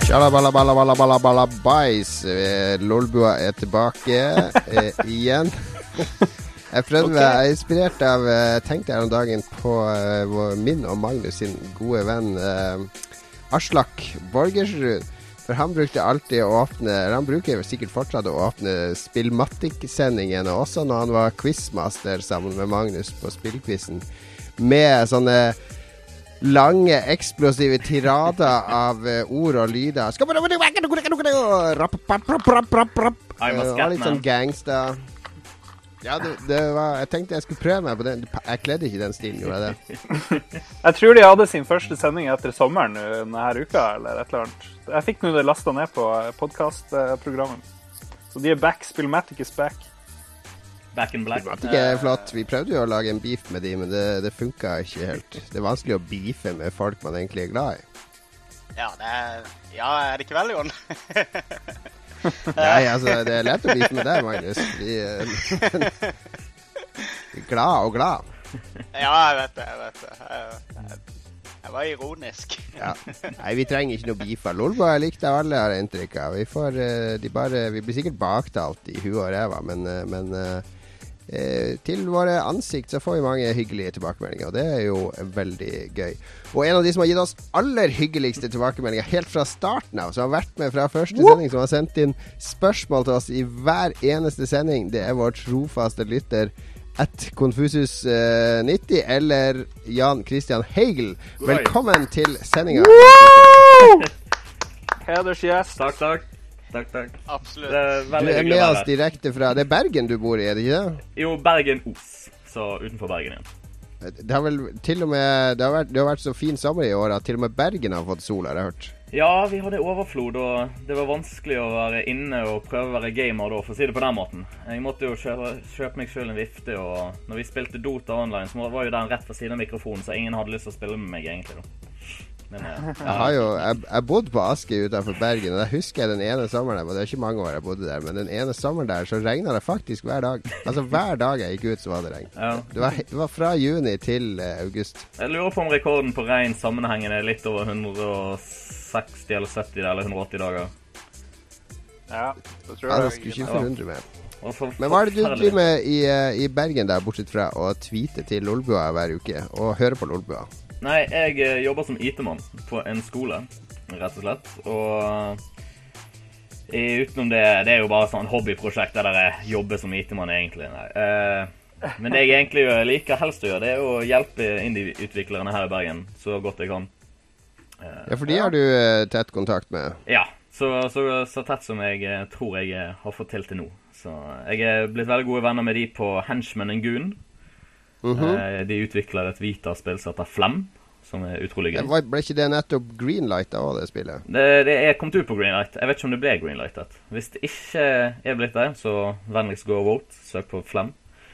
Tjalla-balla-balla-balla-balla-balla-bais. Lolbua er tilbake igjen. Jeg prøvde meg, jeg er inspirert av, tenkte jeg om dagen på min og Magnus sin gode venn Aslak Borgersrud. For han brukte alltid å åpne, han bruker sikkert fortsatt å åpne Spillmatic-sendingene, også når han var quizmaster sammen med Magnus på spillquizen, med sånne lange, eksplosive tirader av ord og lyder. Litt sånn gangsta. Ja, det var, jeg tenkte jeg skulle prøve meg på den. Jeg kledde ikke den stilen, gjorde jeg det? Jeg tror de hadde sin første sending etter sommeren denne uka, eller et eller annet. Jeg fikk nå det lastet ned på podcastprogrammet. Så de er back. Spillmatic is back. Back in black. Det er flott. Vi prøvde jo å lage en beef med de, men det funket ikke helt. Det er vanskelig å beefe med folk man egentlig er glad i. Ja, er det ikke vel, Jon? Nei, altså, det er lett å beefe med deg, Magnus. Vi er glad og glad. Ja, jeg vet det. Jeg var ironisk. Ja. Nei, vi trenger ikke noe beef. Lolbua likte av alle, har jeg inntrykk av. Vi blir sikkert baktalt i huet og ræva, men til våre ansikt så får vi mange hyggelige tilbakemeldinger, og det er jo veldig gøy. Og en av de som har gitt oss aller hyggeligste tilbakemeldinger helt fra starten av, som har vært med fra første sending, som har sendt inn spørsmål til oss i hver eneste sending, det er vår trofaste lytter @Confusus90 eller Jan Christian Hegel. Velkommen til sendinga. Hedersgjest. Takk. Absolutt. Du er med oss direkte fra, det er Bergen du bor i, er det ikke det? Jo, Bergen-Os, så utenfor Bergen igjen. Det har vel til og med, det har vært så fin sommer i år at til og med Bergen har fått sol, har jeg hørt. Ja, vi hadde overflod, og det var vanskelig å være inne og prøve å være gamer da, for å si det på den måten. Jeg måtte jo kjøpe meg selv en vifte, og når vi spilte Dota online, så var jo den rett for siden av mikrofonen, så ingen hadde lyst til å spille med meg egentlig da. Men, jeg bodde på Aske utenfor Bergen, og jeg husker den ene sommeren, og det er ikke mange år jeg bodde der, men den ene sommeren der så regnet det faktisk hver dag. Altså hver dag jeg gikk ut så var det regn. Ja. Det var fra juni til august. Jeg lurer på om rekorden på regn sammenhengende er litt over 160 eller 70 eller 180 dager. Ja, det tror jeg. Det skulle ikke forundre meg. Men hva er det du driver med i Bergen der, bortsett fra å tweete til Lolbua hver uke, og høre på Lolbua? Nei, jeg jobber som IT-mann på en skole, rett og slett. Og utenom det er jo bare sånn hobbyprosjekt der jeg jobber som IT-mann egentlig. Men det jeg egentlig liker helst å gjøre, det er å hjelpe indie-utviklerne her i Bergen så godt jeg kan. Ja, for de har du tett kontakt med. Ja, så tett som jeg tror jeg har fått til nå. Så jeg er blitt veldig gode venner med de på Henchman and Goon. De utvikler et Vita-spill som heter Flem, som er utrolig gøy. Ble ikke det nettopp Greenlight av det spillet? Det er kommet ut på Greenlight. Jeg vet ikke om det ble Greenlightet. Hvis det ikke er blitt det, så vennligst gå og vote. Søk på Flem.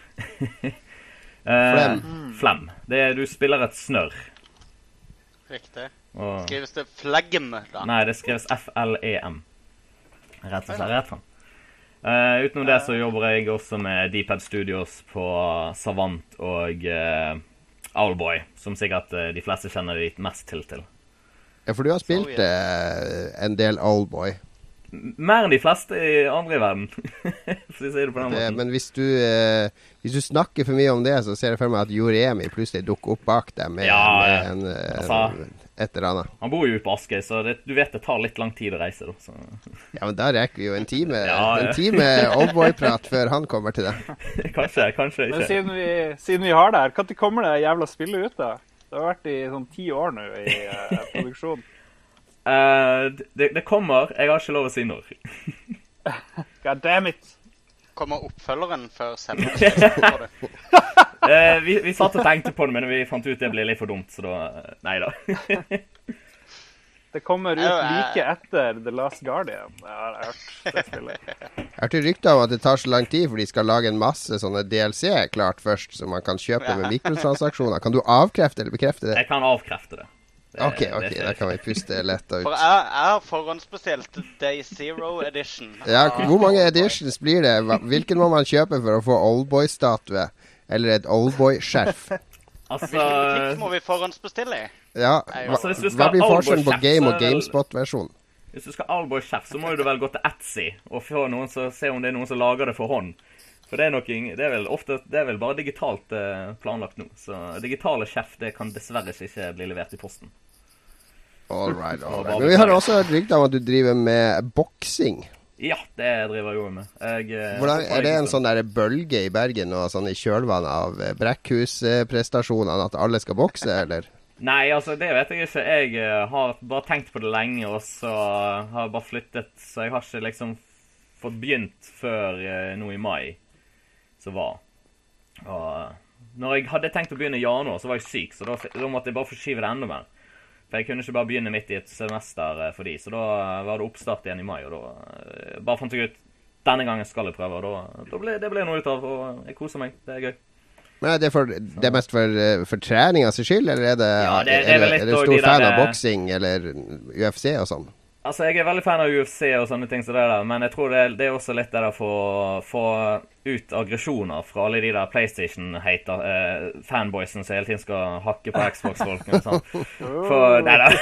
Flem. Du spiller et snørr. Riktig. Skrives det Flegm da? Nei, det skrives F-L-E-M. Rett og slett frem. Utenom det så jobber jeg også med Deephead Studios på Savant og Owlboy, som sikkert de fleste kjenner de mest til. Ja, for du har spilt en del Owlboy. Mer enn de fleste i andre i verden, for de sier det på den måten. Men hvis du snakker for mye om det, så ser jeg for meg at Joremi plutselig dukker opp bak deg med et eller annet. Han bor jo på Askøy, så du vet det tar litt lang tid å reise da. Så. Ja, men da rekker vi jo en time Oldboy-prat før han kommer til det. Kanskje ikke. Men siden vi har det her, kan det komme det jævla spillet ut da? Det har vært i sånn 10 år nå i produksjon. Det kommer, jeg har ikke lov å si når. God damn it. Kommer oppfølgeren før selv? Vi satt og tenkte på det, men vi fant ut det ble litt for dumt, så da, neida. Det kommer ut like etter The Last Guardian, jeg har hørt det spillet. Jeg har hørt rykter om at det tar så lang tid, for de skal lage en masse sånne DLC klart først, som man kan kjøpe med mikrotransaksjoner. Kan du avkrefte eller bekrefte det? Jeg kan avkrefte det. Ok, da kan vi puste lett ut. For jeg har forhåndsbestilt Day Zero Edition. Ja, hvor mange editions blir det? Hvilken må man kjøpe for å få Oldboy-statue? Eller et Oldboy-skjerf? Hvilken butikk må vi forhåndsbestille i? Ja, hva blir forskjellen på Game og GameSpot-versjonen? Hvis du skal Owlboy-chef, så må du vel gå til Etsy og få noen som, se om det er noen som lager det for hånd. For det er vel bare digitalt planlagt nå. Så digitale chef, det kan dessverre ikke bli levert i posten. All right. Men vi har også hørt rykter om at du driver med boksing. Ja, det driver jeg jo med. Er det en sånn der bølge i Bergen og sånn i kjølvannet av Brekkhus-prestasjonene at alle skal bokse, eller? Nei, altså det vet jeg ikke. Jeg har bare tenkt på det lenge, og så har jeg bare flyttet, så jeg har ikke liksom fått begynt før nå i mai, så var. Og når jeg hadde tenkt å begynne i januar, så var jeg syk, så da måtte jeg bare forskyve det enda mer. For jeg kunne ikke bare begynne midt i et semester for de, så da var det oppstart igjen i mai, og da bare fant jeg ut, denne gangen skal jeg prøve, og det ble noe ut av, og jeg koser meg, det er gøy. Men er det mest for treningens skyld, eller er det du stor fan av boksing eller UFC og sånn? Altså, jeg er veldig fan av UFC og sånne ting som det der, men jeg tror det er også litt det der for få ut aggresjoner fra alle de der PlayStation-hater, fanboysen som hele tiden skal hakke på Xbox-folkene og sånn. Nei da.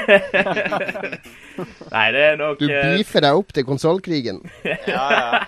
Nei, det er nok... Du beefer deg opp til konsolkrigen. Ja.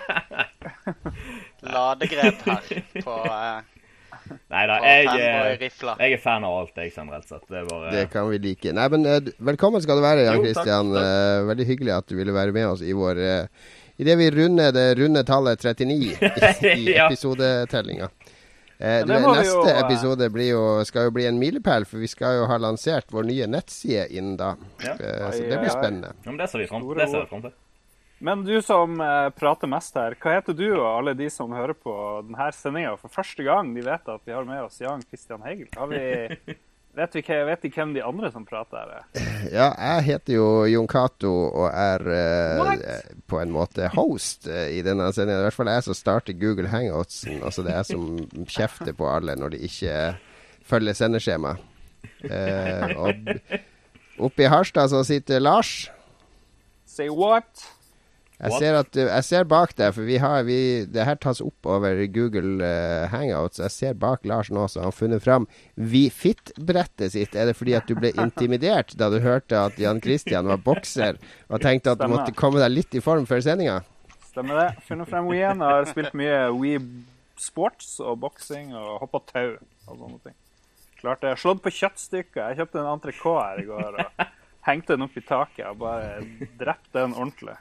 Ladegrep her på... Neida, jeg er fan av alt, jeg generelt sett. Det kan vi like. Nei, men velkommen skal du være, Jan Christian. Veldig hyggelig at du ville være med oss i vår... I det vi runder det runde tallet 39 i episodetellinga. Neste episode skal jo bli en milepæl, for vi skal jo ha lansert vår nye nettside innen da. Så det blir spennende. Ja, men det ser vi frem til. Men du som prater mest her, hva heter du og alle de som hører på denne sendingen for første gang? De vet at vi har med oss Jan Christian Hegel. Vet de hvem de andre som prater her? Ja, jeg heter jo Jon Cato og er på en måte host i denne sendingen. I hvert fall jeg som starter Google Hangoutsen. Altså det er som kjefter på alle når de ikke følger sendeskjema. Og oppe i Harstad så sitter Lars. Say what? Jeg ser bak deg, for det her tas opp over Google Hangouts. Jeg ser bak Lars nå, så han har funnet fram Fit-brettet sitt. Er det fordi at du ble intimidert da du hørte at Jan Christian var bokser, og tenkte at du måtte komme deg litt i form før sendingen? Stemmer det. Funnet frem Wien. Jeg har spilt mye Wii Sports og boksing og hoppet tau og sånne ting. Klart jeg har slått på kjøttstykker. Jeg kjøpte en entrecôte her i går og hengte den opp i taket og bare drepte den ordentlig.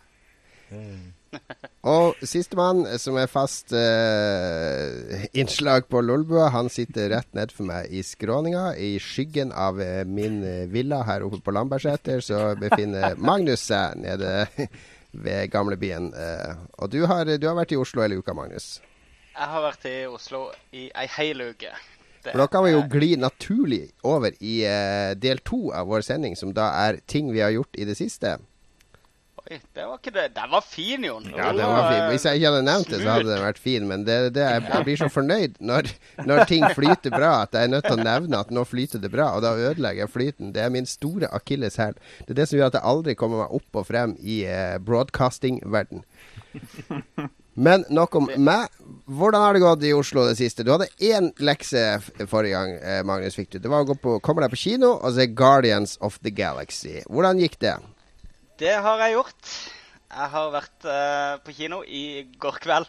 Og sistemann, som er fast innslag på Lolbua, han sitter rett ned for meg i skråninga. I skyggen av min villa her oppe på Lambertseter så befinner Magnus seg nede ved gamlebyen. Og du har vært i Oslo hele uka, Magnus? Jeg har vært i Oslo i en hel uke. For da kan vi jo gli naturlig over i del 2 av vår sending, som da er ting vi har gjort i det siste. Oi, det var ikke det. Den var fin, Jon. Ja, den var fin. Hvis jeg ikke hadde nevnt det, så hadde den vært fin. Men jeg blir så fornøyd når ting flyter bra, at jeg er nødt til å nevne at nå flyter det bra, og da ødelegger jeg flyten. Det er min store akilleshæl. Det er det som gjør at jeg aldri kommer meg opp og frem i broadcasting-verden. Men nok om meg. Hvordan har det gått i Oslo det siste? Du hadde én lekse forrige gang, Magnus, fikk du. Det var å komme deg på kino og se Guardians of the Galaxy. Hvordan gikk det? Det har jeg gjort. Jeg har vært på kino i går kveld.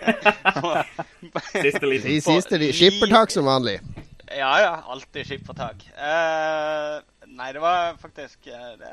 Siste skippertak som vanlig. Ja, alltid skippertak. Nei, det var faktisk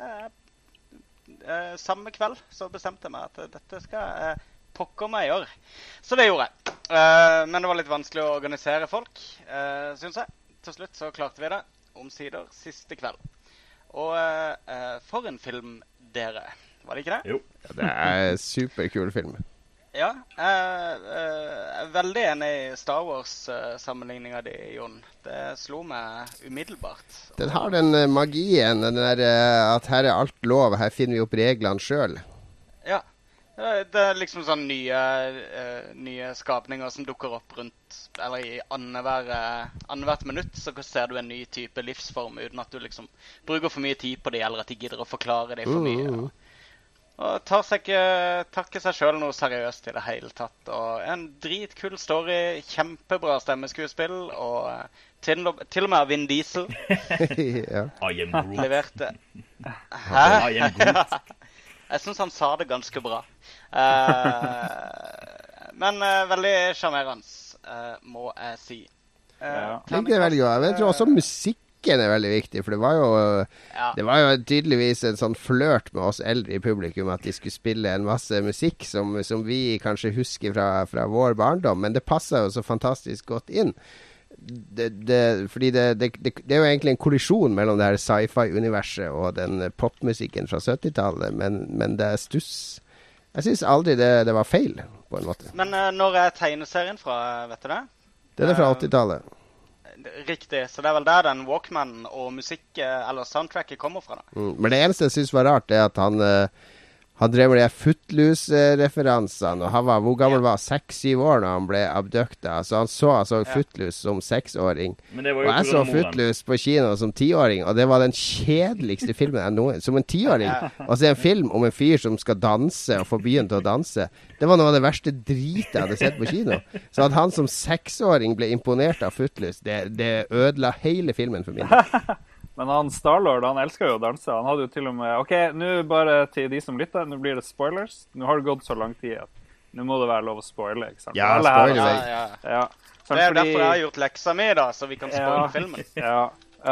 samme kveld så bestemte jeg meg at dette skal pokker meg gjøre. Så det gjorde jeg. Men det var litt vanskelig å organisere folk, synes jeg. Til slutt så klarte vi det. Omsider siste kveld. Og for en film dere, var det ikke det? Jo. Ja, det er superkul film. Ja, jeg er veldig enig i Star Wars-sammenligningen di, Jon. Det slo meg umiddelbart. Den har den magien, den der at her er alt lov, her finner vi opp reglene selv. Ja, det er liksom sånn nye skapninger som dukker opp rundt, eller i annethvert minutt, så ser du en ny type livsform uten at du liksom bruker for mye tid på det, eller at de gidder å forklare det for mye. Og takker seg selv noe seriøst i det hele tatt. Og en dritkul story, kjempebra stemmeskuespill, og til og med Vin Diesel. Ja. I am Groot. Leverte. I am Groot. Jeg synes han sa det ganske bra. Men veldig charmerende, må jeg si. Det er veldig godt. Jeg tror også musikken er veldig viktig, for det var jo tydeligvis en sånn flørt med oss eldre i publikum at de skulle spille en masse musikk som vi kanskje husker fra vår barndom, men det passer jo så fantastisk godt inn. Fordi det er jo egentlig en kollisjon mellom det her sci-fi-universet og den popmusikken fra 70-tallet, men det er stuss. Jeg synes aldri det var feil, på en måte. Men når er tegneserien fra, vet du det? Den er fra 80-tallet. Riktig, så det er vel der den Walkman og musikk, eller soundtracket kommer fra da. Men det eneste jeg synes var rart er at han drev med de Footloose-referansene, og han var, hvor gammel var 6-7 år da han ble abducta, så han så Footloose som 6-åring. Og jeg så Footloose på kino som 10-åring, og det var den kjedeligste filmen jeg noen, som en 10-åring. Og så en film om en fyr som skal danse og få byen til å danse. Det var noe av det verste dritet jeg hadde sett på kino. Så at han som 6-åring ble imponert av Footloose, det ødela hele filmen for min. Men han Star-Lord, han elsker jo å danse. Han hadde jo til og med... Ok, nå bare til de som lytter, nå blir det spoilers. Nå har det gått så lang tid at nå må det være lov å spoile, ikke sant? Ja, spoiler. Ja. Det er derfor jeg har gjort leksa mi da, så vi kan spoile filmen. Ja,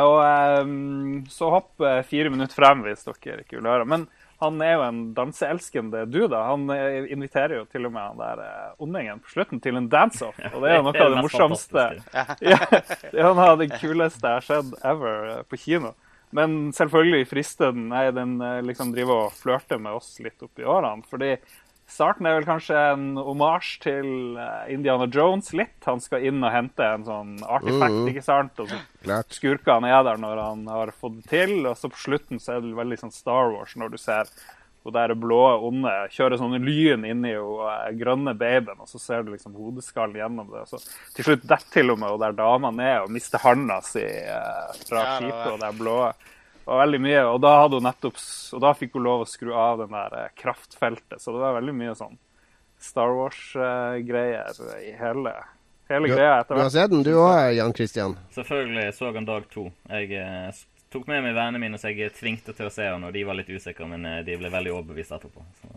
og så hopp 4 minutter frem hvis dere ikke vil høre. Men han er jo en danseelskende dude. Han inviterer jo til og med han der ondingen på slutten til en dance-off. Og det er jo noe av det morsomste. Det er noe av det kuleste jeg har sett ever på kino. Men selvfølgelig frister den liksom driver og flørter med oss litt opp i årene. Fordi starten er vel kanskje en hommage til Indiana Jones litt. Han skal inn og hente en sånn artifact, ikke sant? Og så skurkene er der når han har fått det til. Og så på slutten så er det veldig sånn Star Wars når du ser og der blå onde kjører sånne lyn inn i grønne babyen, og så ser du liksom hodeskallen gjennom det. Så til slutt detter til og med, og der dama ned og mister handa si fra skipet, og det blå. Og veldig mye, og da hadde hun nettopp, og da fikk hun lov å skru av den der kraftfeltet, så det var veldig mye sånn Star Wars-greier i hele greia etter hvert. Du har sett den du også, Jan Christian? Selvfølgelig så han dag 2. Jeg tok med meg vennene mine, så jeg tvingte til å se den, og de var litt usikre, men de ble veldig overbevist etterpå. Så.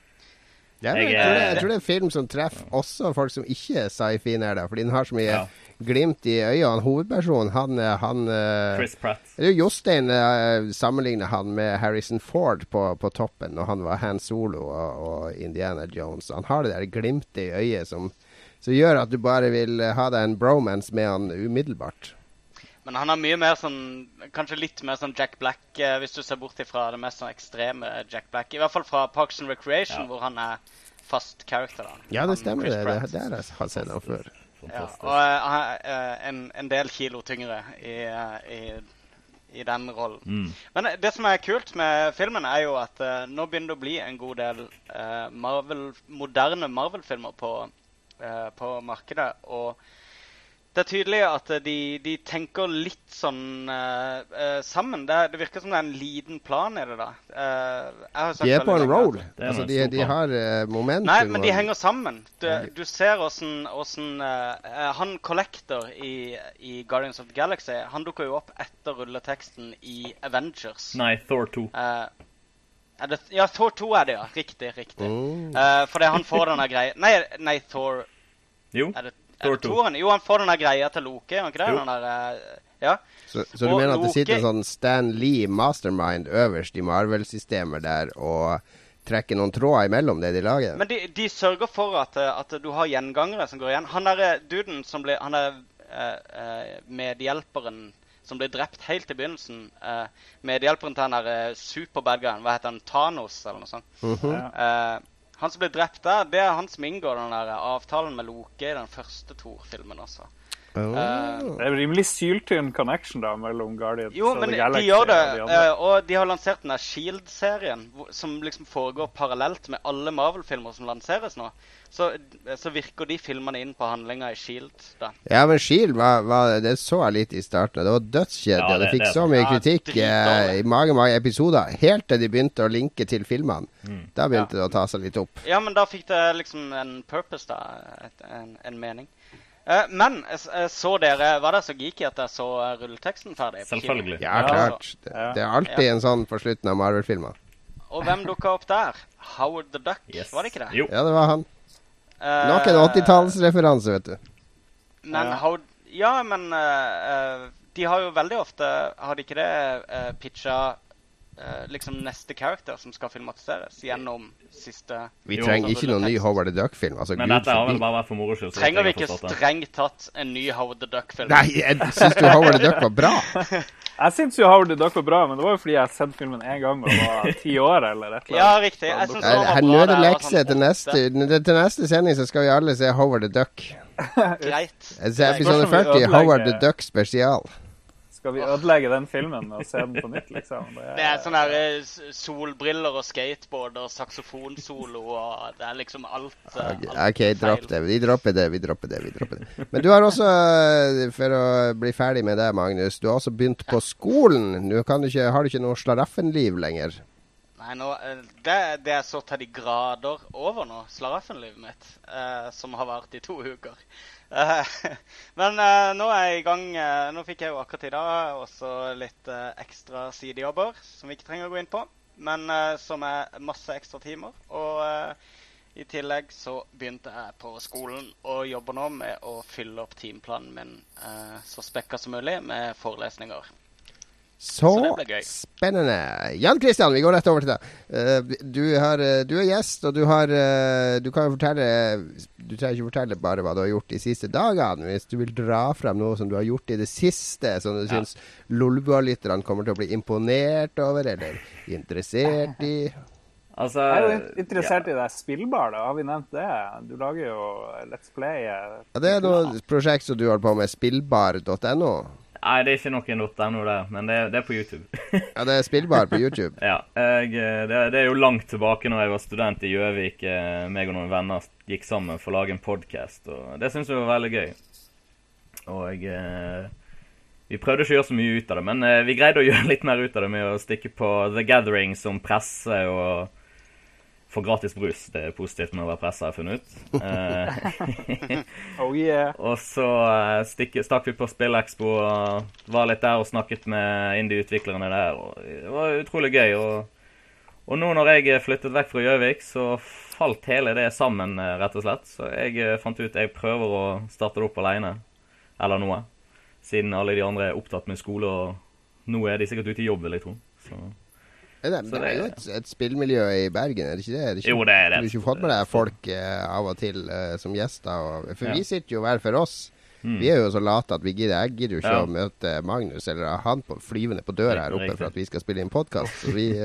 Jeg tror det er en film som treffer også folk som ikke er sci-fi-nerder, fordi den har så mye glimt i øynene. Hovedpersonen, han Chris Pratt. Jostein sammenligner han med Harrison Ford på toppen, når han var Han Solo og Indiana Jones. Han har det der glimtet i øyet som gjør at du bare vil ha deg en bromance med han umiddelbart. Men han har mye mer sånn, kanskje litt mer sånn Jack Black, hvis du ser bort ifra det mest sånn ekstreme Jack Black. I hvert fall fra Parks and Recreation, hvor han er fast karakter. Ja, det stemmer det. Det har jeg sett han før. Ja, og en del kilo tyngre i den rollen. Men det som er kult med filmen er jo at nå begynner det å bli en god del moderne Marvel-filmer på markedet, og det er tydelig at de tenker litt sånn sammen. Det virker som det er en liten plan i det da. De er på en roll. Altså, de har momentum. Nei, men de henger sammen. Du ser hvordan han Collector i Guardians of the Galaxy, han dukker jo opp etter rulleteksten i Avengers. Nei, Thor 2. Ja, Thor 2 er det, ja. Riktig. Fordi han får denne greia. Nei, Thor... Jo. Thor 2. Jo, han får denne greia til Loki, ikke det? Den der, ja. Så du mener at det sitter en sånn Stan Lee mastermind øverst i Marvel-systemer der og trekker noen tråder imellom det de lager? Men de sørger for at du har gjengangere som går igjen. Han der duden som blir, han er medhjelperen som blir drept helt i begynnelsen, medhjelperen til han der super-bad-guyen, hva heter han, Thanos eller noe sånt. Han som ble drept der, det er han som inngår den der avtalen med Loki i den første Thor-filmen også. Det er rimelig syltynn connection da mellom Guardians of the Galaxy. Jo, men de gjør det, og de har lansert den der S.H.I.E.L.D.-serien, som liksom foregår parallelt med alle Marvel-filmer som lanseres nå. Så virker de filmene inn på handlinga i S.H.I.E.L.D. da. Ja, men S.H.I.E.L.D. det så jeg litt i starten. Det var dødskjedelig, og det fikk så mye kritikk i mange episoder, helt til de begynte å linke til filmene. Da begynte det å ta seg litt opp. Ja, men da fikk det liksom en purpose da, en mening. Men så var det så geeky at jeg så rulleteksten ferdig? Selvfølgelig. Ja, klart. Det er alltid en sånn på slutten av Marvel-filmer. Og hvem dukket opp der? Howard the Duck, var det ikke det? Jo. Ja, det var han. Nok en 80-tallsreferanse, vet du. Men Howard... Ja, men de har jo veldig ofte, har de ikke det, pitchet liksom neste karakter som skal filmatiseres gjennom siste... Vi trenger ikke noen ny Howard the Duck-film. Altså, men dette har vel bare vært for moro skyld. Trenger vi ikke strengt tatt en ny Howard the Duck-film? Nei, jeg synes du Howard the Duck var bra. Jeg synes jo Howard the Duck var bra, men det var jo fordi jeg har sett filmen en gang og var 10 år eller et eller annet. Ja, riktig. Jeg synes det var bra. Her nødlekse til neste sending, så skal vi alle se Howard the Duck. Greit. Så episode 40, Howard the Duck spesial. Skal vi ødelegge den filmen og se den på nytt, liksom? Det er sånne her solbriller og skateboard og saksofonsolo, og det er liksom alt Ok, dropp det. Vi dropper det. Men du har også, for å bli ferdig med det, Magnus, du har også begynt på skolen. Nå har du ikke noe slaraffenliv lenger. Nei, det er så til de grader over nå, slaraffenlivet mitt, som har vært i 2 uker. Men nå er jeg i gang. Nå fikk jeg jo akkurat i dag også litt ekstra sidejobber som vi ikke trenger å gå inn på, men som er masse ekstra timer. Og i tillegg så begynte jeg på skolen og jobber nå med å fylle opp timeplanen min så spekka som mulig med forelesninger. Så spennende. Jan Christian, vi går rett over til deg. Du er gjest, og du kan jo fortelle. Du trenger ikke fortelle bare hva du har gjort de siste dagene. Hvis du vil dra frem noe som du har gjort i det siste, som du synes Lolbua-lytterne kommer til å bli imponert over, eller interessert i. Altså, jeg er jo interessert i det spillbar, da. Har vi nevnt det? Du lager jo Let's Play. Ja, det er noe prosjekt som du holder på med, spillbar.no. Nei, det er ikke noe der, men det er på YouTube. Ja, det er spillbar på YouTube. Ja, det er jo langt tilbake når jeg var student i Gjøvik. Meg og noen venner gikk sammen for å lage en podcast, og det synes jeg var veldig gøy. Og vi prøvde ikke å gjøre så mye ut av det, men vi greide å gjøre litt mer ut av det med å stikke på The Gathering som presse og få gratis brus. Det er positivt med å være presse, har jeg funnet ut. Oh yeah. Og så stakk vi på Spillexpo og var litt der og snakket med indie-utviklerne der. Og det var utrolig gøy. Og nå når jeg flyttet vekk fra Gjøvik, så falt hele det sammen, rett og slett. Så jeg fant ut jeg prøver å starte det opp alene, eller noe. Siden alle de andre er opptatt med skole, og nå er de sikkert ute i jobb, vil jeg tro. Så... Det er jo et spillmiljø i Bergen, er det ikke det? Jo, det er det. Du har ikke fått med deg folk av og til som gjester. For vi sitter jo hver for oss. Vi er jo så late at jeg gidder jo ikke å møte Magnus eller han flyvende på døra her oppe for at vi skal spille inn podcast. Så vi...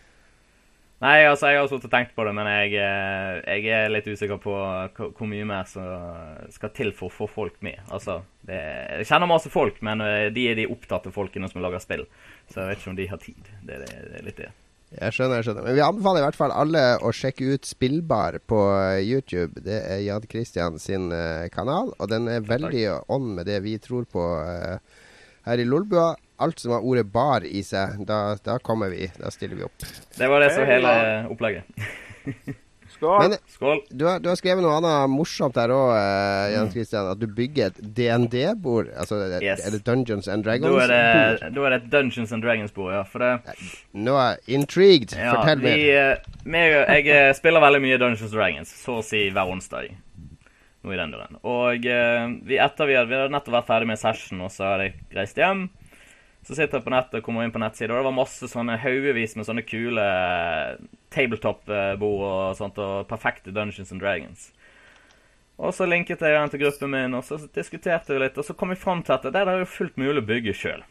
Nei, altså jeg har tenkt på det, men jeg er litt usikker på hvor mye mer som skal til for å få folk med. Altså, jeg kjenner masse folk, men de er de opptatte folkene som lager spill. Så jeg vet ikke om de har tid. Det er litt det. Jeg skjønner. Men vi anbefaler i hvert fall alle å sjekke ut Spillbar på YouTube. Det er Jan Christian sin kanal, og den er veldig on med det vi tror på her i Lolbua. Alt som har ordet bar i seg, da kommer vi. Da stiller vi opp. Det var det som hele opplegget. Skål! Men, Skål! Du har skrevet noe annet morsomt der også, Jan Christian, at du bygger et D&D-bord, altså er det Dungeons and Dragons-bord? Da er det et Dungeons and Dragons-bord, ja. For det... Nå er jeg intrigued. Fortell mer. Jeg spiller veldig mye Dungeons and Dragons, så å si hver onsdag. Nå i den døren. Og vi hadde nettopp vært ferdig med session, og så hadde jeg reist hjem. Så sitter jeg på nettet og kommer inn på nettsiden, og det var masse sånne haugevis med sånne kule tabletop-bord og sånt, og perfekte Dungeons and Dragons. Og så linket jeg den til gruppen min, og så diskuterte vi litt, og så kom vi frem til at det er jo fullt mulig å bygge selv.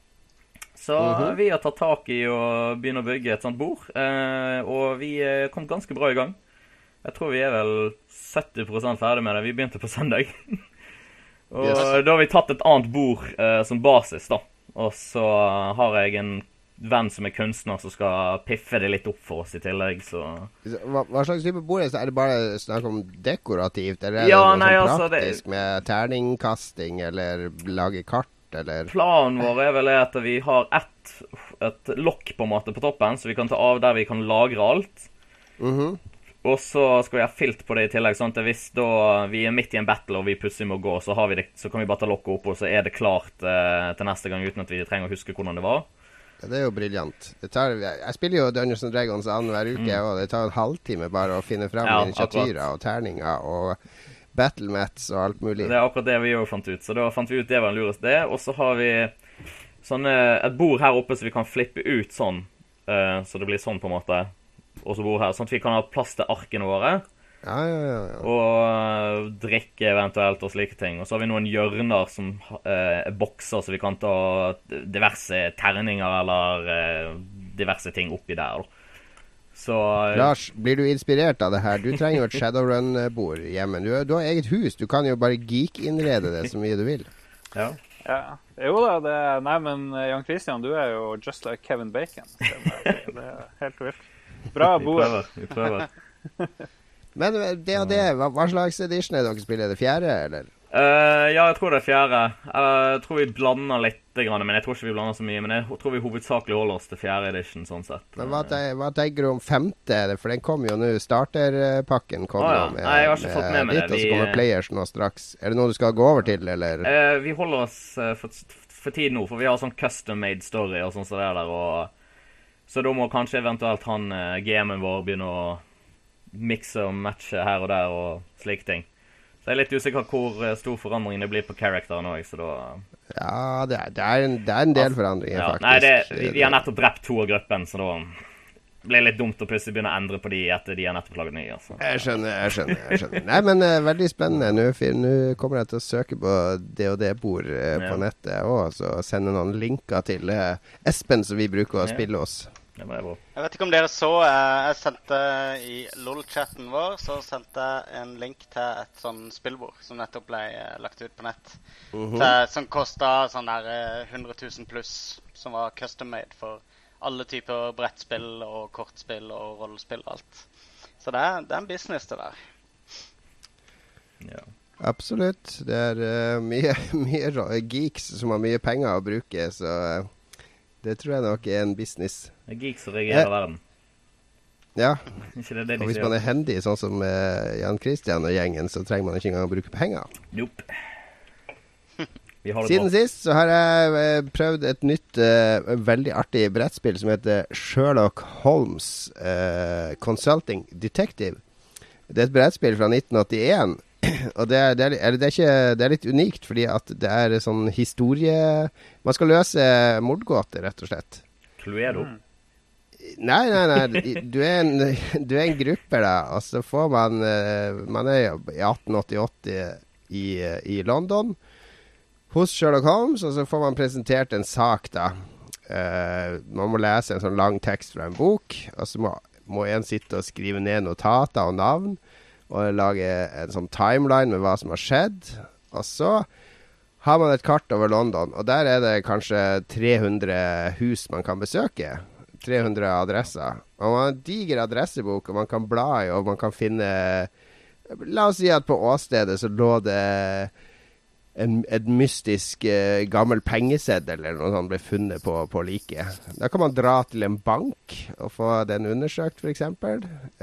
Så vi har tatt tak i å begynne å bygge et sånt bord, og vi kom ganske bra i gang. Jeg tror vi er vel 70% ferdig med det. Vi begynte på søndag. Og da har vi tatt et annet bord som basis da. Og så har jeg en venn som er kunstner som skal piffe det litt opp for oss i tillegg, så... Hva slags type bord er det? Er det bare snakk om dekorativt, eller er det noe sånn praktisk med terningkasting, eller lage kart, eller... Planen vår er vel at vi har et lokk på en måte på toppen, så vi kan ta av der vi kan lagre alt. Og så skal vi ha filt på det i tillegg, sånn at hvis da vi er midt i en battle og vi plutselig må gå, så kan vi bare ta lokket opp, og så er det klart til neste gang uten at vi trenger å huske hvordan det var. Det er jo briljant. Jeg spiller jo Dungeons & Dragons annenhver uke, og det tar en halvtime bare å finne fram initiatyrer og terninger og battlemats og alt mulig. Det er akkurat det vi jo fant ut. Så da fant vi ut det var en lurest det. Og så har vi et bord her oppe så vi kan flippe ut sånn. Så det blir sånn på en måte. Og så bord her, sånn at vi kan ha plass til arkene våre. Ja. Og drikke eventuelt og slike ting. Og så har vi noen hjørner som bokser, så vi kan ta diverse terninger eller diverse ting oppi der. Så, Lars, blir du inspirert av det her? Du trenger jo et Shadowrun-bord hjemme. Du har eget hus. Du kan jo bare geek-innrede det så mye du vil. Ja. Jo da, nei, men Jan Christian, du er jo just like Kevin Bacon. Det er helt vilt. Bra bord. Vi prøver. Men det, hva slags edition er dere spiller? Er det 4, eller? Ja, jeg tror det er 4. Jeg tror vi blander litt, men jeg tror ikke vi blander så mye. Men jeg tror vi hovedsakelig holder oss til 4 edition, sånn sett. Men hva tenker du om 5? For den kom jo nå, starterpakken kom jo med, nei, jeg har ikke fått med meg det. Og så kommer Players nå straks. Er det noe du skal gå over til, eller? Vi holder oss for tid nå, for vi har sånn custom-made story og sånn som det der, så da må kanskje eventuelt han GM-en vår begynne å mikse og matche her og der og slike ting. Så jeg er litt usikker hvor stor forandring det blir på characteren også, så da... Ja, det er en del forandringer, faktisk. Nei, vi har nettopp drept 2 av gruppen, så da blir det litt dumt å plutselig begynne å endre på de etter de har nettopp laget nye. Altså. Jeg skjønner. Nei, men veldig spennende. Nå kommer jeg til å søke på D&D-bord på nettet også, og sende noen linker til Espen som vi bruker å spille oss. Det var bra. Jeg vet ikke om dere så, jeg sendte i LOL-chatten vår, så sendte jeg en link til et sånn spillbord som nettopp ble lagt ut på nett. Som kostet sånn der 100 000 pluss, som var custom-made for alle typer brettspill og kortspill og rollespill og alt. Så det er en business det der. Ja. Absolutt. Det er mye geeks som har mye penger å bruke, så... Det tror jeg nok er en business. Det er geeks som regerer verden. Ja. Ikke det og hvis man er handy, sånn som Jan Christian og gjengen, så trenger man ikke engang å bruke penger. Nope. Siden sist så har jeg prøvd et nytt, veldig artig brettspill som heter Sherlock Holmes Consulting Detective. Det er et brettspill fra 1981. Og det er litt unikt, fordi at det er sånn historie... Man skal løse mordgåter, rett og slett. Cluedo? Nei. Du er en gruppe, da. Og så får man er i 1888 i London hos Sherlock Holmes, og så får man presentert en sak, da. Man må lese en sånn lang tekst fra en bok, og så må en sitte og skrive ned notater og navn, og lage en sånn timeline med hva som har skjedd. Og så har man et kart over London, og der er det kanskje 300 hus man kan besøke. 300 adresser. Og man har en diger adressebok, og man kan bla i, og man kan finne... La oss si at på åstedet så lå det et mystisk gammel pengeseddel eller noe sånt ble funnet på liket. Da kan man dra til en bank og få den undersøkt, for eksempel.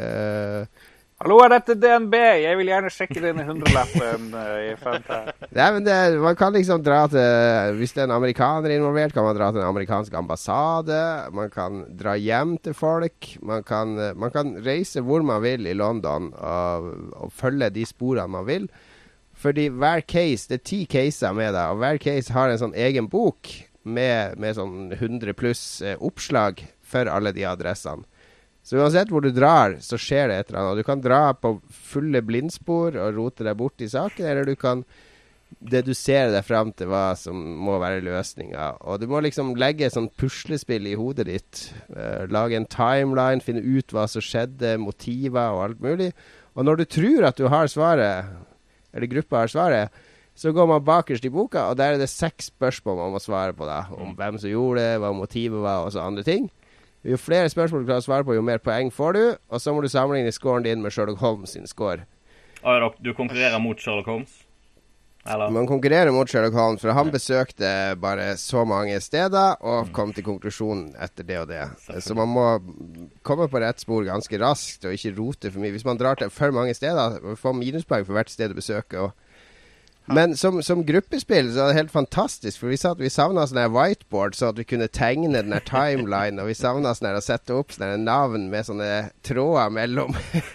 Hallo, er dette DNB? Jeg vil gjerne sjekke denne 100-lappen i 5. Nei, men man kan liksom dra til... Hvis det er en amerikaner involvert, kan man dra til en amerikansk ambassade. Man kan dra hjem til folk. Man kan reise hvor man vil i London og følge de sporene man vil. Fordi hver case, det er 10 caser med deg, og hver case har en sånn egen bok med sånn 100 pluss oppslag for alle de adressene. Så uansett hvor du drar, så skjer det et eller annet. Du kan dra på fulle blindspor og rote deg bort i saken, eller du kan dedusere deg frem til hva som må være løsninger. Og du må liksom legge sånn puslespill i hodet ditt. Lage en timeline, finne ut hva som skjedde, motiver og alt mulig. Og når du tror at du har svaret, eller gruppa har svaret, så går man bakerst i boka, og der er det 6 spørsmål man må svare på da. Om hvem som gjorde det, hva motivet var, og så andre ting. Jo flere spørsmål du klarer å svare på, jo mer poeng får du, og så må du sammenligne scoren din med Sherlock Holmes sin score. Du konkurrerer mot Sherlock Holmes? Eller? Man konkurrerer mot Sherlock Holmes, for han besøkte bare så mange steder, og kom til konklusjonen etter det og det. Så man må komme på rett spor ganske raskt, og ikke rote for mye. Hvis man drar til for mange steder, man får minuspoeng for hvert sted du besøker, og Men som gruppespill så er det helt fantastisk, for vi savnet sånne her whiteboard, så at vi kunne tegne den her timeline, og vi savnet sånne her å sette opp sånne her navn med sånne tråder mellom.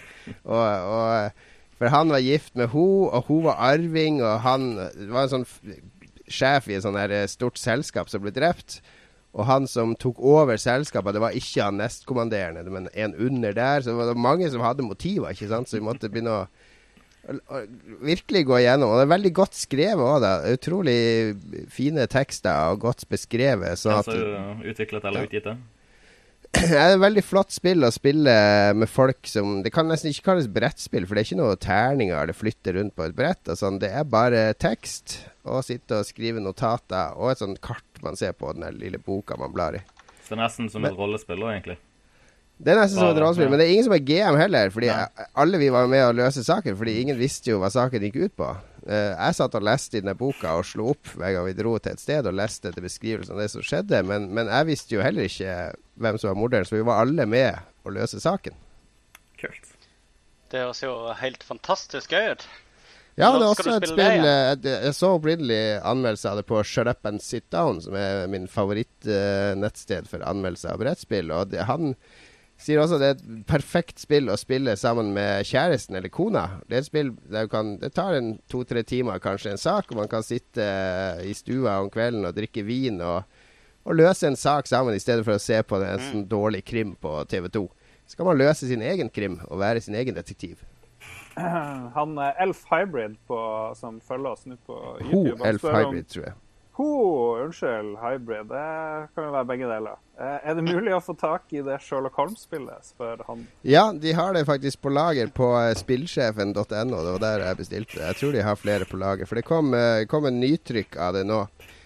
For han var gift med og hun var arving, og han var en sånn sjef i et sånn her stort selskap som ble drept. Og han som tok over selskapet, det var ikke han nestkommanderende, men en under der, så det var mange som hadde motiver, ikke sant? Så vi måtte begynne å virkelig gå igjennom, og det er veldig godt skrevet også da. Utrolig fine tekster og godt beskrevet, sånn at utviklet eller utgitt det? Det er et veldig flott spill å spille med folk som, det kan nesten ikke kalles brettspill, for det er ikke noe terninger eller flytte rundt på et brett og sånn. Det er bare tekst og sitte og skrive notater og et sånt kart man ser på den lille boka man blar i. Så nesten som et rollespill da, egentlig? Det er nesten som et rollespill, men det er ingen som er GM heller, fordi alle vi var med å løse saken, fordi ingen visste jo hva saken gikk ut på. Jeg satt og leste i denne boka og slo opp hver gang vi dro til et sted og leste etter beskrivelsen av det som skjedde, men jeg visste jo heller ikke hvem som var morderen, så vi var alle med å løse saken. Kult. Det høres jo helt fantastisk gøy ut. Ja, det er også et spill, jeg så opprinnelig anmeldelse av det på Shut Up and Sit Down, som er min favorittnettsted for anmeldelse av brettspill, og han sier også det er et perfekt spill å spille sammen med kjæresten eller kona. Det er et spill der det tar 2-3 timer kanskje en sak, og man kan sitte i stua om kvelden og drikke vin og løse en sak sammen i stedet for å se på en sånn dårlig krim på TV2. Så kan man løse sin egen krim og være sin egen detektiv. Han Elf Hybrid som følger oss nå på YouTube. Elf Hybrid, tror jeg. Unnskyld, Hybrid. Det kan jo være begge deler. Er det mulig å få tak i det Sherlock Holmes-spillet, spør han? Ja, de har det faktisk på lager på spillsjefen.no. Det var der jeg bestilte det. Jeg tror de har flere på lager, for det kom en nytrykk av det nå.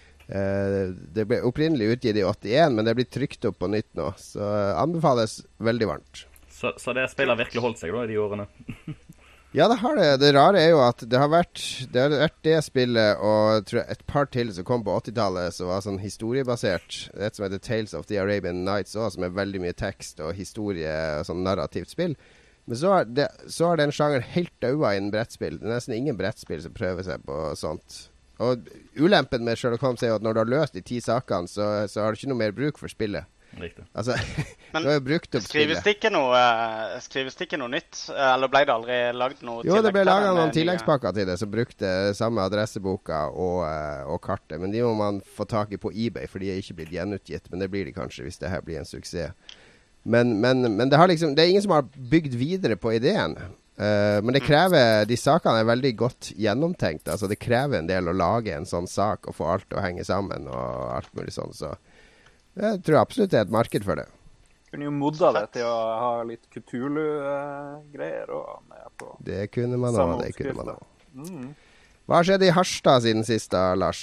Det ble opprinnelig utgitt i 81, men det blir trykt opp på nytt nå. Så anbefales veldig varmt. Så det spillet virkelig holdt seg da i de årene? Ja, det har det. Det rare er jo at det har vært det spillet og tror jeg, et par til som kom på 80-tallet som var sånn historiebasert. Et som heter Tales of the Arabian Nights også, som er veldig mye tekst og historie og sånn narrativt spill. Men så har den sjangeren helt døva innen brettspill. Det er nesten ingen brettspill som prøver seg på sånt. Og ulempen med Sherlock Holmes er jo at når du har løst de 10 sakene, så har du ikke noe mer bruk for spillet. Riktig. Altså, men du har jo brukt opp skrives det ikke noe nytt? Eller ble det aldri lagd noe tillegg? Jo, det ble laget noen tilleggspakker til det som brukte samme adresseboka og kartet. Men de må man få tak i på eBay, for de er ikke blitt gjenutgitt. Men det blir de kanskje hvis det her blir en suksess. Men det er ingen som har bygd videre på ideen. Men det krever, de sakene er veldig godt gjennomtenkt. Altså det krever en del å lage en sånn sak og få alt å henge sammen og alt mulig sånn, så jeg tror absolutt det er et marked for det. Kunne jo modda det til å ha litt Cthulhu-greier med på. Det kunne man også. Hva har skjedd i Harstad siden sist da, Lars?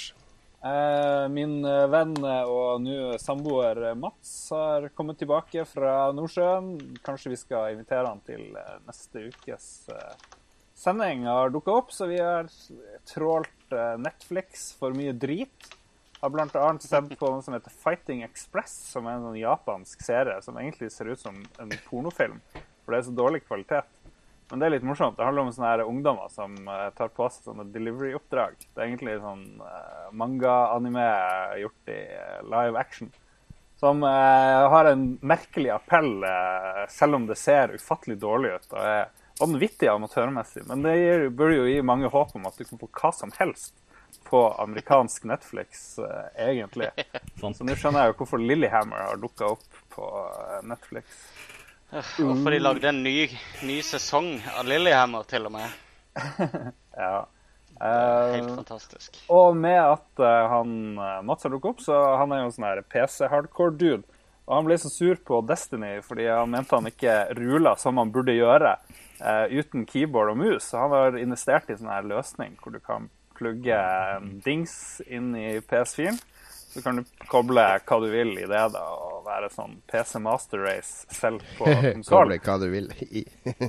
Min venn og nå samboer Mats har kommet tilbake fra Nordsjøen. Kanskje vi skal invitere han til neste ukes sending har dukket opp, så vi har trålt Netflix for mye drit. Har blant annet sett på noe som heter Fighting Express, som er en sånn japansk serie som egentlig ser ut som en pornofilm, for det er så dårlig kvalitet. Men det er litt morsomt. Det handler om sånne her ungdommer som tar på seg sånne delivery-oppdrag. Det er egentlig sånn manga-anime gjort i live action, som har en merkelig appell, selv om det ser ufattelig dårlig ut, og er vanvittig amatørmessig. Men det burde jo gi mange håp om at du kan få hva som helst på amerikansk Netflix, egentlig. Så nå skjønner jeg jo hvorfor Lilyhammer har dukket opp på Netflix. Hvorfor de lagde en ny sesong av Lilyhammer, til og med. Ja. Helt fantastisk. Og med at Mats har dukket opp, så han er jo en sånn her PC-hardcore-dude. Og han ble så sur på Destiny, fordi han mente han ikke rula som han burde gjøre, uten keyboard og mus. Så han har investert i sånn her løsning, hvor du kan plugge en dings inn i PS4, så kan du koble hva du vil i det da, og være sånn PC Master Race selv på konsol. Koble hva du vil i.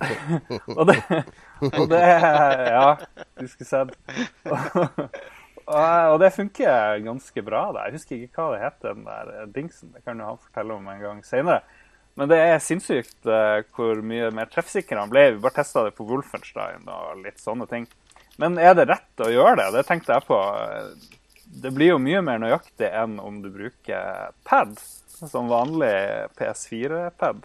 og det, ja, du skulle sett. og det funker ganske bra da. Jeg husker ikke hva det heter, den der dingsen. Det kan jo han fortelle om en gang senere. Men det er sinnssykt hvor mye mer treffsikker han ble. Vi bare testet det på Wolfenstein og litt sånne ting. Men er det rett å gjøre det? Det tenkte jeg på. Det blir jo mye mer nøyaktig enn om du bruker pad, som vanlig PS4-pad.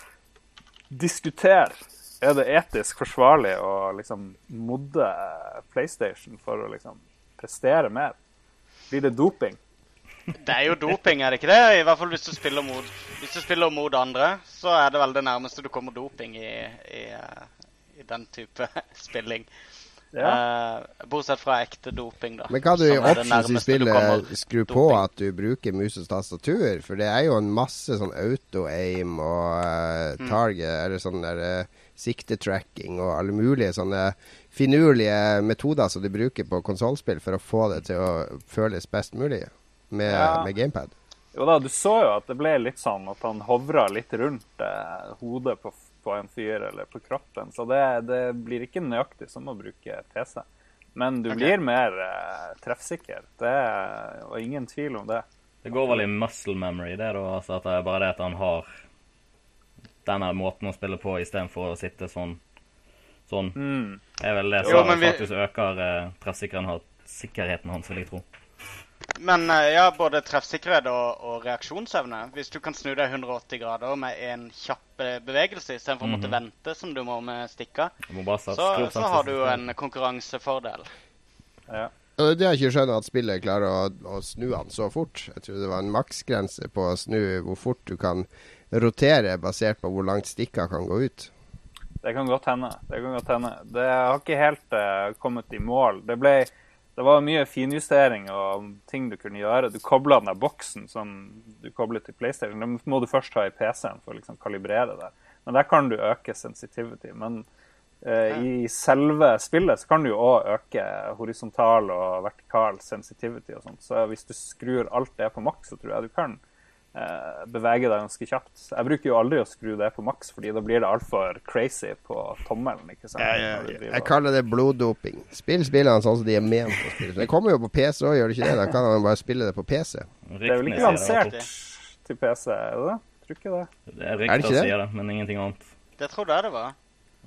Diskuter. Er det etisk forsvarlig å liksom modde PlayStation for å liksom prestere mer? Blir det doping? Det er jo doping, er det ikke det? I hvert fall hvis du spiller mot andre, så er det vel det nærmeste du kommer doping i den type spilling. Ja. Bortsett fra ekte doping, da. Men kan du i options i spillet skru på at du bruker mus og tastatur? For det er jo en masse sånn auto-aim og target, eller sånn der siktetracking og alle mulige sånne finurlige metoder som du bruker på konsolspill for å få det til å føles best mulig med gamepad. Jo da, du så jo at det ble litt sånn at han hovra litt rundt hodet på en fyr eller på kroppen, så det blir ikke nøyaktig som å bruke PC. Men du blir mer treffsikker. Det er ingen tvil om det. Det går vel i muscle memory, det da, altså at det er bare det at han har denne måten å spille på i stedet for å sitte sånn. Det er vel det som faktisk øker treffsikkerheten hans, vil jeg tro. Men både treffsikkerhet og reaksjonsevne. Hvis du kan snu deg 180 grader med en kjapp bevegelse, i stedet for å måtte vente som du må med stikka, så har du jo en konkurransefordel. Ja. Det har ikke skjønt at spillet klarer å snu han så fort. Jeg tror det var en maksgrense på å snu hvor fort du kan rotere basert på hvor langt stikka kan gå ut. Det kan godt hende. Det har ikke helt kommet i mål. Det var mye finjustering og ting du kunne gjøre. Du koblet den der boksen som du koblet til PlayStation. Det må du først ha i PC-en for å liksom kalibrere det. Men der kan du øke sensitivity. Men i selve spillet så kan du jo også øke horisontal og vertikal sensitivity og sånt. Så hvis du skrur alt det på maks, så tror jeg du kan bevege deg ganske kjapt. Jeg bruker jo aldri å skru det på maks, fordi da blir det alt for crazy på tommelen, ikke sant? Jeg kaller det bloddoping. Spillene sånn som de er ment å spille. Det kommer jo på PC også, gjør det ikke det? Da kan man bare spille det på PC. Det er vel ikke lansert til PC, er det det? Tror ikke det. Det er riktig å si det, men ingenting annet. Det trodde jeg det var.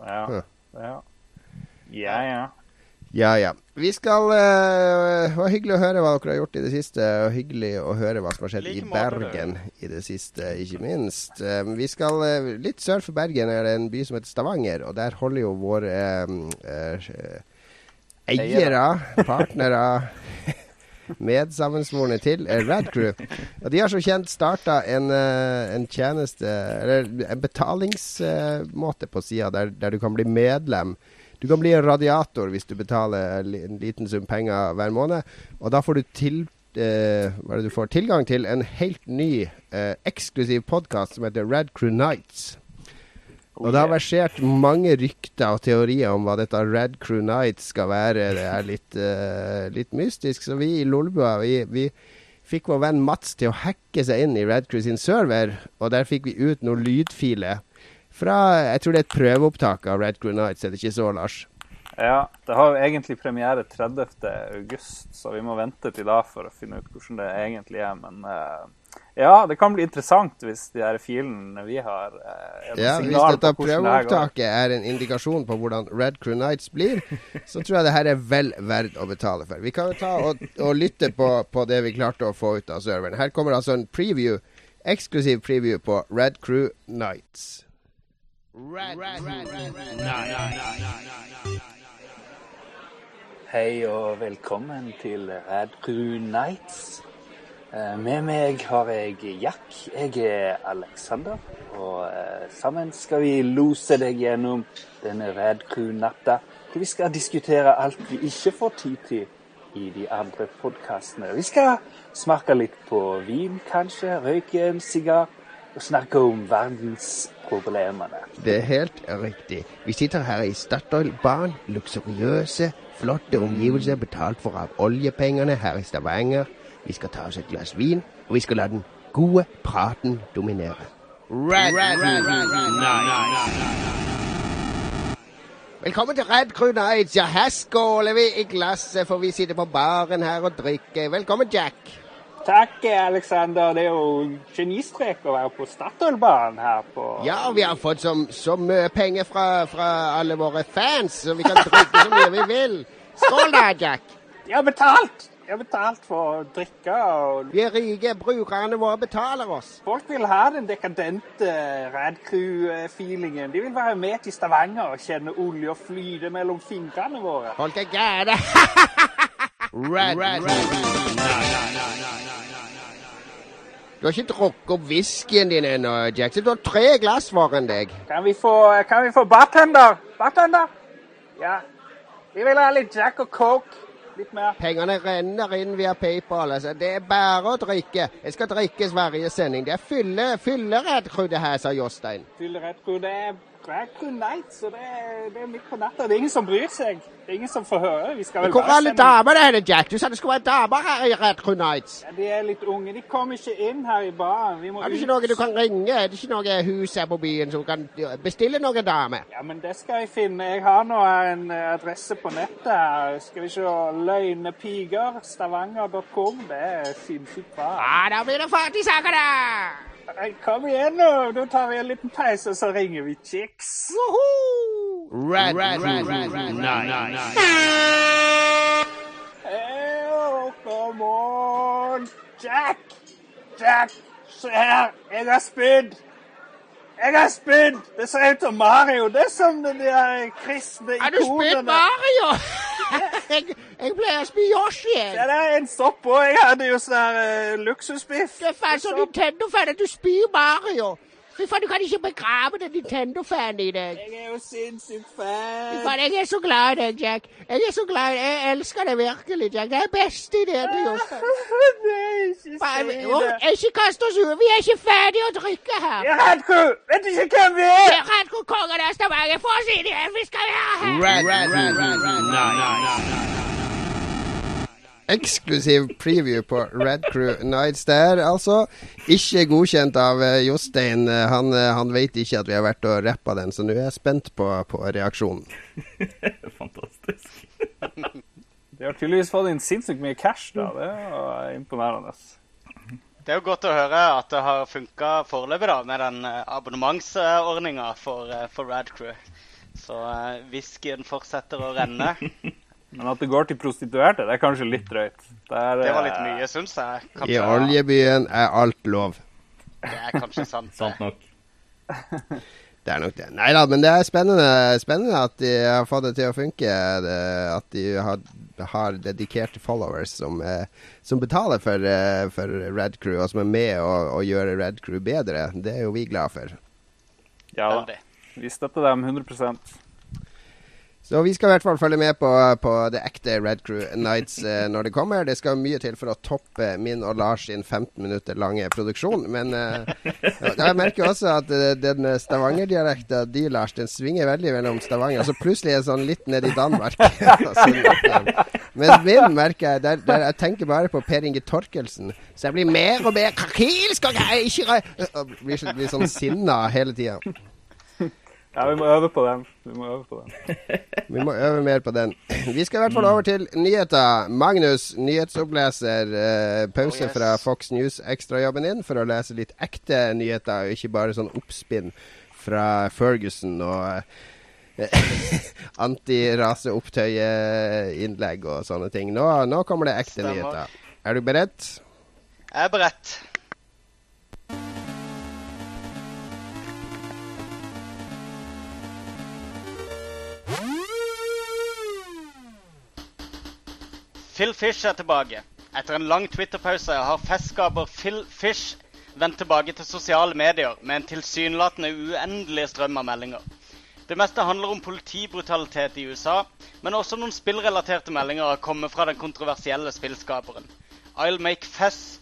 Ja. Vi skal det var hyggelig å høre hva dere har gjort i det siste, og hyggelig å høre hva som har skjedd i Bergen i det siste, ikke minst. Vi skal litt sør for Bergen, er det en by som heter Stavanger, og der holder jo våre eiere, partnere, medsammensvorne til Rad Crew. Og de har så kjent startet en tjeneste, eller en betalingsmåte på siden, der du kan bli medlem. Du kan bli en radiator hvis du betaler en liten sum penger hver måned, og da får du tilgang til en helt ny eksklusiv podcast som heter Rad Crew Nights. Og det har versert mange rykter og teorier om hva dette Rad Crew Nights skal være. Det er litt mystisk, så vi i Lolbua, vi fikk vår venn Mats til å hacke seg inn i Rad Crew sin server, og der fikk vi ut noen lydfiler jeg tror det er et prøveopptak av Rad Crew Nights, er det ikke så, Lars? Ja, det har jo egentlig premiere 30. august, så vi må vente til da for å finne ut hvordan det egentlig er, men det kan bli interessant hvis de her filene vi har hvis dette prøveopptaket er en indikasjon på hvordan Rad Crew Nights blir, så tror jeg det her er vel verdt å betale for. Vi kan jo ta og lytte på det vi klarte å få ut av serveren. Her kommer altså en eksklusiv preview på Rad Crew Nights. Hei og velkommen til Rad Crew Nights. Med meg har jeg Jack, jeg er Alexander, og sammen skal vi lose deg gjennom denne Rad Crew-natta, hvor vi skal diskutere alt vi ikke får tid til i de andre podcastene. Vi skal smake litt på vin, kanskje, røyke en sigar, og snakke om verdensproblemene. Det er helt riktig. Vi sitter her i Statoil-baren, luksuriøse, flotte omgivelser betalt for av oljepengene her i Stavanger. Vi skal ta oss et glass vin, og vi skal la den gode praten dominere. Velkommen til Rad Crew Nights. Ja, her skåler vi i glasset, for vi sitter på baren her og drikker. Velkommen, Jack. Takk, Alexander. Det er jo genistrek å være på Statoil-baren her på... Ja, vi har fått så mye penger fra alle våre fans, så vi kan drikke så mye vi vil. Skål da, Jack. De har betalt! De har betalt for å drikke. Og Vi er rike, brukerne våre betaler oss. folk vil ha den dekadente Rad Crew-feelingen. De vil være med til Stavanger og kjenne olje og flyte mellom fingrene våre. Folk er gærne. Red. Du har ikke drukket opp whiskyen din ennå, Jack. Du har 3 glass foran deg. Kan vi få bartender? Bartender? Ja. Vi vil ha litt Jack og Coke. Litt mer. Pengene renner inn via PayPal. Altså. Det er bare å drikke. Jeg skal drikke Sveriges sending. Det er fylleredd crew det her, sa Jostein. Fyller Rad Crew. Det er Rad Crew Night, så det er midt på natta. Det er ingen som bryr seg. Det er ingen som får høre. Vi skal vel Hvor bare er alle damene henne, Jack? Du sa det skulle være damer her i Red Crew Nights. Ja, de er litt unge. De kommer ikke inn her i baren. Vi må Er det ikke noe du kan ringe? Er det ikke noe hus her på byen som kan bestille noen dame? Ja, men det skal jeg finne. Jeg har nå en adresse på nettet her. Skal vi se. Løgnepiger. Stavanger.com. Det er sinnssykt bra. Da blir det fart i saken da! Nei, kom igjen nå. Nå tar vi en liten pause, og så ringer vi chicks. Red. Hey, come on. Jack, se her. Jeg har spydd. Det ser ut som Mario. Det er som de der kristne ikonene. Har du spydd Mario? jeg pleier å spy Yoshi. Ja, det er en stopp på. Jeg hadde jo sånn her luksusbiff. Det er faen så Nintendo-fan at du spyr Mario. Fy faen, du kan ikke begrave den Nintendo-fan i deg. Jeg er jo sinnssykt Fy fan. faen, jeg er så glad i deg, Jack. Jeg elsker deg virkelig, Jack. Det er beste ideen til Jostein. Nei, ikke Faen, si det. ikke kast oss ut. Vi er ikke ferdige å drikke her. Jeg er Rad Crew. Vet du ikke hvem vi er? Redd kongen av Stavanger, for å si det igjen, vi skal være her. Eksklusiv preview på Red Crew Nights der, altså. Ikke godkjent av Jostein. Han vet ikke at vi har vært og rappa den, så nå er jeg spent på reaksjonen. Fantastisk. De har tydeligvis fått inn sinnssykt mye cash da. Det er imponerende. Det er jo godt å høre at det har funket foreløpig da, med den abonnementsordningen for Rad Crew. Så whiskyen fortsetter å renne. Men at det går til prostituerte, det er kanskje litt drøyt. Det var litt mye, synes jeg. Kanskje, I oljebyen er alt lov. Det er kanskje sant. Sant nok. Det er nok det. Neida, men det er spennende at de har fått det til å funke. At de har dedikerte followers som betaler for Red Crew, og som er med å gjøre Red Crew bedre. Det er jo vi glad for. Ja da. Vi støtter dem 100%. Så vi skal i hvert fall følge med på det ekte Red Crew Nights når det kommer. Det skal mye til for å toppe min og Lars sin 15 minutter lange produksjon. Men jeg merker også at den Stavanger-dialekten de, Lars, den svinger veldig mellom Stavanger. Og så plutselig er det sånn litt ned i Danmark. Men min merker jeg, der jeg tenker bare på Per Inge Torkelsen. Så jeg blir mer og mer krakilsk og blir sånn sinna hele tiden. Ja, vi må øve på den. Vi må øve mer på den. Vi skal i hvert fall over til nyheter. Magnus, nyhetsoppleser. Pause fra Fox News, ekstrajobben din, for å lese litt ekte nyheter, og ikke bare sånn oppspinn fra Ferguson og antiraseopptøye-innlegg og sånne ting. Nå kommer det ekte nyheter. Er du beredt? Jeg er beredt. Phil Fish er tilbake. Etter en lang Twitter-pause har festskaper Phil Fish vendt tilbake til sosiale medier med en tilsynelatende uendelig strøm av meldinger. Det meste handler om politibrutalitet i USA, men også noen spillrelaterte meldinger har kommet fra den kontroversielle spillskaperen. I'll make Fess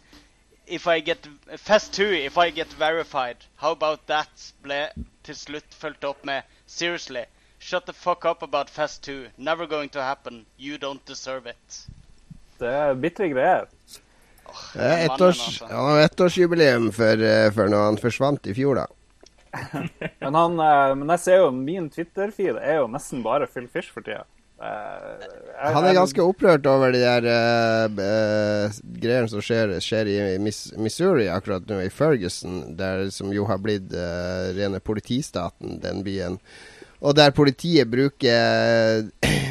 too if I get verified. How about that? Ble til slutt fulgt opp med seriously. Shut the fuck up about Fess 2. Never going to happen. You don't deserve it. Det er bitre greier. Det er ettårsjubileum for når han forsvant i fjor, da. Men jeg ser jo min Twitter-feed er jo nesten bare Phil Fish for tida. Han er ganske opprørt over de der greiene som skjer i Missouri akkurat nå, i Ferguson, der som jo har blitt rene politistaten, den byen. Og der politiet bruker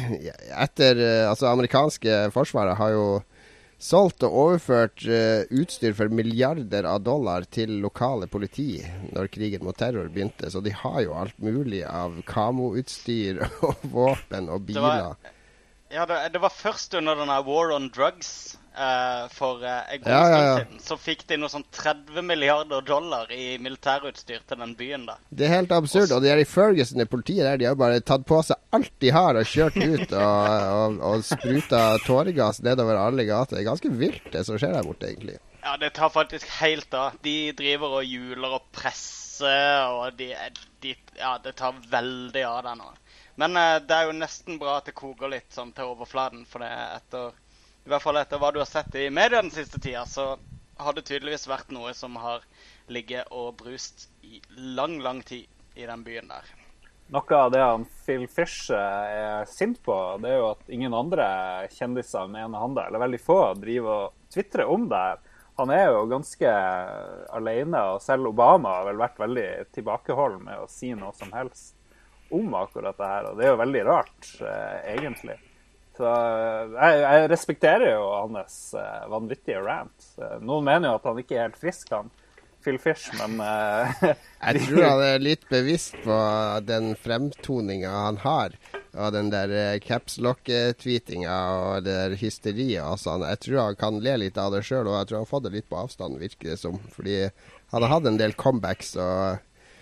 altså amerikanske forsvaret har jo solgt og overført utstyr for milliarder av dollar til lokale politi når krigen mot terror begynte. Så de har jo alt mulig av kamoutstyr og våpen og biler. Det var først under denne War on Drugs for en god stund siden. Så fikk de noe sånn 30 milliarder dollar i militærutstyr til den byen da. Det er helt absurd, og de er i Ferguson i politiet der. De har bare tatt på seg alt de har og kjørt ut og spruta tåregass nedover alle gater. Det er ganske vilt det som skjer der borte egentlig. Ja, det tar faktisk helt av. De driver og hjuler og presser, og det tar veldig av der nå. Men det er jo nesten bra at det koker litt sånn til overfladen, for det i hvert fall etter hva du har sett i media den siste tida, så har det tydeligvis vært noe som har ligget og brust i lang, lang tid i den byen der. Noe av det han Phil Fish er sint på, det er jo at ingen andre kjendiser mener han det, eller veldig få driver og twitrer om det her. Han er jo ganske alene, og selv Obama har vel vært veldig tilbakeholden med å si noe som helst om akkurat det her, og det er jo veldig rart, egentlig. Så jeg respekterer jo hans vanvittige rant. Noen mener jo at han ikke er helt frisk, han Phil Fish, men jeg tror han er litt bevisst på den fremtoninga han har, og den der caps lock-tweetinga og det der hysteriet og sånn. Jeg tror han kan le litt av det selv, og jeg tror han har fått det litt på avstand, virker det som. Fordi han har hatt en del comebacks, og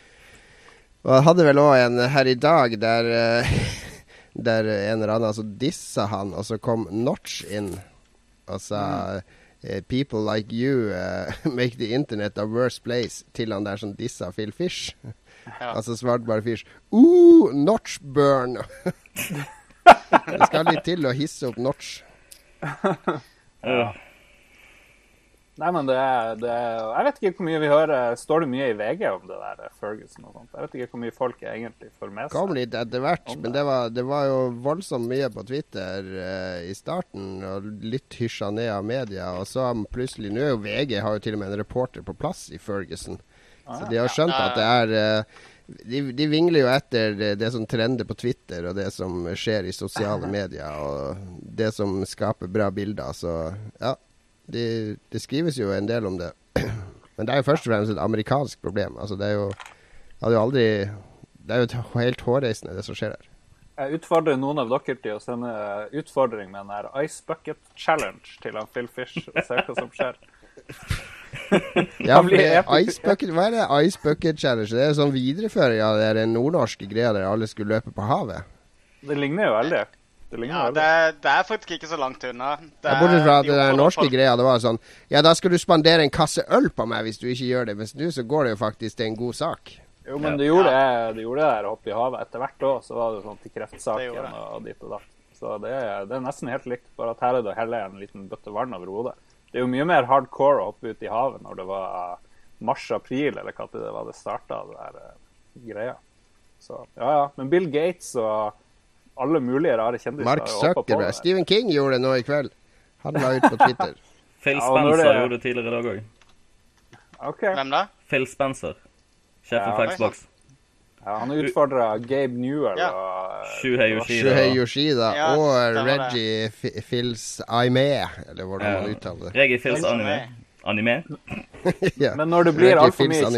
han hadde vel også en her i dag der en eller annen så dissa han, og så kom Notch inn og sa people like you make the internet a worse place, til han der som dissa Phil Fish. Altså svarte bare Fish Notch burn. Det skal litt til å hisse opp Notch. Nei, men det jeg vet ikke hvor mye vi hører. Står det mye i VG om det der Ferguson og sånt? Jeg vet ikke hvor mye folk egentlig får med seg. Kom litt etter hvert, men det var jo voldsomt mye på Twitter i starten, og litt hysja ned av media, og så plutselig, nå er jo VG har jo til og med en reporter på plass i Ferguson, så de har skjønt at det er de vingler jo etter det som trender på Twitter, og det som skjer i sosiale medier, og det som skaper bra bilder, så ja. Det skrives jo en del om det. Men det er jo først og fremst et amerikansk problem. Altså det er jo helt hårreisende det som skjer her. Jeg utfordrer noen av dere til å sende utfordring med den her Ice Bucket Challenge til han Phil Fish og se hva som skjer. Ja, hva er det Ice Bucket Challenge? Det er sånn videreføring av det nordnorske greia der alle skulle løpe på havet. Det ligner jo veldig. Det er faktisk ikke så langt unna. Bortsett fra at den norske greia, det var sånn, ja, da skal du spandere en kasse øl på meg hvis du ikke gjør det, mens nå så går det jo faktisk til en god sak. Jo, men det gjorde det der oppe i havet. Etter hvert år så var det sånn til kreftsaken og dit og datt. Så det er nesten helt likt, bare at her er det heller en liten bøtte vann over hodet. Det er jo mye mer hardcore å hoppe ut i havet når det var mars-april, eller hva det var det startet, det der greia. Så, ja, men Bill Gates og alle mulige rare kjendiser. Mark Zuckerberg. Stephen King gjorde det nå i kveld. Han la ut på Twitter. Phil Spencer gjorde det tidligere i dag også. Okay. Hvem da? Phil Spencer. Sjefen for Xbox. Ja, han utfordret Gabe Newell og Shuhei Yoshida og Reggie Fils Aime, eller hvordan man uttaler det. Reggie Fils Anime. Ja. Men når det blir alt for mye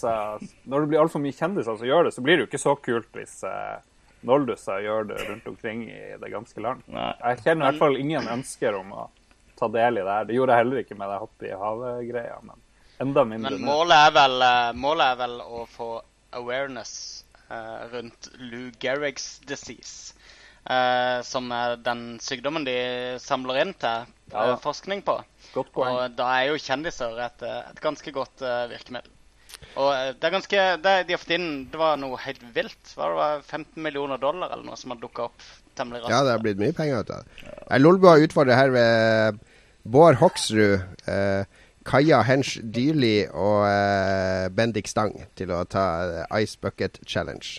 kjendiser, så gjør det, så blir det jo ikke så kult hvis Noldusa gjør det rundt omkring i det ganske land. Nei. Jeg kjenner i hvert fall ingen ønsker om å ta del i det her. Det gjorde jeg heller ikke med det hopp i havet-greia, men enda mindre. Men målet er vel å få awareness rundt Lou Gehrig's disease, som er den sykdommen de samler inn til forskning på. Godt poeng. Og da er jo kjendiser et ganske godt virkemiddel. Og det er ganske, de har fått inn, det var noe helt vilt, det var 15 millioner dollar eller noe som har dukket opp temmelig raskt. Ja, det har blitt mye penger ut av det. Lolbo har utfordret her ved Bård Hoksrud, Kaja Hensch Dyrli og Bendik Stang til å ta Ice Bucket Challenge.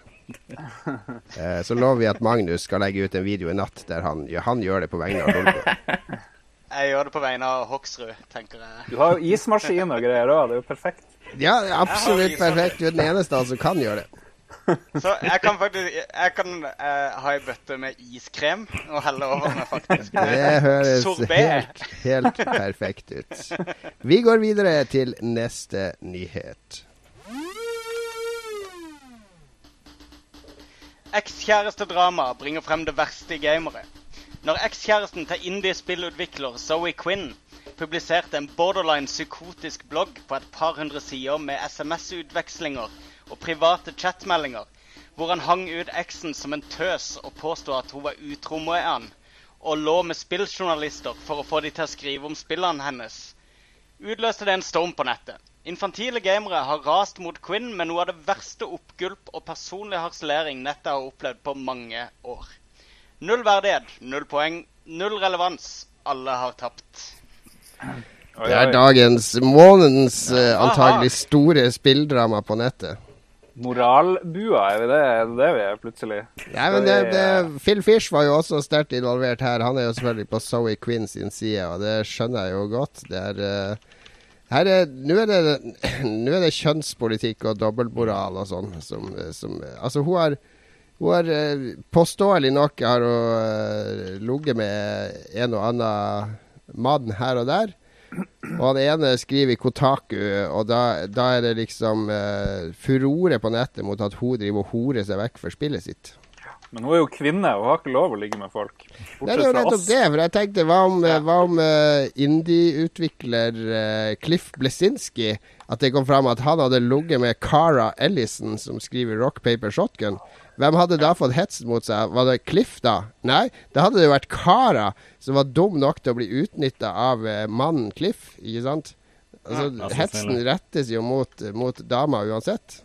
Så lover vi at Magnus skal legge ut en video i natt der han gjør det på vegne av Lolbo. Jeg gjør det på vegne av Hoksrud, tenker jeg. Du har jo ismaskin og greier også, det er jo perfekt. Ja, absolutt perfekt. Du er den eneste som kan gjøre det. Så jeg kan ha en bøtte med iskrem og helle over med faktisk Det høres sorbet. helt perfekt ut. Vi går videre til neste nyhet. Ekskjærestedrama bringer frem det verste i gamere. Når ekskjæresten til indie-spillutvikler Zoe Quinn publiserte en borderline psykotisk blogg på et par hundre sider med SMS-utvekslinger og private chatmeldinger, hvor han hang ut eksen som en tøs og påstod at hun var utro med han, og lå med spilljournalister for å få de til å skrive om spillene hennes, utløste det en storm på nettet. Infantile gamere har rast mot Quinn med noe av det verste oppgulp og personlig harselering nettet har opplevd på mange år. Null verdighet, 0 poeng, 0 relevans. Alle har tapt. Det er månedens antagelig store spilldrama på nettet. Moralbua, er det vi er plutselig? Nei, men Phil Fish var jo også sterkt involvert her. Han er jo selvfølgelig på Zoe Quinn sin side, og det skjønner jeg jo godt. Nå er det kjønnspolitikk og dobbeltmoral og sånn altså hun har påståelig nok har ligget med en og annen mann her og der. Og han ene skriver i Kotaku, og da er det liksom furore på nettet mot at hun driver og horer seg vekk for spillet sitt. Men hun er jo kvinne, og har ikke lov å ligge med folk. Det er jo nettopp det, for jeg tenkte, hva om indie-utvikler Cliff Blesinski, at det kom frem at han hadde ligget med Cara Ellison, som skriver Rock Paper Shotgun. Hvem hadde da fått hetsen mot seg? Var det Cliff da? Nei, det hadde det vært Cara som var dum nok til å bli utnyttet av mannen Cliff, ikke sant? Altså, hetsen rettes jo mot dama uansett.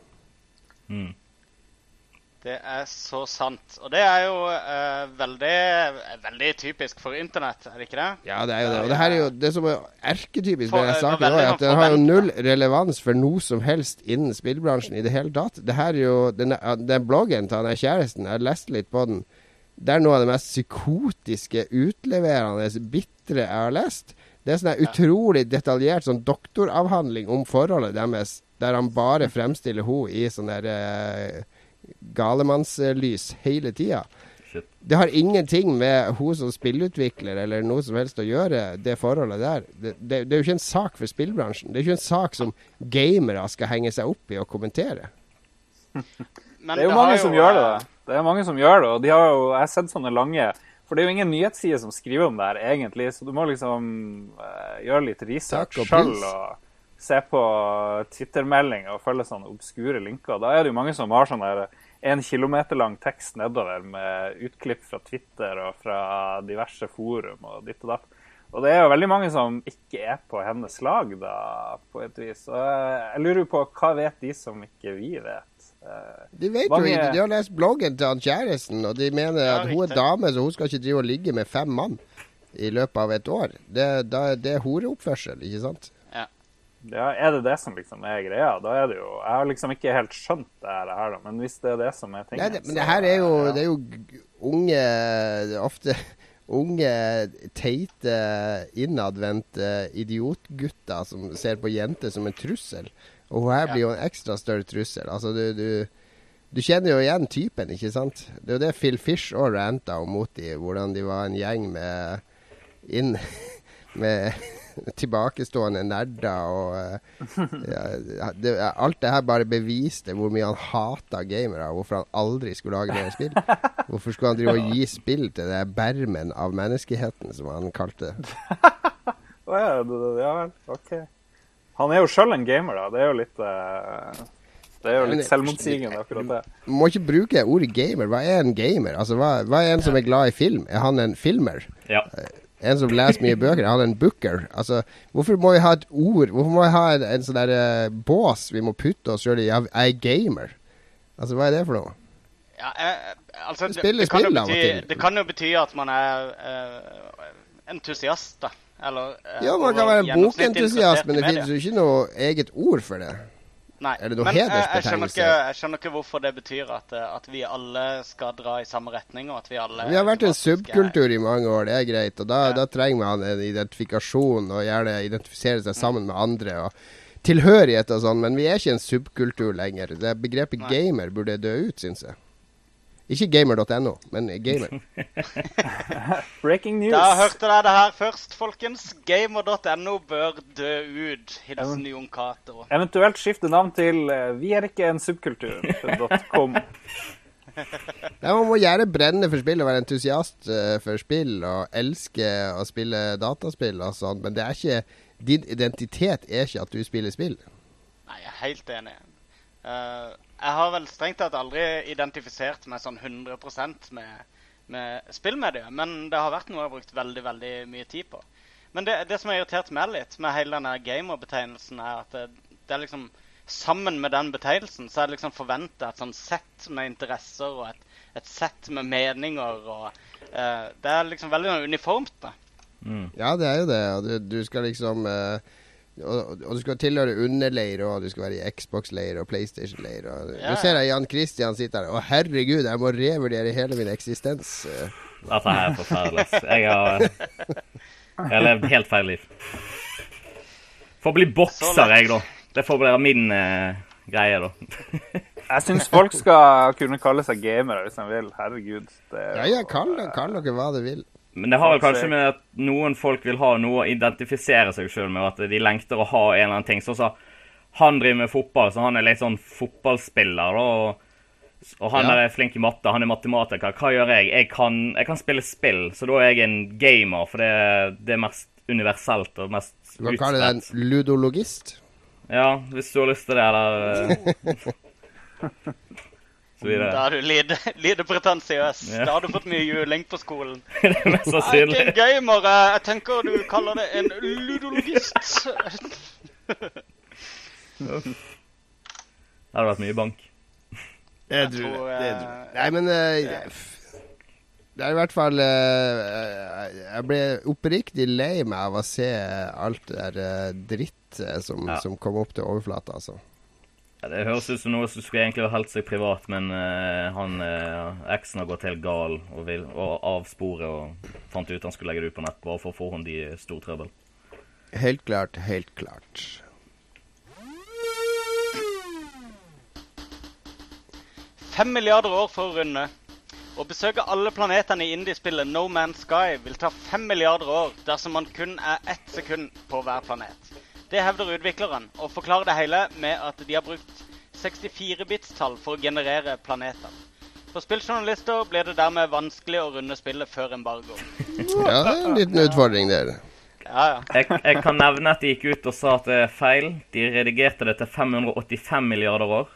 Det er så sant. Og det er jo veldig typisk for internett, er det ikke det? Ja, det er jo det. Og det her er jo det som er erketypisk med denne saken også, at den har jo null relevans for noe som helst innen spillbransjen i det hele tatt. Det her er jo, den bloggen til denne kjæresten, jeg leste litt på den, det er noe av det mest psykotiske, utleverende, bitre jeg har lest. Det er sånn utrolig detaljert sånn doktoravhandling om forholdet deres, der han bare fremstiller hun i sånn der galemannslys hele tida. Det har ingenting med hun som spillutvikler eller noe som helst å gjøre, det forholdet der. Det er jo ikke en sak for spillbransjen. Det er ikke en sak som gamere skal henge seg opp i og kommentere. Men det er jo mange som gjør det. Det er mange som gjør det, og de har jo, jeg har sett sånne lange, for det er jo ingen nyhetsside som skriver om det her egentlig, så du må liksom gjøre litt research selv og se på Twitter-meldinger og følge sånne obskure linker. Da er det jo mange som har sånn der 1 kilometer lang tekst nedover med utklipp fra Twitter og fra diverse forum og ditt og datt. Og det er jo veldig mange som ikke er på hennes lag da, på et vis. Og jeg lurer på, hva vet de som ikke vi vet? De vet jo ikke, de har lest bloggen til han kjæresten, og de mener at hun er dame, så hun skal ikke drive og ligge med 5 mann i løpet av et år. Det er horeoppførsel, ikke sant? Ja, er det som liksom er greia? Da er det jo, jeg har liksom ikke helt skjønt det her da, men hvis det er det som er tingen. Nei, men det her er jo, det er jo unge, ofte unge, teite, innadvendte idiotgutter som ser på jenter som en trussel. Og her blir jo en ekstra større trussel. Altså, du kjenner jo igjen typen, ikke sant? Det er jo det Phil Fish og ranta om mot de, hvordan de var en gjeng med tilbakestående nerder og alt det her bare beviste hvor mye han hatet gamere, hvorfor han aldri skulle lage mer spill. Hvorfor skulle han drive og gi spill til det bermen av menneskeheten, som han kalte det. Ja vel, ok. Han er jo selv en gamer da, det er jo litt selvmotsigende akkurat det. Du må ikke bruke ordet gamer. Hva er en gamer? Altså, hva er en som er glad i film? Er han en filmer? Ja. En som leser mye bøker, er han en booker? Altså, hvorfor må vi ha et ord? Hvorfor må vi ha en sånn der bås vi må putte oss selv i? Jeg er gamer. Altså, hva er det for noe? Ja, altså, det kan jo bety at man er entusiast, da. Eller, ja, man kan være en bokentusiast, men det finnes jo ikke noe eget ord for det. Nei, men jeg skjønner ikke hvorfor det betyr at vi alle skal dra i samme retning, og at vi alle... Vi har vært en subkultur i mange år, det er greit, og da trenger man en identifikasjon, og gjerne identifisere seg sammen med andre, og tilhørighet og sånn, men vi er ikke en subkultur lenger. Det begrepet gamer burde dø ut, synes jeg. Ikke gamer.no, men gamer. Breaking news. Da hørte dere det her først, folkens. Gamer.no bør dø ut. Hilsen Jon Cato. Eventuelt skifte navn til Vi er ikke en subkultur.com. Ja, man må gjerne brenne for spill og være entusiast for spill og elske å spille dataspill og sånn, men det er ikke, din identitet er ikke at du spiller spill. Nei, jeg er helt enig. Jeg har vel strengt tatt aldri identifisert meg sånn 100% med spillmediet, men det har vært noe jeg har brukt veldig, veldig mye tid på. Men det som har irritert meg litt med hele denne gamer-betegnelsen er at det er liksom, sammen med den betegnelsen, så er det liksom forventet et sånn sett med interesser og et sett med meninger, og det er liksom veldig uniformt da. Ja, det er jo det, og du skal liksom... Og du skal tilhøre underleir, og du skal være i Xbox-leir og PlayStation-leir. Nå ser jeg Jan Christian sitte der. Å, herregud, jeg må revurdere hele min eksistens. Dette her er forferdelig. Jeg har levd helt feil liv. For å bli bokser, jeg da. Det får bli min greie, da. Jeg synes folk skal kunne kalle seg gamere hvis de vil. Herregud. Ja, kall dere hva du vil. Men det har vel kanskje med at noen folk vil ha noe å identifisere seg selv med, at de lengter å ha en eller annen ting. Så han driver med fotball, så han er litt sånn fotballspiller, og han er flink i matte, han er matematiker. Hva gjør jeg? Jeg kan spille spill, så da er jeg en gamer, for det er mest universelt og mest utstrett. Du kan kalle deg en ludologist? Ja, hvis du har lyst til det, eller... Da er du lite pretensiøs. Ja. Da har du fått mye juling på skolen. Det er mest sannsynlig. Jeg er ikke en gamer. Jeg tenker du kaller det en ludologist. Det hadde vært mye bank. Det tror jeg. Nei, men det er i hvert fall jeg ble oppriktig lei meg av å se alt det der dritt som kom opp til overflata, altså. Ja, det høres ut som noe som skulle egentlig ha holdt seg privat, men eksen har gått helt gal og avspore og fant ut han skulle legge det ut på nett bare for å få henne i stor trøbbel. Helt klart. 5 milliarder år for å runde. Å besøke alle planetene i indiespillet No Man's Sky vil ta 5 milliarder år dersom man kun er 1 sekund på hver planet. Det hevder utvikleren, og forklarer det hele med at de har brukt 64-bits-tall for å generere planeter. For spilljournalister blir det dermed vanskelig å runde spillet før embargo. Ja, det er en liten utfordring der. Ja. Jeg kan nevne at de gikk ut og sa at det er feil. De redigerte det til 585 milliarder år.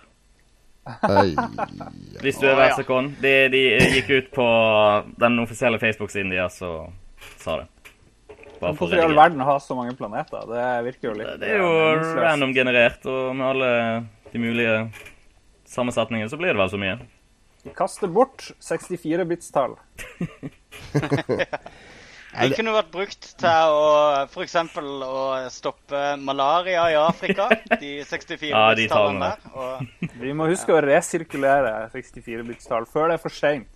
Hvis du er versekon. De gikk ut på den offisielle Facebook-siden deres og sa det. Hvorfor i all verden har så mange planeter? Det virker jo litt... Det er jo random generert, og med alle de mulige sammensetningene så blir det vel så mye. Kaste bort 64-bits-tall. Det kunne vært brukt til for eksempel å stoppe malaria i Afrika, de 64-bits-tallene der. Og... Vi må huske å resirkulere 64-bits-tall før det er for sent.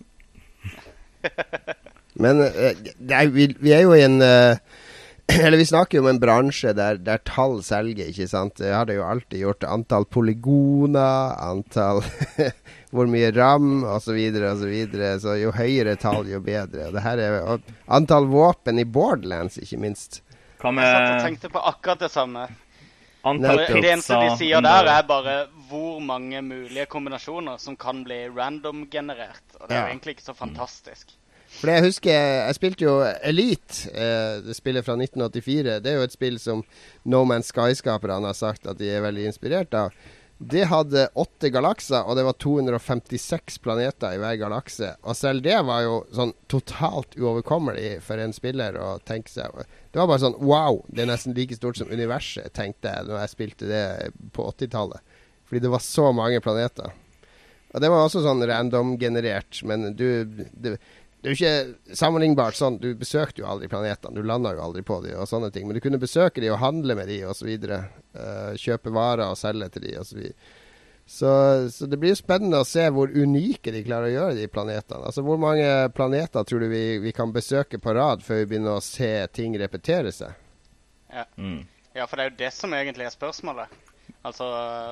Men vi er jo i en eller vi snakker jo om en bransje der tall selger, ikke sant? Jeg har det jo alltid gjort antall polygoner, antall hvor mye RAM og så videre, så jo høyere tall jo bedre. Og det her er antall våpen i Borderlands, ikke minst. Jeg satt og tenkte på akkurat det samme. Det eneste de sier der er bare hvor mange mulige kombinasjoner som kan bli random generert, og det er jo egentlig ikke så fantastisk. For jeg husker, jeg spilte jo Elite, det spillet fra 1984. Det er jo et spill som No Man's Sky-skaperne har sagt at de er veldig inspirert av. Det hadde 8 galakser, og det var 256 planeter i hver galakse. Og selv det var jo sånn totalt uoverkommelig for en spiller å tenke seg. Det var bare sånn, wow, det er nesten like stort som universet, tenkte jeg når jeg spilte det på 80-tallet. Fordi det var så mange planeter. Og det var også sånn random-generert, men det er jo ikke sammenlignbart sånn. Du besøkte jo aldri planetene, du landet jo aldri på de og sånne ting, men du kunne besøke de og handle med de og så videre, kjøpe varer og selge til de og så videre. Så det blir jo spennende å se hvor unike de klarer å gjøre de planetene. Altså hvor mange planeter tror du vi kan besøke på rad før vi begynner å se ting repetere seg? Ja. Ja, for det er jo det som egentlig er spørsmålet. Altså,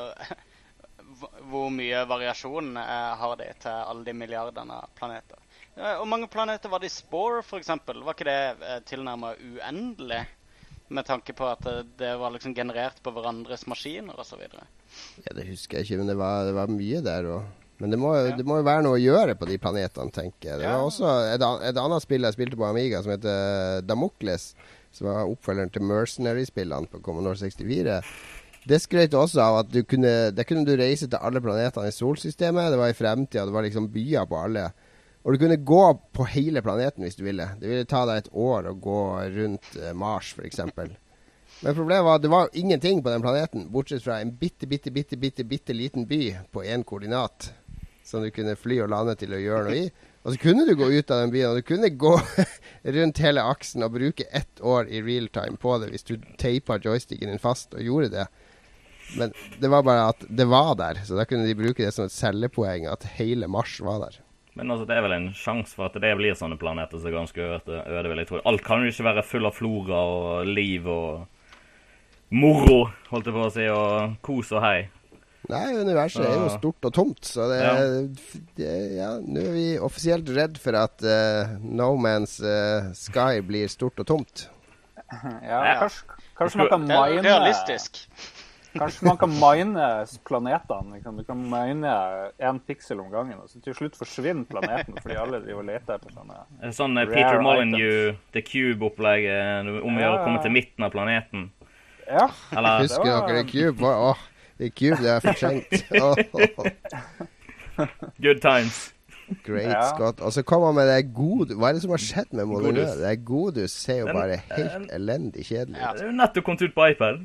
hvor mye variasjon har det til alle de milliardene av planeter? Hvor mange planeter var det i Spore, for eksempel? Var ikke det tilnærmet uendelig? Med tanke på at det var liksom generert på hverandres maskiner og så videre. Ja, det husker jeg ikke, men det var mye der. Men det må jo være noe å gjøre på de planetene, tenker jeg. Det var også et annet spill jeg spilte på Amiga som heter Damocles, som var oppfølgeren til Mercenary-spillene på Commodore 64. Det skrøt også av at der kunne du reise til alle planetene i solsystemet. Det var i fremtiden, det var liksom byer på alle. Og du kunne gå på hele planeten hvis du ville. Det ville ta deg et år å gå rundt Mars, for eksempel. Men problemet var at det var ingenting på den planeten, bortsett fra en bitte liten by på en koordinat, som du kunne fly og lande til å gjøre noe i. Og så kunne du gå ut av den byen, og du kunne gå rundt hele aksen og bruke 1 år i real time på det hvis du tapet joysticken din fast og gjorde det. Men det var bare at det var der, så da kunne de bruke det som et selgepoeng at hele Mars var der. Men altså, det er vel en sjanse for at det blir sånne planeter som er ganske øde, vil jeg tro. Alt kan jo ikke være full av flora og liv og moro, holdt jeg på å si, og kos og hei. Nei, universet er jo stort og tomt, så nå er vi offisielt redd for at No Man's Sky blir stort og tomt. Ja, kanskje man kan mine... Det er realistisk. Kanskje man kan mine planetene. Du kan mine 1 piksel om gangen, og så til slutt forsvinner planeten, fordi alle driver og leter etter sånne... Sånn Peter Molyneux, The Cube-opplegg, om å komme til midten av planeten. Ja. Eller, husker dere Cube? Det Cube, det er fortrengt. Good times. Great Scott. Og så kommer man med det gode... Hva er det som har skjedd med Molyneux? Det Godus ser jo bare helt elendig kjedelig ut. Det er jo nettopp kommet ut på iPad.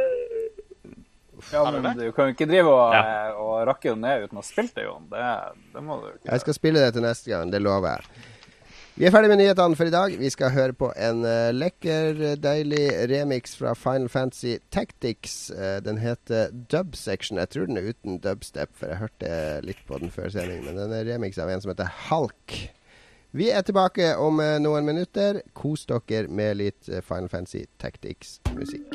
Ja, men du kan jo ikke drive og rakke jo ned uten å ha spilt det, Jon. Det må du ikke. Jeg skal spille det til neste gang, det lover jeg. Vi er ferdig med nyhetene for i dag. Vi skal høre på en lekker, deilig remix fra Final Fantasy Tactics. Den heter Dub Section. Jeg tror den er uten dubstep, for jeg hørte litt på den før sending. Men den er remix av en som heter Hulk. Vi er tilbake om noen minutter. Kos dere med litt Final Fantasy Tactics musikk.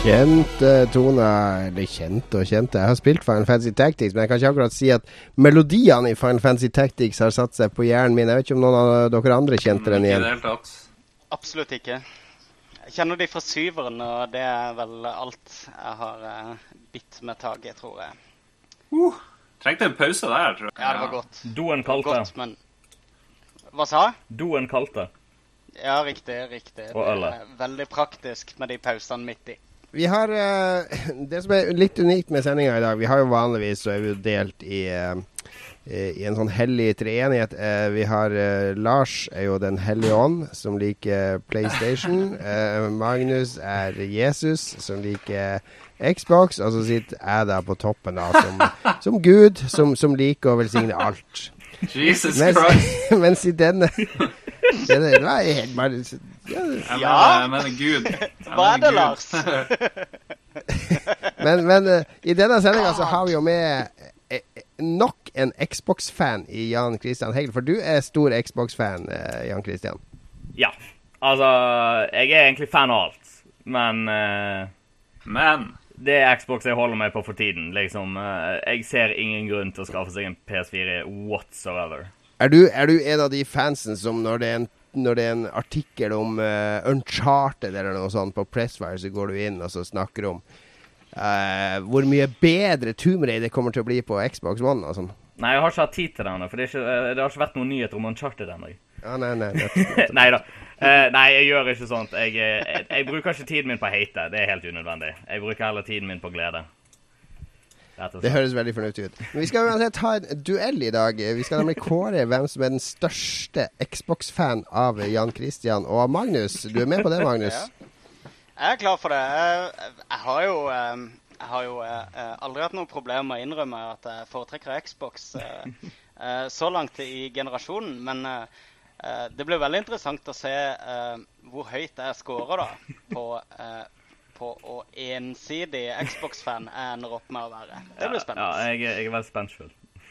Kjente toner, eller kjente og kjente. Jeg har spilt Final Fantasy Tactics, men jeg kan ikke akkurat si at melodiene i Final Fantasy Tactics har satt seg på hjernen min. Jeg vet ikke om noen av dere andre kjente den igjen. Ikke i det hele tatt. Absolutt ikke. Jeg kjenner de fra 7-eren, og det er vel alt jeg har bitt med taget, tror jeg. Trengte en pause der, tror jeg. Ja, det var godt. Doen kalte. Godt, men... Hva sa jeg? Doen kalte. Ja, riktig. Det er veldig praktisk med de pausene midt i. Vi har det som er litt unikt med sendinga i dag. Vi har jo vanligvis så er vi jo delt i en sånn hellig treenighet. Vi har Lars er jo den hellige ånd, som liker PlayStation. Magnus er Jesus, som liker Xbox. Og så sitter jeg der på toppen da, som Gud, som liker å velsigne alt. Jesus Christ. Mens i denne nei, helt bare... Ja. Men Gud. Hva er det, Lars? men i denne sendinga så har vi jo med nok en Xbox-fan i Jan Christian Hegel. For du er stor Xbox-fan, Jan Christian. Ja, altså, jeg er egentlig fan av alt. Men det er Xbox jeg holder meg på for tiden. Liksom, jeg ser ingen grunn til å skaffe seg en PS4 whatsoever. Er du en av de fansen som når det er en artikkel om Uncharted eller noe sånt på Pressfire, så går du inn og så snakker om hvor mye bedre Tomb Raider kommer til å bli på Xbox One og sånn? Nei, jeg har ikke hatt tid til denne, for det har ikke vært noen nyheter om Uncharted ennå. Ja, nei. Neida. Nei, jeg gjør ikke sånt. Jeg bruker ikke tiden min på hate. Det er helt unødvendig. Jeg bruker heller tiden min på glede. Det høres veldig fornuftig ut. Men vi skal uansett ha en duell i dag. Vi skal nemlig kåre hvem som er den største Xbox-fan av Jan Christian og Magnus. Du er med på det, Magnus? Ja. Jeg er klar for det. Jeg har jo aldri hatt noe problem med å innrømme at jeg foretrekker Xbox så langt i generasjonen, men det blir veldig interessant å se hvor høyt jeg scorer da på å ensidig Xbox-fan ender opp med å være. Det blir spennende. Ja, jeg er veldig spensfull.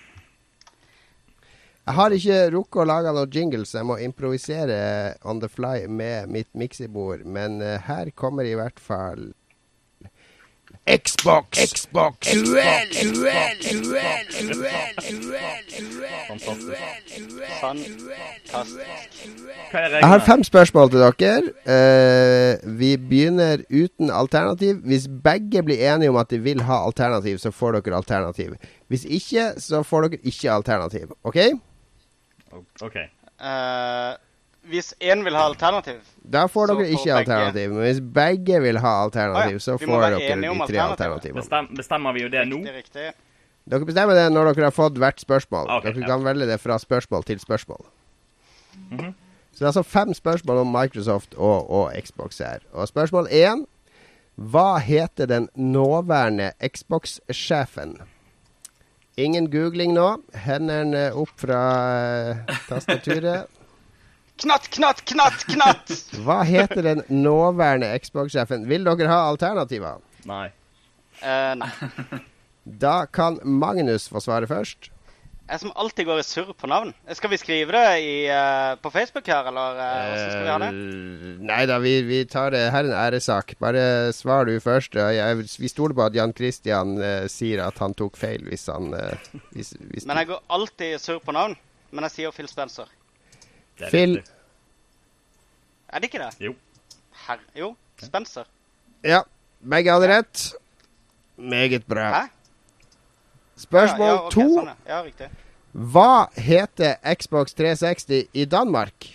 Jeg har ikke rukket å lage noen jingles, jeg må improvisere on the fly med mitt miksebord, men her kommer i hvert fall Xbox duell. Jeg har 5 spørsmål til dere. Vi begynner uten alternativ. Hvis begge blir enige om at de vil ha alternativ, så får dere alternativ. Hvis ikke, så får dere ikke alternativ. Ok? Ok. Hvis en vil ha alternativ, da får dere ikke alternativ. Men hvis begge vil ha alternativ, så får dere de 3 alternativene. Bestemmer vi jo det nå? Riktig. Dere bestemmer det når dere har fått hvert spørsmål. Okay, dere kan velge det fra spørsmål til spørsmål. Så det er altså 5 spørsmål om Microsoft og Xbox her. Og spørsmål 1: hva heter den nåværende Xbox-sjefen? Ingen googling nå. Hendene opp fra tastaturet. Knatt! Hva heter den nåværende Xbox-sjefen? Vil dere ha alternativer? Nei. Nei. Da kan Magnus få svare først. Jeg som alltid går i surr på navn. Skal vi skrive det på Facebook her, eller hvordan skal vi ha det? Neida, vi tar det her en æresak. Bare svar du først. Vi stoler på at Jan Christian sier at han tok feil hvis han... Men jeg går alltid surr på navn. Men jeg sier Phil Spencer. Phil. Er det ikke det? Jo. Jo, Spencer. Ja, begge hadde rett. Meget bra. Hæ? Spørsmål 2. Sånn, ja, riktig. Hva heter Xbox 360 i Danmark?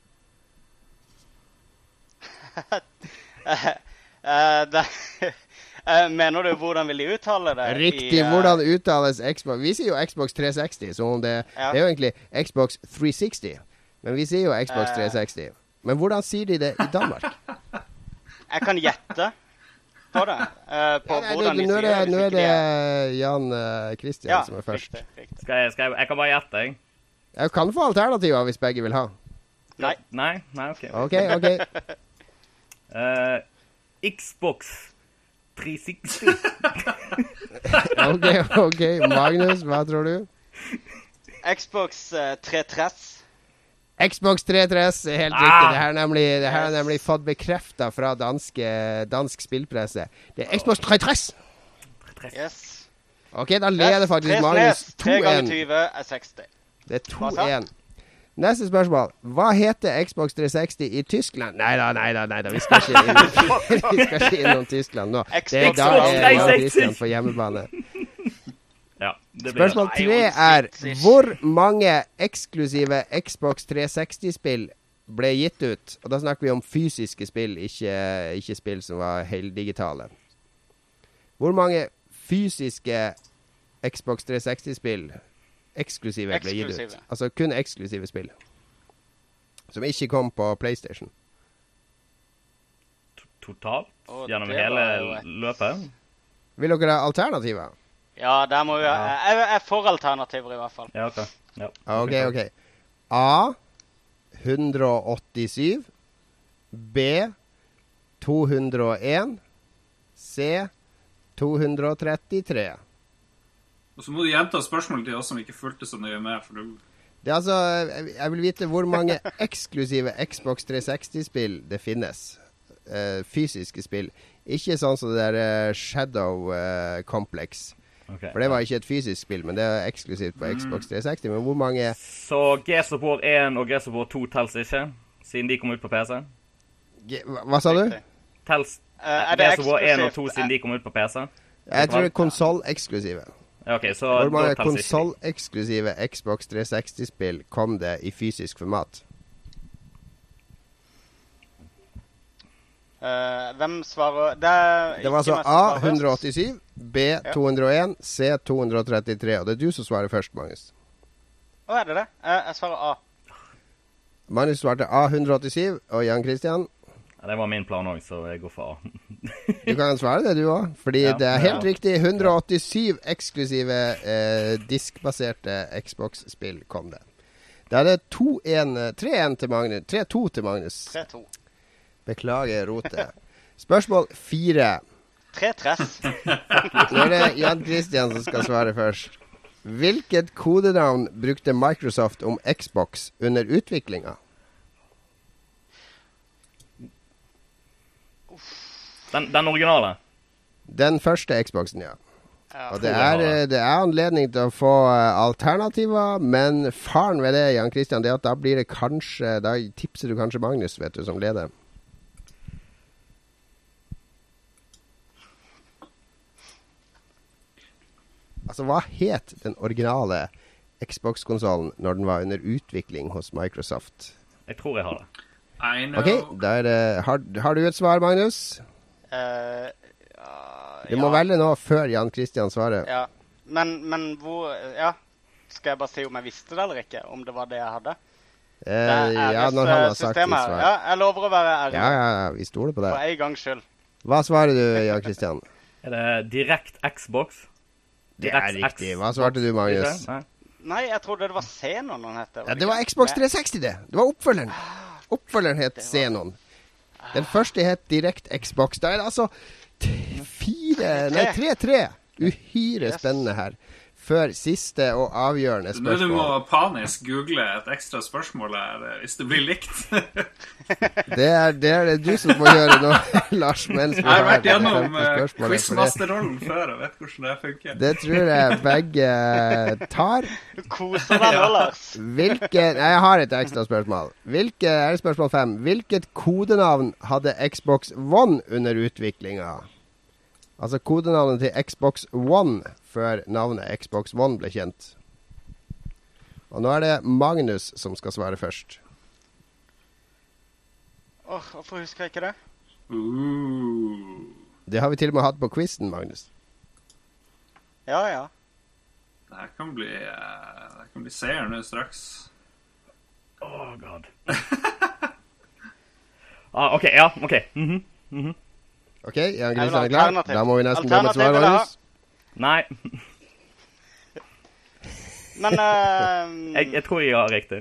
Mener du hvordan vil de uttale det? Riktig, hvordan uttales Xbox? Vi sier jo Xbox 360, så det er jo egentlig Xbox 360. Men vi sier jo Xbox 360. Men hvordan sier de det i Danmark? Jeg kan gjette på det. Hvordan de sier det. Nå er det Jan Christian som er først. Riktig. Jeg kan bare gjette, jeg. Jeg kan få alternativer hvis begge vil ha. Nei, ok. Xbox 360. Ok. Magnus, hva tror du? Xbox 330. Xbox 330 er helt riktig. Det her er nemlig fått bekreftet fra dansk spillpresse. Det er Xbox 330. Yes. Ok, da leder faktisk Magnus 2-1. 3 ganger 20 er 60. Det er 2-1. Neste spørsmål. Hva heter Xbox 360 i Tyskland? Neida. Vi skal ikke innom Tyskland nå. Da er Jan Christian på hjemmebane. Ja, Spørsmål 3 er: hvor mange eksklusive Xbox 360-spill ble gitt ut? Og da snakker vi om fysiske spill, ikke spill som var heldigitale. Hvor mange fysiske Xbox 360-spill eksklusive ble gitt ut? Altså kun eksklusive spill. Som ikke kom på PlayStation. Totalt? Gjennom hele løpet? Vil dere ha alternativer? Ja, der må vi jeg får alternativer i hvert fall. Ja, ok. Ja. Ok. A 187, B 201, C 233. Og så må du gjenta spørsmålet til oss som ikke fulgte så nøye med. For det er altså, jeg vil vite hvor mange eksklusive Xbox 360-spill det finnes. Fysiske spill. Ikke sånn som det der Shadow Complex. Okay, for det var ikke et fysisk spill, men det er eksklusivt på Xbox 360. Men hvor mange... Så Gears of War 1 og Gears of War 2 tels ikke, siden de kom ut på PC? Hva sa du? Tels Gears of War 1 og 2 siden de kom ut på PC? Jeg tror det er konsol-eksklusive. Okay, så hvor mange konsol-eksklusive Xbox 360-spill kom det i fysisk format? Hvem svarer? Det var altså A 187, B 201, C 233. Og det er du som svarer først, Magnus. Er det det? Jeg svarer A. Magnus svarte A 187, og Jan Christian? Ja, det var min plan også, så jeg går for A. Du kan svare det, du også. Fordi det er helt riktig. 187 eksklusive diskbaserte Xbox-spill kom det. Da er det 3-1 til Magnus. 3-2 til Magnus. 3-2. Beklager rotet. Spørsmål 4. 3-3. Nå er det Jan Christian som skal svare først. Hvilket kodenavn brukte Microsoft om Xbox under utviklinga? Den originale? Den første Xboxen, ja. Og det er anledning til å få alternativer, men faren ved det, Jan Christian, det er at da blir det kanskje, da tipser du kanskje Magnus, vet du, som leder. Altså, hva het den originale Xbox-konsolen når den var under utvikling hos Microsoft? Jeg tror jeg har det. Ok, da er det... Har du et svar, Magnus? Du må velge nå før Jan Christian svarer. Ja, men hvor... Ja, skal jeg bare si om jeg visste det eller ikke? Om det var det jeg hadde? Ja, når han har sagt sitt svar. Ja, jeg lover å være ærlig. Ja, vi stoler på det. For en gangs skyld. Hva svarer du, Jan Christian? Er det Direct Xbox? Det er riktig. Hva svarte du, Magnus? Nei, jeg trodde det var Xenon han hette. Ja, det var Xbox 360 det. Det var oppfølgeren. Oppfølgeren het Xenon. Den første het Direct Xbox. Da er det altså 3-3. Uhyre spennende her. Før siste og avgjørende spørsmål. Nå du må panisk google et ekstra spørsmål her, hvis det blir likt. det er det du som må gjøre nå, Lars. Jeg har vært gjennom quizmasterrollen før og vet hvordan det funker. Det tror jeg begge tar. Koser deg nå, Lars. Jeg har et ekstra spørsmål. Er det spørsmål 5? Hvilket kodenavn hadde Xbox One under utviklinga? Altså kodenavnet til Xbox One før navnet Xbox One ble kjent. Og nå er det Magnus som skal svare først. Hvorfor husker jeg ikke det? Det har vi til og med hatt på quizen, Magnus. Ja. Det her kan bli seier nå straks. God. Ok, ja, ok. Ok, Jan Christian er klar. Da må vi nesten gå med et svar, Magnus. Nei. Men jeg tror jeg har riktig.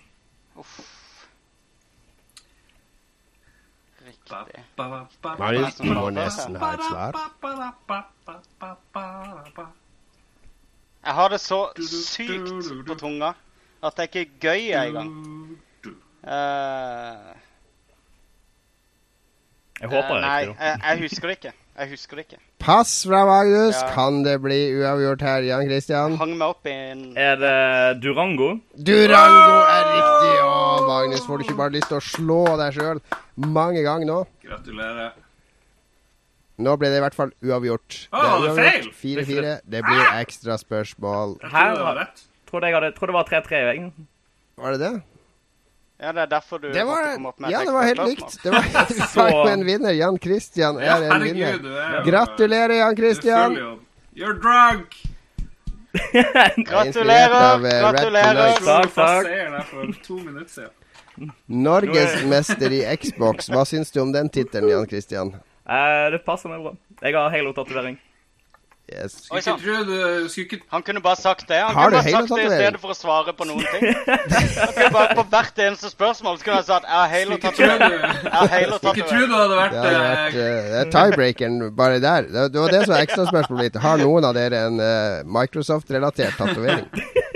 Riktig. Magnus, du må nesten ha et svar. Jeg har det så sykt på tunga at det ikke er gøy engang. Jeg håper det er Nei, riktig. jeg husker det ikke. Pass fra Magnus. Ja. Kan det bli uavgjort her, Jan Christian? Hang meg opp i en... Er det Durango? Durango er riktig! Å, Magnus, får du ikke bare lyst til å slå deg selv mange ganger nå? Gratulerer. Nå ble det i hvert fall uavgjort. Å, det er feil! 4-4. Det blir ekstra spørsmål. Jeg tror det var rett. Trodde det var 3-3, jeg. Var det det? Ja, det er derfor du Det var, måtte komme opp med et ja, det ekstra var helt spørsmål. likt. Det var jo en vinner. Jan Christian Ja, er en vinner. herregud, du er jo... Gratulerer, Jan Christian. Du er full, jo. You're drunk! Gratulerer! Tonight. Takk. Fast seieren her for 2 minutter siden. Norgesmester i Xbox. Hva syns du om den tittelen, Jan Christian? Det passer meg bra. Jeg har Halo-tatovering. Yes. Oi, Skulle sant. ikke tro du... Skulle ikke... Han kunne bare sagt det. Han Har kunne du bare sagt det i Halo-tatovering? stedet for å svare på noen ting. Han kunne bare på hvert eneste spørsmål så kunne han sagt, jeg har Skulle ikke tro Halo-tatovering. du... Jeg har Skulle ikke tro Halo-tatovering. du hadde Det vært... hadde vært det er tiebreakeren bare der. Det var det som var ekstraspørsmålet mitt. Har noen av dere en Microsoft-relatert tatovering?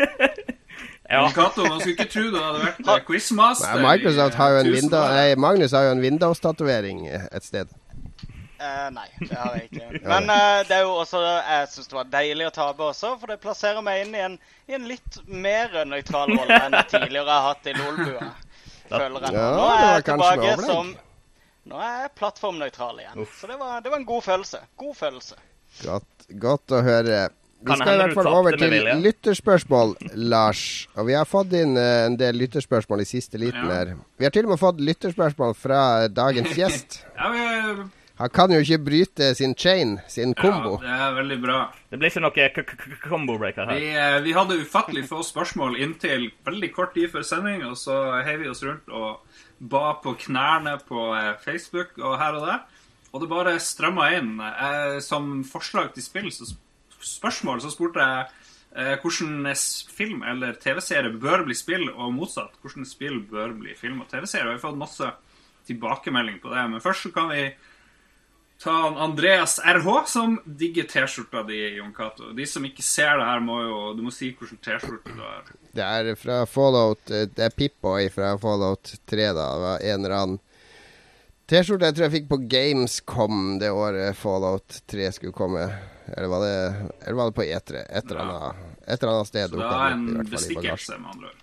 Ja. Cato, man skulle ikke tro du hadde vært quizmaster. Nei, Microsoft har jo en 1000 Windows, år. nei, Magnus har jo en Windows-tatovering et sted. Nei, det har jeg ikke. Men det er jo også, jeg synes det var deilig å tape også, for det plasserer meg inn i en litt mer nøytral rolle enn jeg tidligere har hatt i LOL-bua. Føler jeg nå. Ja, Nå det er var jeg kanskje tilbake med som... Nå er jeg plattformnøytral igjen. Så det var en god følelse. God følelse. Godt å høre. Vi Kan skal i hende hvert du fall tapte over med til vilje. lytterspørsmål, Lars. Og vi har fått inn en del lytterspørsmål i siste liten Ja. her. Vi har til og med fått lytterspørsmål fra dagens gjest. Ja, Han kan jo ikke bryte sin chain, sin kombo. Ja, det er veldig bra. Det blir ikke noe combo breaker her. Vi hadde ufattelig få spørsmål inntil veldig kort tid før sending, og så heiv vi oss rundt og ba på knærne på Facebook og her og der. Og det bare strømmet inn. Som forslag til spill, spørsmål, så spurte jeg hvordan film eller TV-serie bør bli spill, og motsatt. Hvordan spill bør bli film og TV-serie. Og vi har fått masse tilbakemelding på det. Men først så kan vi ta Andreas RH, som digger T-skjorta di, Jon Cato. De som ikke ser det her, du må si hvordan T-skjorte du har. Det er fra Fallout. Det er Pip-Boy fra Fallout 3, da. Det var en eller annen T-skjorte jeg tror jeg fikk på Gamescom det året Fallout 3 skulle komme. Eller var det på E3? Et eller annet sted. Så det er en bestikkelse, med andre ord.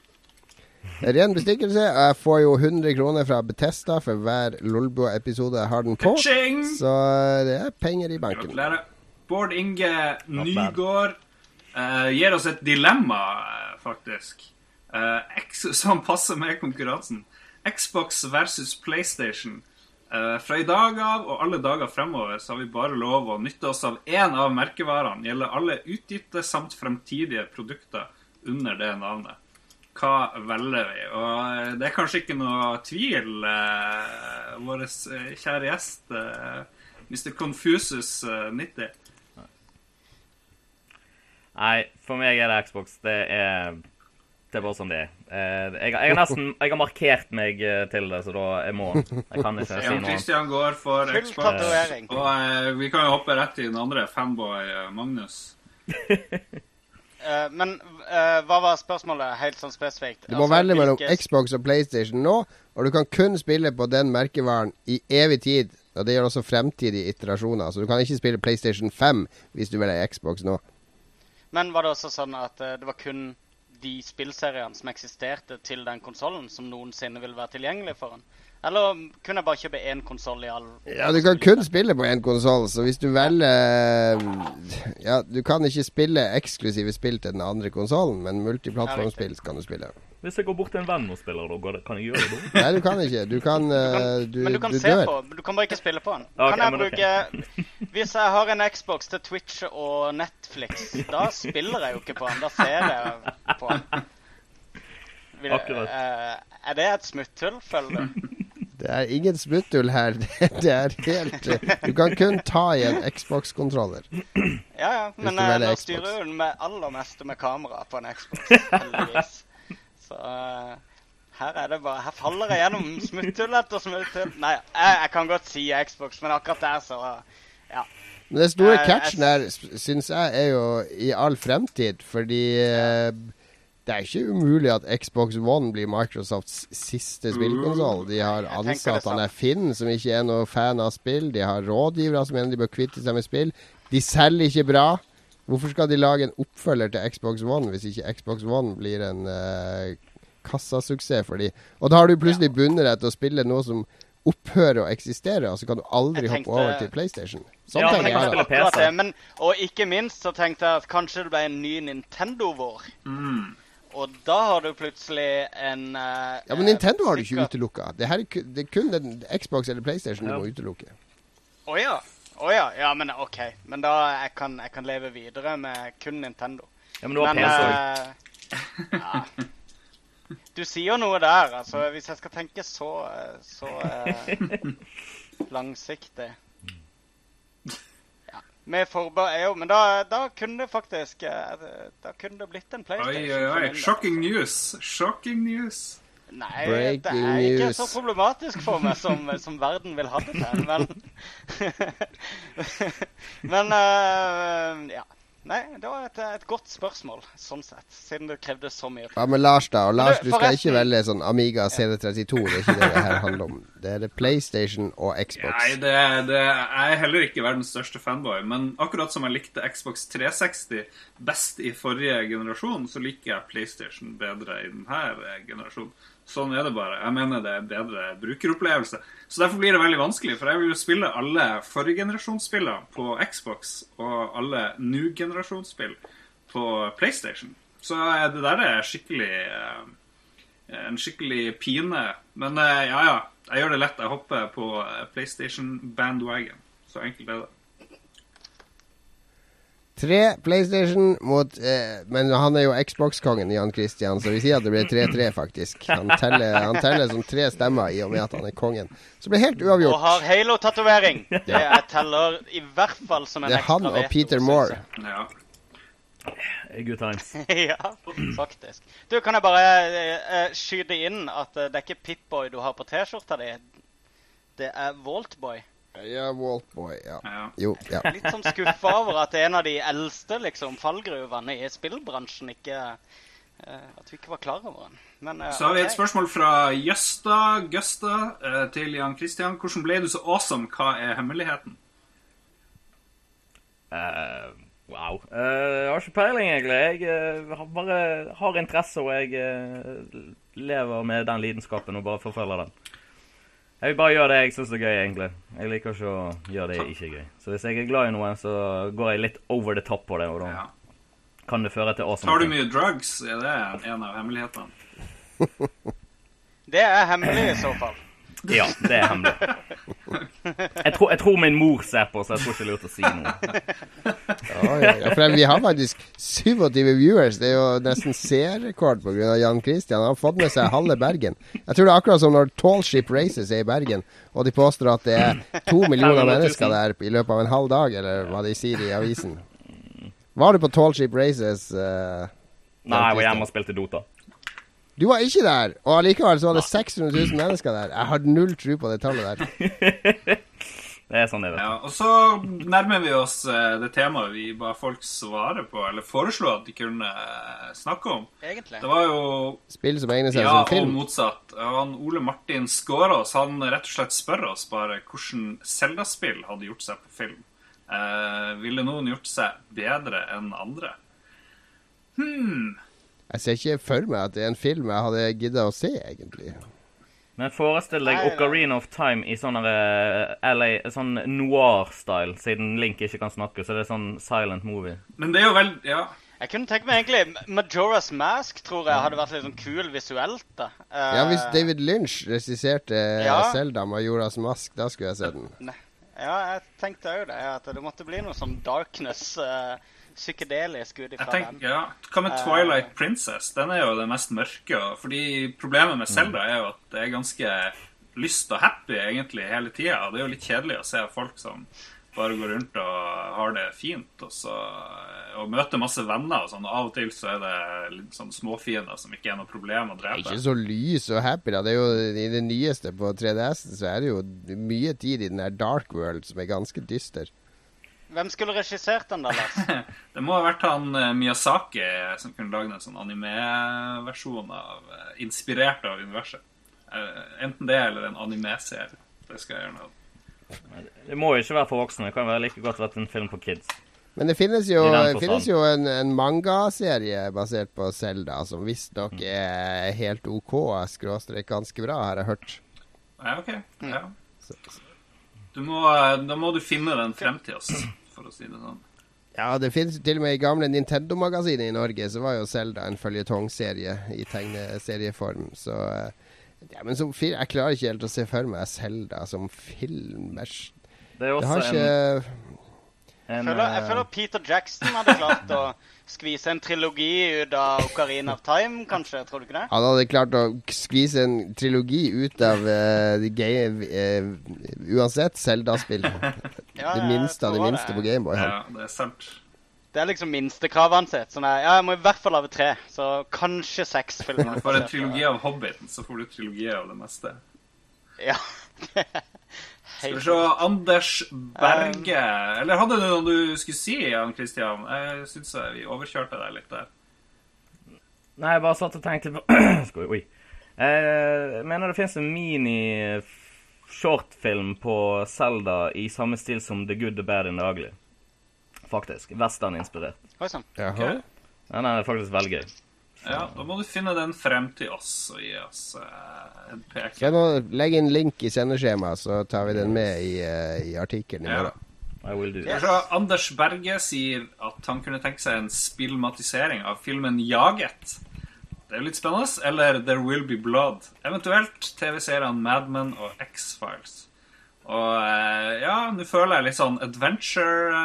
Ren bestikkelse. Jeg får jo 100 kroner fra Bethesda for hver Lolbua-episode jeg har den på. Ka-ching! Så det er penger i banken. Gratulerer. Bård Inge Nygård gir oss et dilemma, faktisk. Som passer med konkurransen. Xbox versus PlayStation. Fra i dag av og alle dager fremover så har vi bare lov å nytte oss av en av merkevarene. Gjelder alle utgitte samt fremtidige produkter under det navnet. Hva velger vi? Og det er kanskje ikke noe tvil, vår kjære gjest, Mr. Confusus 90. Nei, for meg er det Xbox. Det er bare sånn det er. Jeg har markert meg til det, så da jeg kan ikke si Jan noe. Christian går for Full Xbox. tatovering. Og vi kan jo hoppe rett til den andre fanboy, Magnus. Men hva var spørsmålet helt sånn spesifikt? Du må velge mellom Xbox og PlayStation nå, og du kan kun spille på den merkevaren i evig tid. Og det gjør også fremtidige iterasjoner. Så du kan ikke spille PlayStation 5 hvis du velger Xbox nå. Men var det også sånn at det var kun de spillseriene som eksisterte til den konsolen som noensinne vil være tilgjengelig for den? Eller kunne jeg bare kjøpe en konsol i all... Ja, du kan kun spille på en konsol, så hvis du velger... Ja, du kan ikke spille eksklusive spill til den andre konsolen, men multiplattformspill kan du spille. Hvis jeg går bort til en venn og spiller, da kan jeg gjøre det da? Nei, du kan ikke. Du kan... Men du kan se på, du kan bare ikke spille på den. Ok, Kan jeg men bruke... Hvis jeg har en Xbox til Twitch og Netflix, da spiller jeg jo ikke på den, da ser jeg på den. Akkurat. Er det et smutthull, føler du? Det er ingen smutthull her. Det er helt... Du kan kun ta i en Xbox-kontroller. Ja, men du velger nå Xbox. styrer hun med aller meste med kamera på en Xbox, heldigvis. Så her faller jeg gjennom smutthull etter smutthull. Nei, jeg kan godt si Xbox, men akkurat der så, ja. Men det store catchen her, synes jeg, er jo i all fremtid, fordi Det er ikke umulig at Xbox One blir Microsofts siste spillkonsoll. De har ansatt han Finn, som ikke er noe fan av spill. De har rådgivere som mener de bør kvitte seg med spill. De selger ikke bra. Hvorfor skal de lage en oppfølger til Xbox One hvis ikke Xbox One blir en kassasuksess for de? Og da har du plutselig bundet deg til å spille noe som opphører å eksistere, og så kan du aldri hoppe over til PlayStation. Sånn tenker jeg akkurat det, men, og ikke minst så tenkte jeg at kanskje det ble en ny Nintendo-vår. Og da har du plutselig en ja, men Nintendo har du ikke utelukket. Det er kun den Xbox eller PlayStation du må utelukke. Åja, ja, men ok. Men da jeg kan leve videre med kun Nintendo. Ja, men du har PC. Ja. Du sier noe der, altså. Hvis jeg skal tenke så langsiktig. Med forbehold, men da kunne det faktisk da kunne det blitt en PlayStation. Oi. Shocking news. Nei, breaking det er ikke news. så problematisk for meg som verden vil ha det til, men ja. Nei, det var et godt spørsmål, sånn sett, siden du krevde så mye. Ja, men Lars da, og Lars, du skal ikke velge sånn Amiga CD32, det er ikke det her handler om. Det er det PlayStation og Xbox. Nei, det er heller ikke verdens største fanboy, men akkurat som jeg likte Xbox 360 best i forrige generasjon, så liker jeg PlayStation bedre i denne generasjonen. Sånn er det bare. Jeg mener det er bedre brukeropplevelse. Så derfor blir det veldig vanskelig, for jeg vil jo spille alle forrige generasjonsspillene på Xbox og alle new-generasjonsspill på PlayStation. Så det der er en skikkelig pine. Men ja, jeg gjør det lett. Jeg hopper på PlayStation bandwagon. Så enkelt er det. 3 PlayStation mot men han er jo Xbox-kongen, Jan Christian, så vi sier at det blir 3-3 faktisk. Han teller som 3 stemmer i og med at han er kongen. Så det blir helt uavgjort. Og har Halo-tatovering. Det teller i hvert fall som en ekstra veto. Det er han og Peter Moore. Ja. Good times. Ja, faktisk. Du, kan jeg bare skyte inn at det er ikke Pip-Boy du har på t-skjorta di. Det er Vault-Boy. Ja, Vault-Boy, ja. Jo, ja. Litt sånn skuffa over at en av de eldste liksom, fallgruvene i spillbransjen ikke at vi ikke var klar over den. Men, så har vi et spørsmål fra Gösta til Jan Christian. Hvordan ble du så awesome? Hva er hemmeligheten? Wow. Jeg har ikke peiling, egentlig. Jeg bare har interesse, og jeg lever med den lidenskapen og bare forfølger den. Jeg vil bare gjøre det jeg synes er gøy, egentlig. Jeg liker ikke å gjøre det ikke gøy. Så hvis jeg er glad i noe, så går jeg litt over the top på det, og da kan det føre til awesome. Tar du mye drugs? Er det en av hemmelighetene? Det er hemmelig i så fall. Ja, det er hemmelig. Jeg tror min mor ser på, så jeg tror ikke det er lurt å si noe. Ja, for vi har faktisk 27 viewers. Det er jo nesten seerrekord på grunn av Jan Christian. Han har fått med seg halve Bergen. Jeg tror det er akkurat som når Tallship Races er i Bergen, og de påstår at det er 2 millioner mennesker der i løpet av en halv dag, eller hva de sier i avisen. Var du på Tallship Races? Nei, jeg var hjemme og spilte Dota. Du var ikke der, og allikevel så var det 600 000 mennesker der. Jeg har null tro på det tallet der. Det er sånn det, vet du. Ja, og så nærmer vi oss det temaet vi ba folk svare på, eller foreslå at de kunne snakke om. Egentlig. Det var jo spill som egner seg som film. Ja, og motsatt. Han Ole Martin Skårås, han rett og slett spør oss bare hvordan Zelda-spill hadde gjort seg på film. Ville noen gjort seg bedre enn andre? Jeg ser ikke for meg at det er en film jeg hadde giddet å se, egentlig. Men forestill deg Ocarina of Time i sånn sånn noir-style, siden Link ikke kan snakke, så det er sånn silent movie. Men det er jo vel, ja. Jeg kunne tenke meg egentlig Majora's Mask, tror jeg, hadde vært litt sånn kul visuelt, da. Ja, hvis David Lynch regisserte Zelda Majora's Mask, da skulle jeg se den. Ja, jeg tenkte jo det, at det måtte bli noe sånn darkness, psykedelisk ut ifra den. Ja, hva med Twilight Princess? Den er jo det mest mørke, fordi problemet med Zelda er jo at det er ganske lyst og happy egentlig hele tiden. Det er jo litt kjedelig å se folk som bare går rundt og har det fint, og møter masse venner og sånn. Av og til så er det litt sånn småfiender som ikke er noe problem å drepe. Ikke så lys og happy da. Det er jo i det nyeste på 3DS, så er det jo mye tid i den der Dark World som er ganske dyster. Hvem skulle regissert den da, Lars? Det må ha vært han Miyazaki som kunne lage en sånn anime-versjon inspirert av universet. Enten det eller en anime-serie. Det skal jeg gjerne ha. Det må jo ikke være for voksne. Det kan være like godt vært en film for kids. Men det finnes jo en manga-serie basert på Zelda, som visstnok er helt OK, skråstrek ganske bra, har jeg hørt. Ja, ok. Ja. Da må du finne den frem til oss, for å si det sånn. Ja, det finnes til og med i gamle Nintendo-magasinet i Norge, så var jo Zelda en føljetong-serie i tegneserieform, så... Ja, men jeg klarer ikke helt å se for meg Zelda som film. Det er også jeg føler Peter Jackson hadde klart å skvise en trilogi ut av Ocarina of Time, kanskje, tror du ikke det? Han hadde klart å skvise en trilogi ut av uansett Zelda-spill. Det minste av det minste på Gameboy. Ja, det er sant. Det er liksom minstekravet sitt. Sånn jeg må i hvert fall lave 3, så kanskje 6 filmer. For en trilogi av Hobbiten, så får du trilogi av det meste. Ja. Skal vi se, Anders Berge. Eller hadde du noe du skulle si, Jan Christian? Jeg synes vi overkjørte deg litt der. Nei, jeg bare satt og tenkte på... Oi. Jeg mener det finnes en mini-shortfilm på Zelda i samme stil som The Good, The Bad and The Ugly. Faktisk. Western-inspirert. Oi, sånn. Okay. Den er faktisk veldig gøy. Ja, da må du finne den frem til oss og gi oss en pek. Skal jeg nå legge inn link i sendeskjema, så tar vi den med i artikkelen i morgen. I will do. Yes. Anders Berge sier at han kunne tenke seg en spillmatisering av filmen Jaget. Det er litt spennende. Eller There Will Be Blood. Eventuelt TV-serien Mad Men og X-Files. Og ja, nå føler jeg litt sånn adventure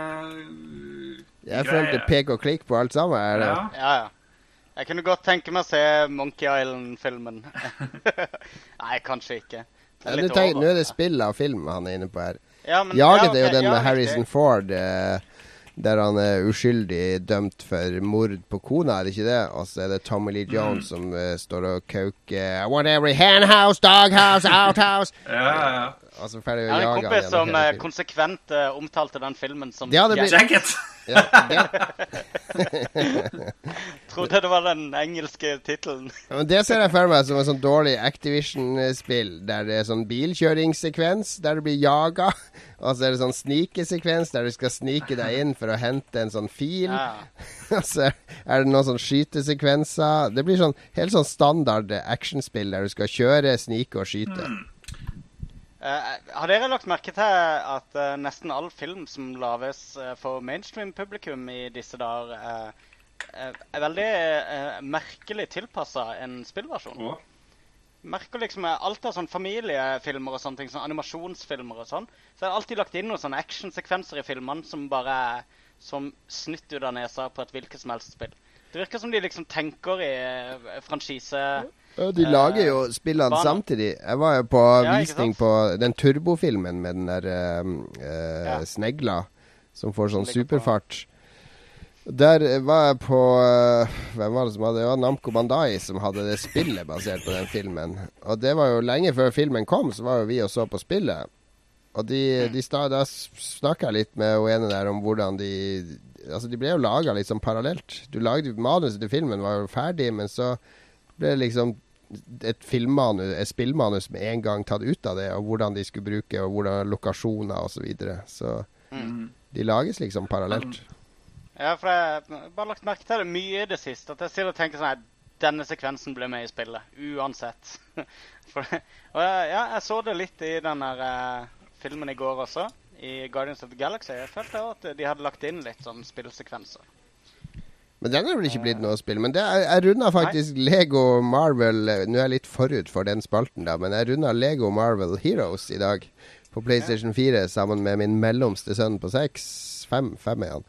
Jeg følte pek og klikk på alt sammen, er det? Ja. Jeg kunne godt tenke meg å se Monkey Island-filmen. Nei, kanskje ikke. Nå er det spill av film han er inne på her. Ja, men, Jaget er jo den med Harrison Ford, der han er uskyldig dømt for mord på kona, er det ikke det? Og så er det Tommy Lee Jones som står og kauker I want every henhouse, doghouse, outhouse. Ja. Altså, ferdig å jeg har en jage kompis som konsekvent omtalte den filmen som Jacket. Ja. Trodde det var den engelske titelen. Ja, men det ser jeg for meg som en sånn dårlig Activision-spill, der det er sånn bilkjøringssekvens, der du blir jaga, og så er det sånn snikesekvens, der du skal snike deg inn for å hente en sånn fil. Og så er det noen sånn skytesekvenser. Det blir sånn helt sånn standard actionspill, der du skal kjøre, snike og skyte. Har dere lagt merke til at nesten all film som laves for mainstream-publikum i disse dager er veldig merkelig tilpasset en spillversjon? Merker liksom alt av sånne familiefilmer og sånne ting, sånne animasjonsfilmer og sånn, så er det alltid lagt inn noen sånne actionsekvenser i filmene som bare er som snytt ut av nesa på et hvilket som helst spill. Det virker som de liksom tenker i franchise... Ja, de lager jo spillene samtidig. Jeg var jo på visning på den turbofilmen med den der snegla som får sånn superfart. Der var jeg på hvem var det som hadde? Ja, Namco Bandai som hadde det spillet basert på den filmen. Og det var jo lenge før filmen kom, så var jo vi og så på spillet. Og da snakket jeg litt med ene der om hvordan altså de ble jo laget litt sånn parallelt. Manuset til filmen var jo ferdig, men så ble det liksom et spillmanus med en gang tatt ut av det, og hvordan de skulle bruke, og hvordan lokasjoner og så videre. Så de lages liksom parallelt. Ja, for jeg har bare lagt merke til det mye i det siste, at jeg sier og tenker sånn at denne sekvensen ble med i spillet, uansett. Og jeg så det litt i den der filmen i går også, i Guardians of the Galaxy. Jeg følte at de hadde lagt inn litt sånn spillsekvenser. Men den er vel ikke blitt noe å spille. Men jeg rundet faktisk Lego Marvel. Nå er jeg litt forut for den spalten da, men jeg rundet Lego Marvel Heroes i dag på PlayStation 4 sammen med min mellomste sønn på 5 er han.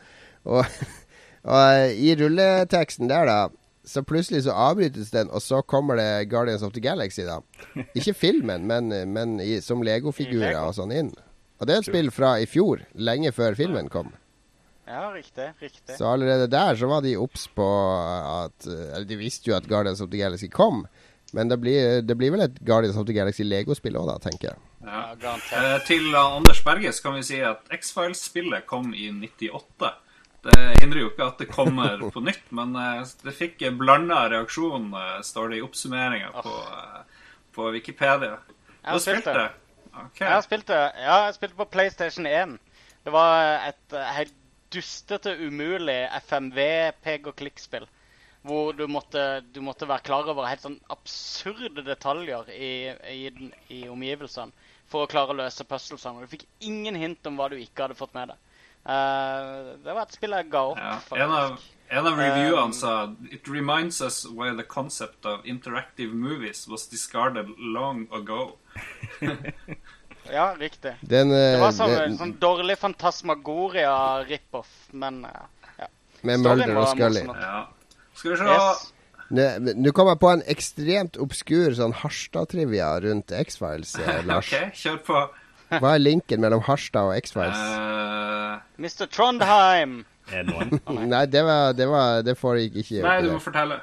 Og i rulleteksten der da, så plutselig så avbrytes den, og så kommer det Guardians of the Galaxy da. Ikke filmen, men som Lego-figurer og sånn inn. Og det er et spill fra i fjor, lenge før filmen kom. Ja, riktig. Så allerede der så var de obs på at de visste jo at Guardians of the Galaxy kom, men det blir vel et Guardians of the Galaxy Lego-spill også da, tenker jeg. Ja, garantert. Til Anders Berge så kan vi si at X-Files-spillet kom i 98. Det hindrer jo ikke at det kommer på nytt, men det fikk blandet reaksjon, står det i oppsummeringen på Wikipedia. Du har spilt det? Okay. Jeg har spilt på PlayStation 1. Det var et helt dustete, umulig FMV-peg-og-klikk-spill. Hvor du måtte være klar over helt sånn absurde detaljer i omgivelsene for å klare å løse puzzlesene. Du fikk ingen hint om hva du ikke hadde fått med deg. Det var et spill jeg ga opp, faktisk. En av reviewene sa «It reminds us why the concept of interactive movies was discarded long ago». Ja, riktig. Det var sånn dårlig Fantasmagoria rip-off, men ja. Med Mulder og Scully. Ja. Skal vi se... Yes. Nå kom jeg på en ekstremt obskur sånn Harstad-trivia rundt X-Files, Lars. Ok, kjør på. Hva er linken mellom Harstad og X-Files? Mr. Trondheim. Er det noen? Nei, det foregikk ikke. Nei, du må fortelle.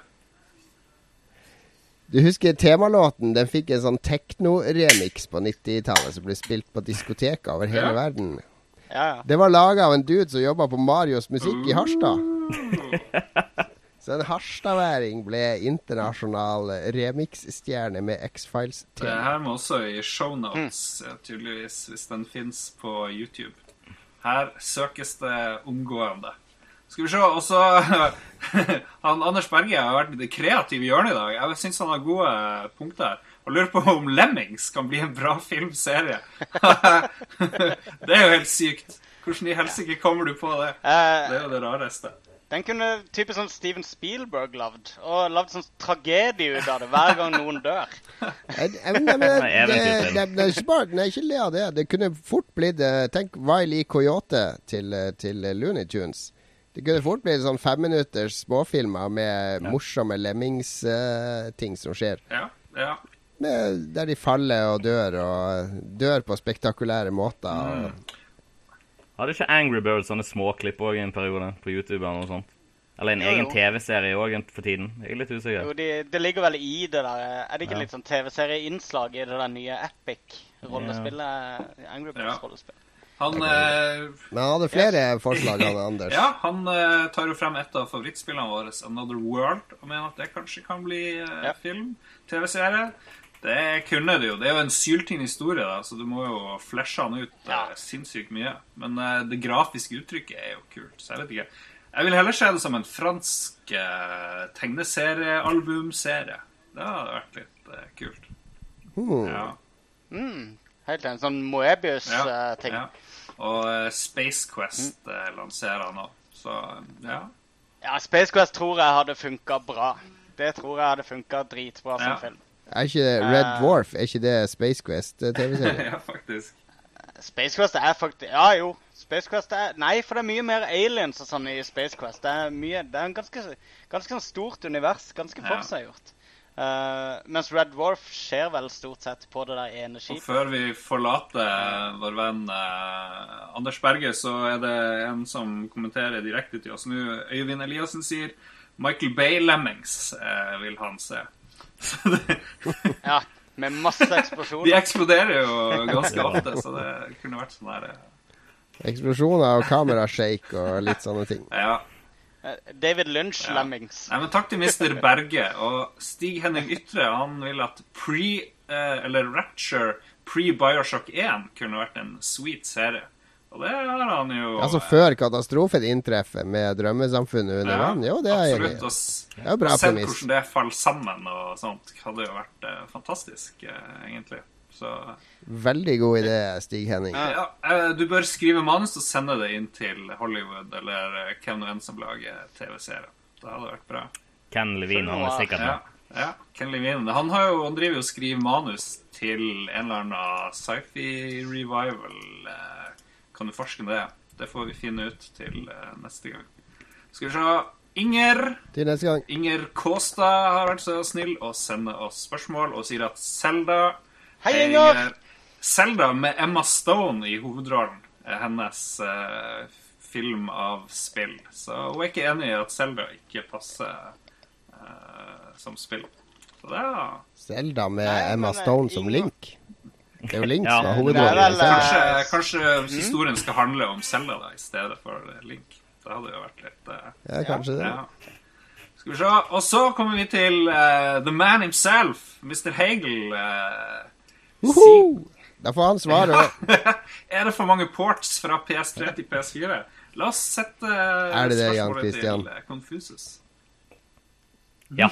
Du husker temalåten? Den fikk en sånn techno-remix på 90-tallet som ble spilt på diskoteker over hele verden. Ja. Det var laget av en dude som jobbet på Marios musikk i Harstad. Så en harstadværing ble internasjonal remix-stjerne med X-Files-tema. Det her må også i shownotes, tydeligvis, hvis den finnes på YouTube. Her søkes det omgående. Skal vi se, også Anders Berge har vært det kreative hjørnet i dag. Jeg synes han har gode punkter her. Og lurer på om Lemmings kan bli en bra filmserie. Det er jo helt sykt. Hvordan i helsike kommer du på det? Det er jo det rareste. Den kunne typisk sånn Steven Spielberg lavd, og lavd sånn tragedie ut av det hver gang noen dør. Nei, ikke le av det. Det kunne fort blitt, tenk Wile E. Coyote til Looney Tunes. Det kunne fort blitt sånn 5 minutters småfilmer med morsomme lemmings-ting som skjer. Ja. Der de faller og dør på spektakulære måter. Hadde ikke Angry Birds sånne småklipp også i en periode på YouTube eller noe sånt? Eller en egen TV-serie også for tiden? Jeg er litt usikker. Jo, det ligger vel i det der. Er det ikke litt sånn TV-serieinnslag i det der nye Epic-rollespillet? Angry Birds-rollespill. Men han hadde flere forslag, Anders. Ja, han tar jo frem et av favorittspillene våre, Another World, og mener at det kanskje kan bli film, TV-serie. Det kunne det jo. Det er jo en syltynn historie, da, så du må jo flashe han ut sinnssykt mye. Men det grafiske uttrykket er jo kult, så jeg vet ikke. Jeg vil heller se det som en fransk tegneserie-albumserie. Det hadde vært litt kult. Ja. Helt en sånn Moebius-ting. Ja. Og Space Quest lanserer han også. Så, ja. Ja, Space Quest tror jeg hadde funket bra. Det tror jeg hadde funket dritbra som film. Er ikke det Red Dwarf? Er ikke det Space Quest TV-serie? Ja, faktisk. Space Quest er faktisk... Ja, jo. Space Quest er... Nei, for det er mye mer aliens og sånn i Space Quest. Det er en ganske stort univers. Ganske forseggjort. Mens Red Dwarf skjer vel stort sett på det der ene skipet. Og før vi forlater vår venn Anders Berge, så er det en som kommenterer direkte til oss nå. Øyvind Eliassen sier Michael Bay-Lemmings vil han se. Ja, med masse eksplosjoner. De eksploderer jo ganske ofte, så det kunne vært sånn her eksplosjoner og kamerashake og litt sånne ting. Ja. David Lynch Lemmings. Nei, men takk til Mr. Berge. Og Stig Henning Ytre, han vil at Rapture pre-Bioshock 1 kunne vært en sweet serie. Og det har han jo... Altså før katastrofen inntreffer med drømmesamfunnet under vann? Jo, det er absolutt. Det er bra premiss. Hvordan det faller sammen og sånt, hadde jo vært fantastisk, egentlig. Så... Veldig god idé, Stig Henning. Ja, du bør skrive manus og sende det inn til Hollywood, eller hvem noe enn som lager TV-serier. Det hadde vært bra. Ken Levine, han er sikkert med. Ja, Ken Levine. Han driver jo og skriver manus til en eller annen sci-fi-revival. Kan du forske det? Det får vi finne ut til neste gang. Skal vi se. Inger. Til neste gang. Inger Kåstad har vært så snill å sende oss spørsmål og sier at Zelda... Hei, Inger! Zelda med Emma Stone i hovedrollen er hennes film av spill. Så hun er ikke enig i at Zelda ikke passer som spill. Så det er... Zelda med Emma Stone som Link? Det er jo Link Ja, som er det hovedrollen. er vel, Kanskje historien skal handle om Zelda da, i stedet for Link. Det hadde jo vært litt... Ja, kanskje det. ja. Skal vi se. Og så kommer vi til The Man himself, Mr. Hagel. Woohoo! Da får han svare. Er det for mange ports fra PS3 til PS4? La oss sette Er det Jan spørsmålet Christian? til Confucius. Ja.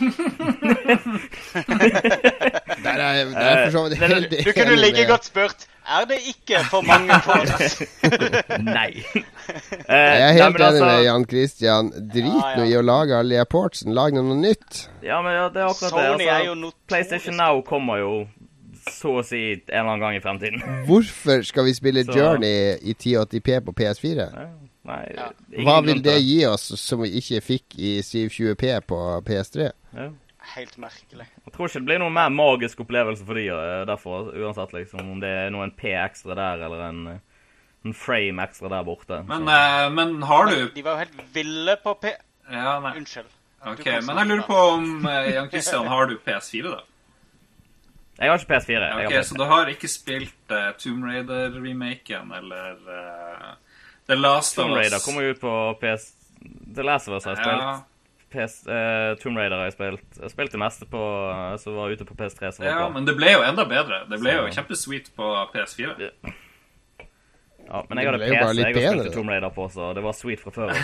Der er for så vidt helt du kunne enig like med- godt spurt, er det ikke for mange ports? Nei. Jeg er helt enig med Jan Christian. Drit Ja, ja. nå i å lage alle de portsen. Lag noe nytt. Ja, men ja, det er akkurat Sony det. er jo notorisk. PlayStation Now kommer jo så å si en eller annen gang i fremtiden. Hvorfor skal vi spille Så- Journey i 1080p på PS4? Nei, Ja. ingen Hva grunn vil til det gi oss som vi ikke fikk i 720p på PS3? Ja. Helt merkelig. Jeg tror ikke det blir noen mer magisk opplevelse for de derfor, uansett liksom, om det er noen P ekstra der, eller en frame ekstra der borte. Men har du... De var jo helt ville på Ja, nei. Unnskyld. Ok, men jeg lurer på om Jan Christian, har du PS4 da? Jeg har ikke PS4. Jeg Ok, har så du har ikke spilt Tomb Raider-remaken, eller The Last of Tomb Raider Us? kommer jo ut på PS... The Last of Us har jeg spilt. Ja, Tomb Raider har jeg spilt. Jeg har spilt det meste på, som var ute på PS3. Som var ja, bra. men det ble jo enda bedre. Det ble jo Så- kjempesweet på PS4. Ja, men jeg hadde Det ble jo bare PC litt jeg har bedre, spilt da. Tomb Raider på, så det var sweet fra før.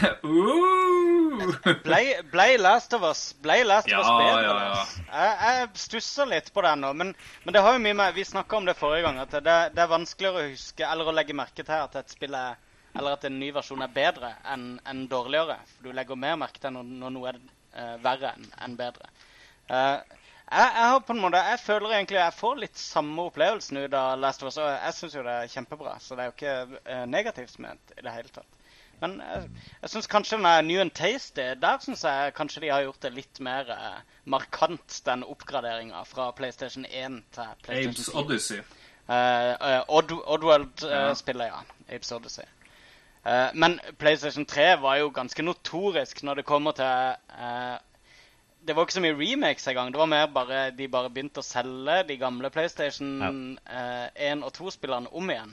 Ble Last of Us bedre? Ja. Lars? Jeg stusser litt på den nå, men det har jo mye med... Vi snakket om det forrige gang, at det er vanskeligere å huske, eller å legge merke til at et spill er, eller at en ny versjon er bedre enn dårligere. For du legger mer merke til når noe er verre enn bedre. Jeg har på en måte, jeg føler egentlig jeg får litt samme opplevelsen ut av Last of Us, og jeg synes jo det er kjempebra, så det er jo ikke negativt ment i det hele tatt. Men jeg synes kanskje den er New and Tasty, der synes jeg kanskje de har gjort det litt mer markant, den oppgraderingen fra PlayStation 1 til PlayStation 4. Abe's Odyssey. Oddworld-spillet, ja. Abe's Odyssey. Men PlayStation 3 var jo ganske notorisk når det kommer til... Det var ikke så mye remakes en gang. Det var mer de bare begynte å selge de gamle PlayStation 1 og 2-spillerne om igjen.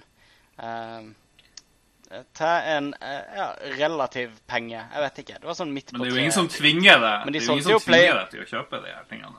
Til en relativ penge. Jeg vet ikke. Det var sånn midt på Men det er jo treet. ingen som tvinger deg. Men de Det er jo ingen solgte jo som tvinger deg til å kjøpe de her tingene.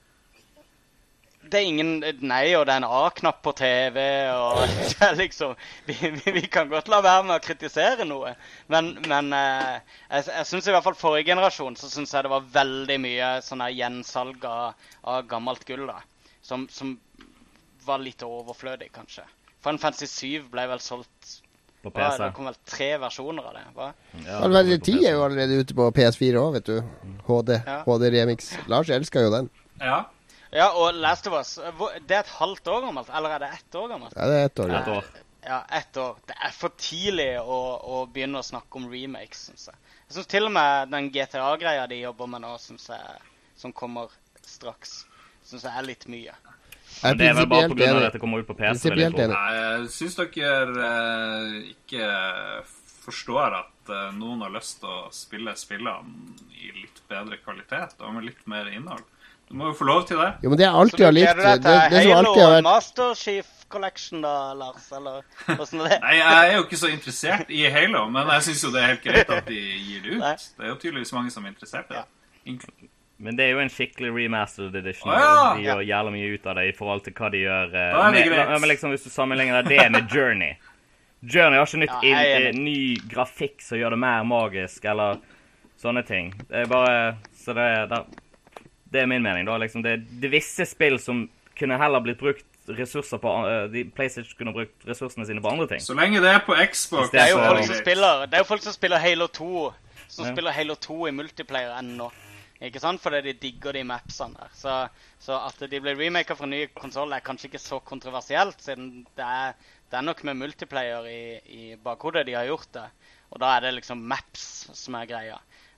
Det er ingen... Nei, og det er en A-knapp på TV, og det er liksom... Vi kan godt la være med å kritisere noe. Men jeg synes i hvert fall forrige generasjon, så synes jeg det var veldig mye sånne gjensalg av gammelt gull da. Som var litt overflødig, kanskje. Final Fantasy 7 ble vel solgt... På PC. Det kom vel 3 versjoner av det, hva? Ja, Final Fantasy 10 er jo allerede ute på PS4 også, vet du. HD Remix. Lars elsker jo den. Ja. Ja, og Last of Us, det er et halvt år gammelt, eller er det 1 år gammelt? Ja, det er 1 år. Et år. Ja, 1 år. Det er for tidlig å begynne å snakke om remakes, synes jeg. Jeg synes til og med den GTA-greia de jobber med nå, synes jeg, som kommer straks, synes jeg er litt mye. Jeg Men det er vel bare på grunn av enig. at det kommer ut på PC. Prinsipielt vil jeg tro. enig. Nei, jeg synes dere ikke forstår at noen har lyst til å spille spillene i litt bedre kvalitet og med litt mer innhold. Du må jo få lov til det. Jo, men det jeg Så alltid du har likt. gleder deg Det til som Halo alltid har vært Master Chief Collection da, Lars, eller hvordan er det? Nei, jeg er jo ikke så interessert i Halo, men jeg synes jo det er helt greit at de gir det Nei. ut. Det er jo tydeligvis mange som er interessert i det. Men det er jo en skikkelig remastered edition. Å, ja! De gjør jævlig mye ut av det i forhold til hva de gjør. Da er det greit. Men liksom, hvis du sammenligner det med Journey. Journey har ikke nytt Ja, jeg er enig. ny grafikk som gjør det mer magisk, eller sånne ting. Det er bare... Så det er min mening, da. Liksom, det er visse spill som kunne heller blitt brukt ressurser på... PlayStation kunne brukt ressursene sine på andre ting. Så lenge det er på Xbox, Det er jo så folk det som greit. Det er jo folk som spiller Halo 2, som Ja. spiller Halo 2 i multiplayer ennå. Ikke sant? Fordi de digger de mapsene der. Så at de blir remaket fra ny konsol er kanskje ikke så kontroversielt, siden det er nok med multiplayer i bakhodet de har gjort det. Og da er det liksom maps som er greia.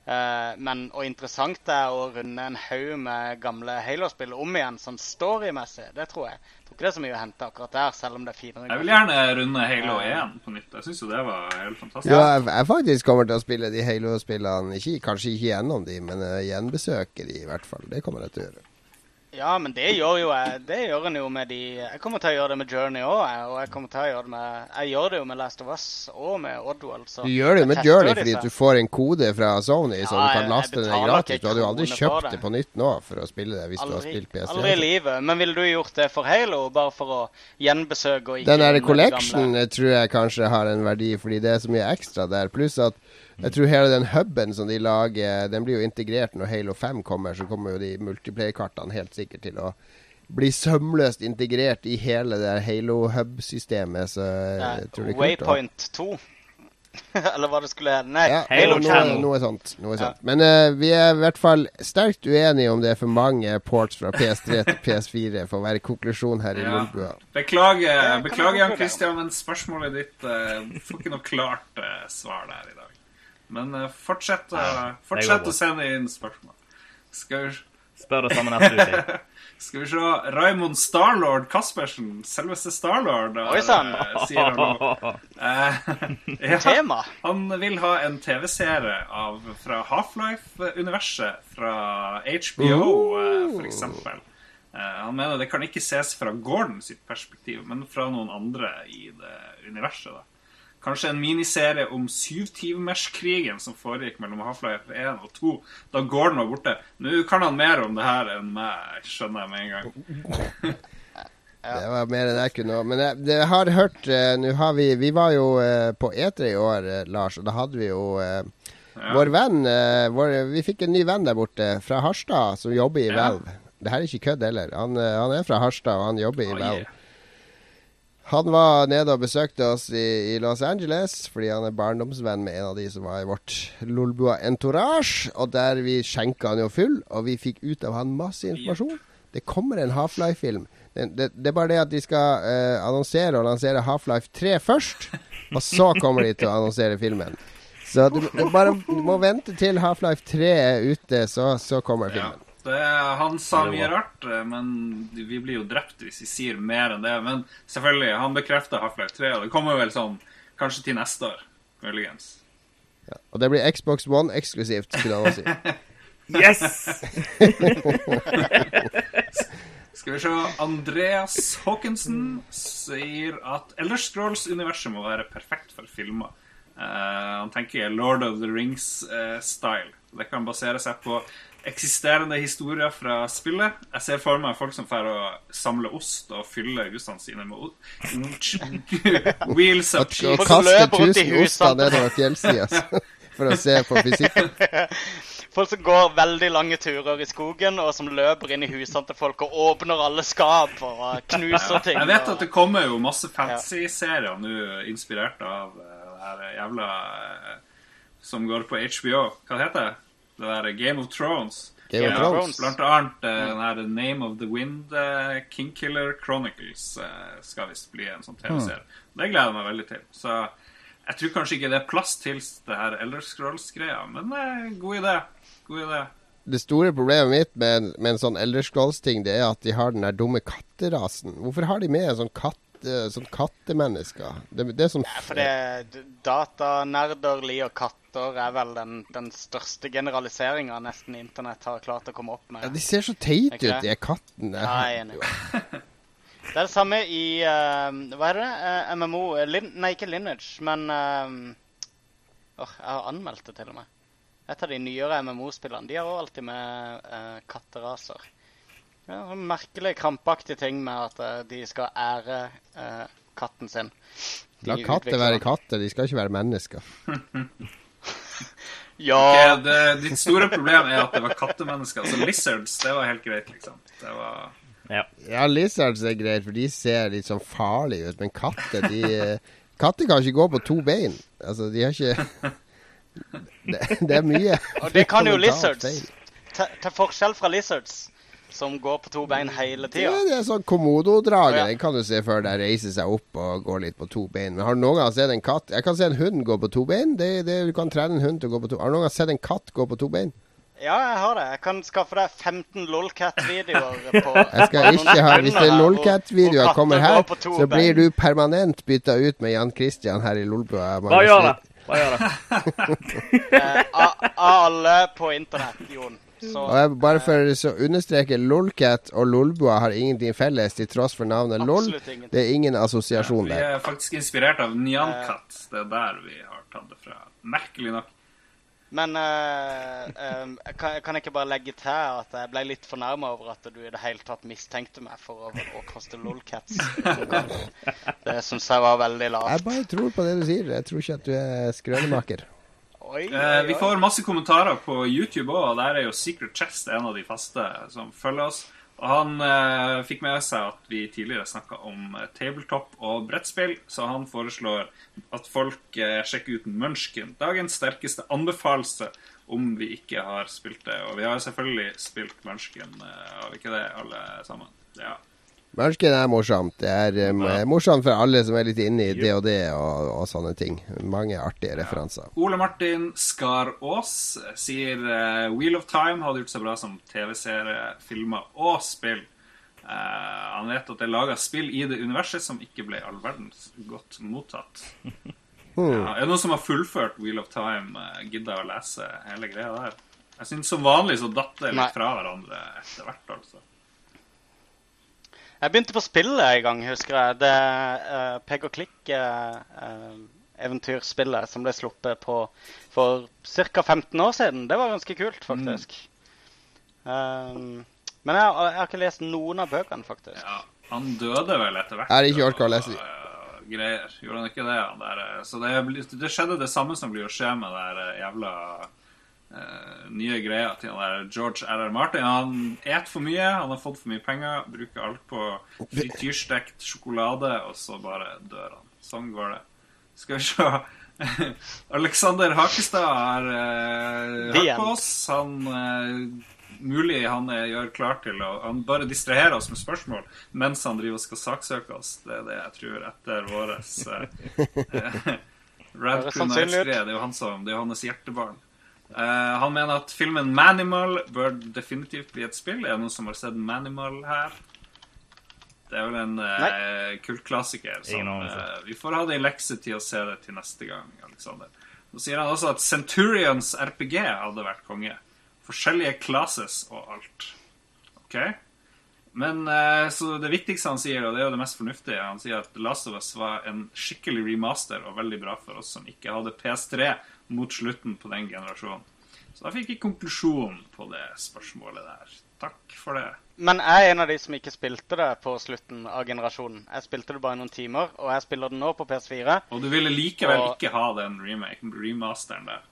Og interessant det er å runde en haug med gamle Halo-spill om igjen, sånn storymessig, det tror jeg. Jeg tror ikke det er så mye å hente akkurat der, selv om det er finere. Jeg vil gjerne runde Halo 1 på nytt. Jeg synes jo det var helt fantastisk. Ja, jeg faktisk kommer til å spille de Halo-spillene. Kanskje ikke gjennom de, men gjenbesøke de i hvert fall. Det kommer jeg til å gjøre. Ja, men det gjør jo jeg. Det gjør en jo med de... Jeg kommer til å gjøre det med Journey også, og jeg kommer til å gjøre det med... Jeg gjør det jo med Last of Us og med Oddworld, så... Du gjør det jo med Journey fordi du får en kode fra Sony, så du kan laste den gratis. Du hadde jo aldri kjøpt det på nytt nå for å spille det hvis du har spilt PS3. Aldri i livet, men ville du gjort det for Halo, bare for å gjenbesøke og ikke... Den der collection tror jeg kanskje har en verdi, fordi det er så mye ekstra der, pluss at jeg tror hele den hubben som de lager, den blir jo integrert når Halo 5 kommer, så kommer jo de multiplayer-kartene helt sikkert til å bli sømløst integrert i hele det Halo-hub-systemet, så jeg tror det er kult. Waypoint 2, eller hva det skulle hete. Nei, ja, Halo Channel. Noe sånt. Men vi er i hvert fall sterkt uenige om det er for mange ports fra PS3 til PS4 for å være konklusjon her i Lolbua. Beklager Jan Christian, men spørsmålet ditt får ikke noe klart svar der i dag. Men fortsett å sende inn spørsmål. Spør det sammen neste uke. Skal vi se, Raymond Starlord Kaspersen, selveste Starlord, sier han nå. Tema. Han vil ha en TV-serie fra Half-Life-universet, fra HBO, for eksempel. Han mener det kan ikke ses fra Gordon sitt perspektiv, men fra noen andre i det universet da. Kanskje en miniserie om 7-timerskrigen som foregikk mellom Half-Life 1 og 2, da Gordon var borte. Nå kan han mer om det her enn meg, skjønner jeg med en gang. Det var mer enn jeg kunne. Men jeg har hørt, vi var jo på E3 i år, Lars, og da hadde vi jo vår venn, vi fikk en ny venn der borte fra Harstad som jobber i Valve. Det her er ikke kødd heller. Han er fra Harstad, og han jobber i Valve. Han var nede og besøkte oss i Los Angeles, fordi han er barndomsvenn med en av de som var i vårt Lolbua Entourage, og der vi skjenket han jo full, og vi fikk ut av han masse informasjon. Det kommer en Half-Life-film. Det er bare det at de skal annonsere og lansere Half-Life 3 først, og så kommer de til å annonsere filmen. Så du må vente til Half-Life 3 er ute, så kommer filmen. Han sa mye rart, men vi blir jo drept hvis vi sier mer enn det. Men selvfølgelig, han bekreftet Half-Life 3, og det kommer vel sånn, kanskje til neste år, muligens. Ja, og det blir Xbox One eksklusivt, skulle han si. Yes! Skal vi se, Andreas Håkensen sier at Elder Scrolls-universet må være perfekt for filmer. Han tenker Lord of the Rings-style. Det kan basere seg på eksisterende historier fra spillet. Jeg ser for meg folk som får å samle ost og fylle husene sine med wheels of cheese. Og kaste 1000 oster nedover fjellsiden for å se på fysikken. Folk som går veldig lange turer i skogen, og som løper inn i husene til folk og åpner alle skap og knuser ting. Jeg vet at det kommer jo masse fantasy-serier nå, inspirert av det her jævla som går på HBO. Hva heter det? Det der Game of Thrones. Game of Thrones. Blant annet den her The Name of the Wind, Kingkiller Chronicles skal visst bli en sånn TV-serie. Det gleder jeg meg veldig til. Så jeg tror kanskje ikke det er plass til det her Elder Scrolls-greia, men god idé. Det store problemet mitt med en sånn Elder Scrolls-ting, det er at de har den der dumme katterasen. Hvorfor har de med en sånn kattemennesker? Det er sånn... For datanerder liker katter er vel den største generaliseringen nesten internett har klart å komme opp med. Ja, de ser så teit ut, de kattene. Ja, jeg er enig. Det er det samme i, hva er det? MMO, nei, ikke Lineage, men jeg har anmeldt det til og med. Et av de nyere MMO-spillene, de har også alltid med katteraser. Ja, merkelig krampaktig ting med at de skal ære katten sin. La katter være katter, de skal ikke være mennesker. Ja. Okay, ditt store problem er at det var kattemennesker. Altså lizards, det var helt greit, liksom. Det var... Ja, lizards er greit, for de ser litt sånn farlige ut. Men katter, katter kan ikke gå på 2 bein. Altså, de har ikke... Det er mye. Og det kan jo lizards. Til forskjell fra lizards, som går på 2 bein hele tiden. Ja, det er sånn komodo-drage. Den kan du se før den reiser seg opp og går litt på 2 bein. Men har du noen gang sett en katt? Jeg kan se en hund gå på 2 bein. Du kan trene en hund til å gå på 2. Har du noen gang sett en katt gå på 2 bein? Ja, jeg har det. Jeg kan skaffe deg 15 LOLCat-videoer på... Jeg skal ikke ha... Hvis det er LOLCat-videoer kommer her, så blir du permanent byttet ut med Jan Christian her i Lolbua. Hva gjør det? Av alle på internett, Jon, Så, bare for å understreke, Lolcat og Lolbua har ingenting felles til tross for navnet LOL. ingenting. Det er ingen assosiasjon Vi der. er faktisk inspirert av Nyankat. Det er der vi har tatt det fra. Merkelig nok. Men kan jeg ikke bare legge til at jeg ble litt fornærmet over at du i det hele tatt mistenkte meg for å kaste lolcats. Det synes jeg var veldig lavt. Jeg bare tror på det du sier. Jeg tror ikke at du er skrønemaker. Oi. Vi får masse kommentarer på YouTube også, og der er jo Secret Chest en av de faste som følger oss. Og han fikk med seg at vi tidligere snakket om tabletop og brettspill, så han foreslår at folk sjekker ut Munchkin. Dagens sterkeste anbefalelse om vi ikke har spilt det. Og vi har selvfølgelig spilt Munchkin, har vi ikke det alle sammen? Ja. Munchkin er morsomt. Det er morsomt for alle som er litt inne i D&D og sånne ting. Mange artige referanser. Ole Martin Skarås sier Wheel of Time hadde gjort seg bra som TV-serie, filmer og spill. Han vet at det laget spill i det universet som ikke ble all verdens godt mottatt. Er det noen som har fullført Wheel of Time, giddet å lese hele greia der? Jeg synes som vanlig så datt det litt fra hverandre etter hvert, altså. Jeg begynte på spillet en gang, husker jeg. Det Peg og Klikk eventyrspillet som ble sluppet på for ca. 15 år siden. Det var ganske kult, faktisk. Men jeg har ikke lest noen av bøkene, faktisk. Ja, han døde vel etter hvert. Jeg har ikke orket å lese dem. Greier. Gjorde han ikke det? Så det skjedde det samme som blir å skje med der jævla nye greier til den der George R.R. Martin. Han et for mye, han har fått for mye penger, bruker alt på frityrstekt sjokolade, og så bare dør han. Sånn går det. Skal vi se. Alexander Hakestad har hørt på oss. Mulig han gjør klar til han bare distraherer oss med spørsmål mens han driver og skal saksøke oss. Det er det jeg tror etter våres Radcrew Nights-greie. Det er jo hans hjertebarn. Han mener at filmen Manimal bør definitivt bli et spill. Er det noen som har sett Manimal her? Det er vel en kultklassiker. Vi får ha det i leksetid å se det til neste gang, Alexander. Så sier han også at Centurions RPG hadde vært konge. Forskjellige classes og alt. Ok? Men så det viktigste han sier, og det er jo det mest fornuftige, han sier at The Last of Us var en skikkelig remaster og veldig bra for oss som ikke hadde PS3 mot slutten på den generasjonen. Så da fikk jeg konklusjonen på det spørsmålet der. Takk for det. Men jeg er en av de som ikke spilte det på slutten av generasjonen. Jeg spilte det bare noen timer, og jeg spiller det nå på PS4. Og du ville likevel ikke ha den remasteren der?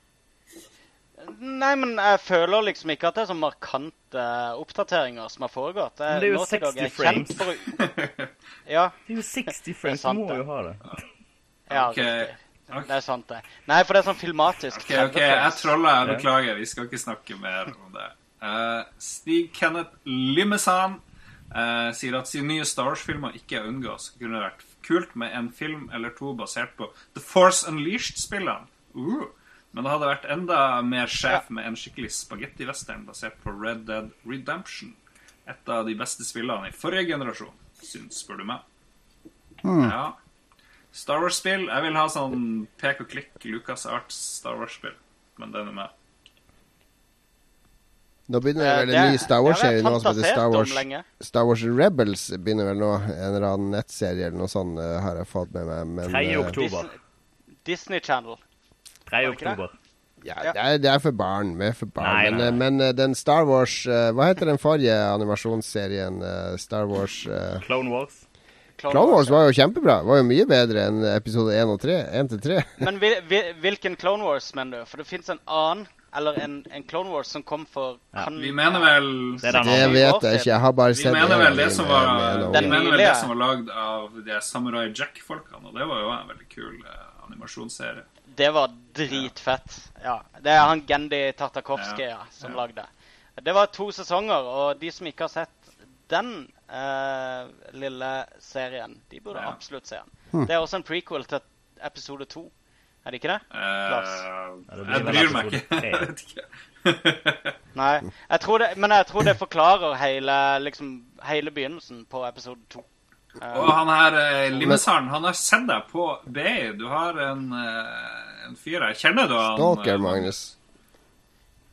Nei, men jeg føler liksom ikke at det er så markante oppdateringer som har foregått. Men det er jo 60 frames. Ja. Det er jo 60 frames, så må jo ha det. Ja, okay. Det er sant det. Nei, for det er sånn filmatisk. Ok, jeg troller, jeg beklager. Vi skal ikke snakke mer om det. Stig Kenneth Limesan sier at siden nye Star Wars-filmer ikke er unngås, kunne det vært kult med en film eller to basert på The Force Unleashed-spillene. Men det hadde vært enda mer sjef med en skikkelig spaghetti-western basert på Red Dead Redemption. Et av de beste spillene i forrige generasjon, spør du meg. Ja. Star Wars-spill. Jeg vil ha sånn pek og klikk LucasArts Star Wars-spill. Men den er med. Nå begynner vel en ny Star Wars-serie nå som heter Star Wars Rebels. Begynner vel nå en eller annen nettserie eller noe sånt har jeg fått med meg. Men, 3. oktober. Disney Channel. 3. oktober. Ja, det er for barn. Nei. Men den Star Wars hva heter den forrige animasjonsserien? Star Wars Clone Wars. Clone Wars var jo kjempebra. Var jo mye bedre enn episode 1 og 3. 1-3. Men hvilken Clone Wars mener du? For det finnes en annen, eller en Clone Wars som kom for... Vi mener vel... Det vet jeg ikke. Jeg har bare sett... Vi mener vel det som var lagd av de Samurai Jack-folkene, og det var jo en veldig kul animasjonsserie. Det var dritfett. Ja. Det er han Genndy Tartakovsky som lagde. Det var 2 sesonger, og de som ikke har sett den lille serien, de burde absolutt se den. Det er også en prequel til episode 2. Er det ikke det? Jeg bryr meg ikke. Nei, jeg tror det forklarer hele begynnelsen på episode 2. Og han her, Limesaren, han har sett deg på BI. Du har en fyr her. Kjenner du han? Stalker, Magnus.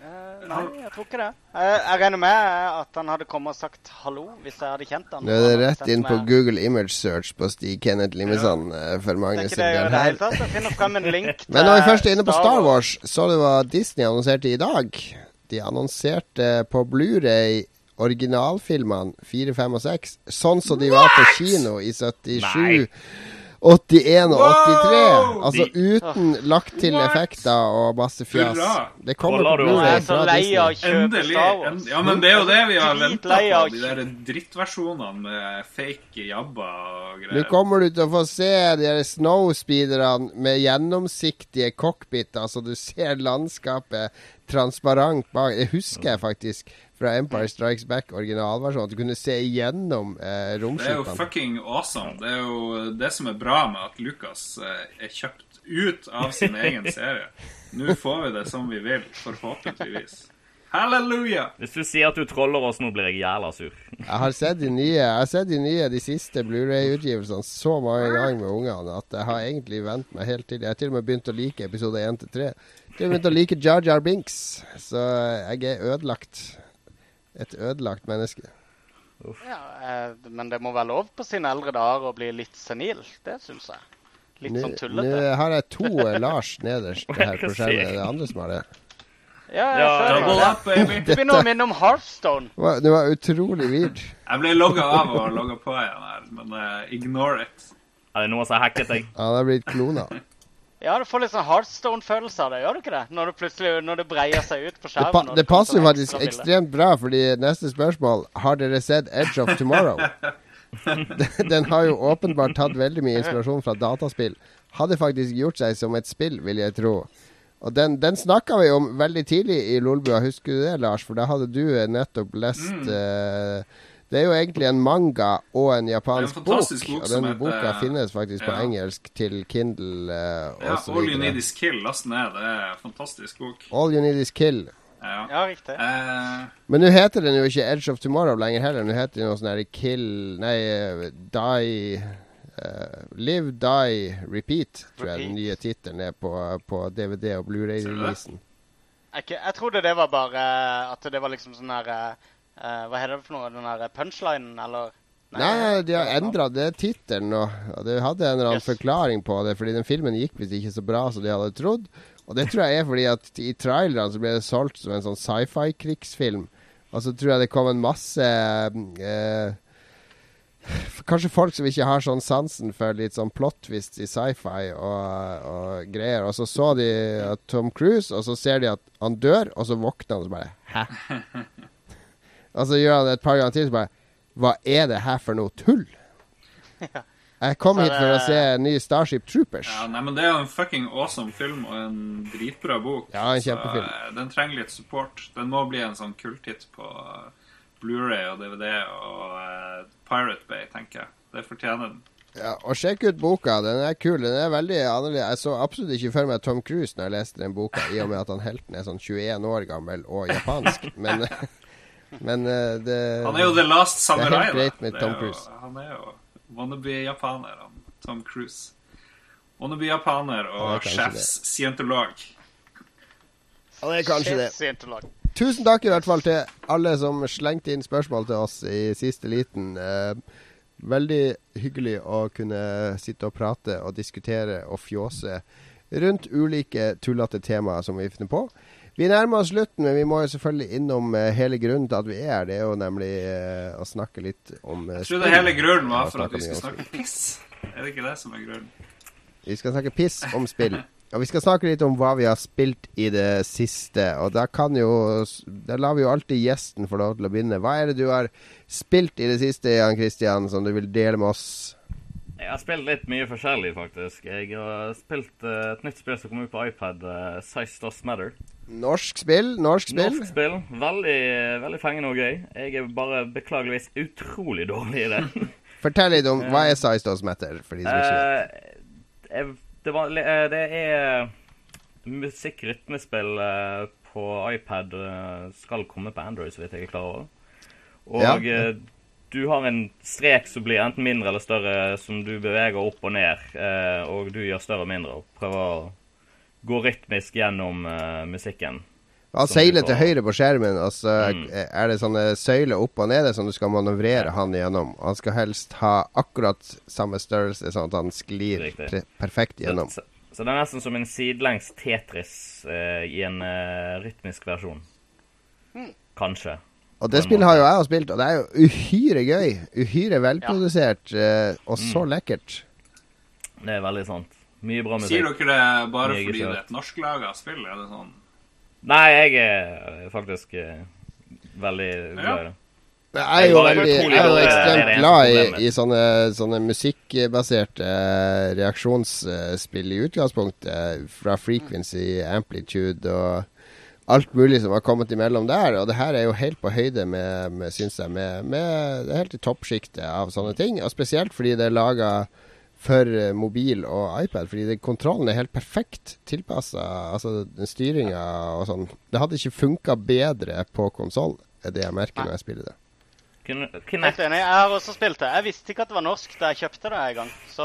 Nei, jeg tror ikke det. Jeg regner med at han hadde kommet og sagt hallo hvis jeg hadde kjent han. Nå er det rett inn på Google Image Search på Stig Kenneth Limesson for Magnus. Det er ikke det i det hele tatt. Jeg finner frem en link til Men når vi først er inne på Star Wars, så det hva Disney annonserte i dag. De annonserte på Blu-ray originalfilmene 4, 5 og 6, sånn som de var på kino i 77. Nei. 81 og 83. Wow! Altså uten lagt til effekter og masse fjas. Hurra! Det kommer på Holder du Jeg Blu-ray er så fra lei av å Disney. kjøpe Endelig. Star Wars. Ja, men det er jo det vi har ventet Dritlei av på. De der drittversjonene med fake jabba og Nå greier. kommer du til å få se de der snowspeederne med gjennomsiktige cockpiter, så du ser landskapet transparent bak. Det husker jeg faktisk fra Empire Strikes Back originalversjonen, at du kunne se igjennom Det er jo romskipene. fucking awesome. Det er jo det som er bra med at Lucas er kjøpt ut av sin egen serie. Nå får vi det som vi vil, forhåpentligvis. Halleluja! Hvis du sier at du troller oss nå, blir jeg jævla sur. Jeg har sett de siste Blu-ray-utgivelsene så mange ganger med ungene at jeg har egentlig vent meg helt til. Jeg har til og med begynt å like episode 1-3. Jeg har begynt å like Jar Jar Binks, så jeg er ødelagt. Et ødelagt menneske. Ja, men det må være lov på sine eldre dager å bli litt senil. Det synes jeg. Litt sånn tullete. Nå har jeg 2 Lars nederst her på skjermen. Det er andre som har det. Ja, jeg ser Double det. up, baby! Det begynner å minne om Hearthstone. Det var utrolig weird. Jeg ble logget av og logget på igjen her, men ignore it. Er det noen som har hacket deg? Han har blitt klona. Ja, du får litt sånn Hearthstone-følelse av det, gjør du ikke det? Når det breier seg ut på skjermen. Det passer jo faktisk ekstremt bra, fordi neste spørsmål, har dere sett Edge of Tomorrow? Den har jo åpenbart tatt veldig mye inspirasjon fra dataspill. Hadde faktisk gjort seg som et spill, vil jeg tro. Og den snakket vi om veldig tidlig i Lolbua, husker du det, Lars? For da hadde du nettopp lest... Det er jo egentlig en manga og en japansk bok, og den boka finnes faktisk på engelsk til Kindle og så All You Need videre. Is Kill, last ned, det er en fantastisk bok. All You Need Is Kill. Ja, riktig. Men nå heter den jo ikke Edge of Tomorrow lenger heller. Nå heter den noe sånn her Die Live, Die, Repeat, tror jeg den nye titelen er på DVD og Blu-ray-releasen. Jeg trodde det var bare at det var liksom sånn her hva heter det for noe? Den der punchlinen, eller? Nei, de har endret det tittelen, og det hadde en eller annen forklaring på det, fordi den filmen gikk visst ikke så bra som de hadde trodd. Og det tror jeg er fordi at i trailerne så ble det solgt som en sånn sci-fi-krigsfilm. Og så tror jeg det kom en masse kanskje folk som ikke har sånn sansen for litt sånn plot-twist i sci-fi og greier. Og så de at Tom Cruise, og så ser de at han dør, og så våkner han og så bare hæ? Og så gjør han det et par ganger til, så bare hva er det her for noe tull? Jeg kom hit for å se en ny Starship Troopers. Ja, nei, men det er jo en fucking awesome film og en dritbra bok. Ja, en kjempefilm. Så den trenger litt support. Den må bli en sånn kulthit på Blu-ray og DVD og Pirate Bay, tenker jeg. Det fortjener den. Ja, og sjekk ut boka, den er kul. Den er veldig annerledes. Jeg så absolutt ikke for meg Tom Cruise når jeg leste den boka, i og med at han helten er sånn 21 år gammel og japansk. Men det Han er jo The Last Samurai. Det er helt greit med da. Tom Cruise. Han er jo wannabe-japaner, Tom Cruise. Wannabe-japaner og sjefs-scientolog. Han er kanskje det. Sjefscientolog. Tusen takk i hvert fall til alle som slengte inn spørsmål til oss i siste liten. Veldig hyggelig å kunne sitte og prate og diskutere og fjåse rundt ulike tullete temaer som vi finner på. Vi nærmer oss slutten, men vi må jo selvfølgelig innom hele grunnen til at vi er. Det er jo nemlig å snakke litt om Jeg trodde hele grunnen var for at vi skulle snakke piss. Er det ikke det som er grunnen? Vi skal snakke piss om spill. Og vi skal snakke litt om hva vi har spilt i det siste. Og da lar vi jo alltid gjesten få lov til å begynne. Hva er det du har spilt i det siste, Jan Christian, som du vil dele med oss? Jeg har spilt litt mye forskjellig, faktisk. Jeg har spilt et nytt spill som kom ut på iPad, Size Does Matter. Norsk spill? Norsk spill. Veldig, veldig fengende og gøy. Jeg er bare beklageligvis utrolig dårlig i det. Fortell litt om hva er Size Does Matter, for de som ikke vet. Det er musikk-rytmespill på iPad skal komme på Android, så vidt jeg er klar over. Og du har en strek som blir enten mindre eller større, som du beveger opp og ned, og du gjør større og mindre, og prøver å gå rytmisk gjennom musikken. Han seiler til høyre på skjermen, og så er det sånne søyler opp og nede som du skal manøvrere han igjennom. Han skal helst ha akkurat samme størrelse, sånn at han sklir perfekt gjennom. Så det er nesten som en sidelengs Tetris i en rytmisk versjon. Kanskje. Og det spillet har jo jeg spilt, og det er jo uhyre gøy. Uhyre velprodusert, og så lekkert. Det er veldig sant. Mye bra musikk. Sier dere det bare fordi det er et norsklaget spill? Er det sånn? Nei, jeg er faktisk veldig glad i det. Jeg er jo ekstremt glad i sånne musikkbaserte reaksjonsspill i utgangspunktet, fra Frequency, Amplitude og alt mulig som har kommet imellom der, og det her er jo helt på høyde synes jeg, med det helt i toppskiktet av sånne ting, og spesielt fordi det er laget for mobil og iPad, fordi kontrollen er helt perfekt tilpasset, altså den styringen og sånn. Det hadde ikke funket bedre på konsol, er det jeg merker når jeg spiller det. Helt enig, jeg har også spilt det. Jeg visste ikke at det var norsk da jeg kjøpte det en gang, så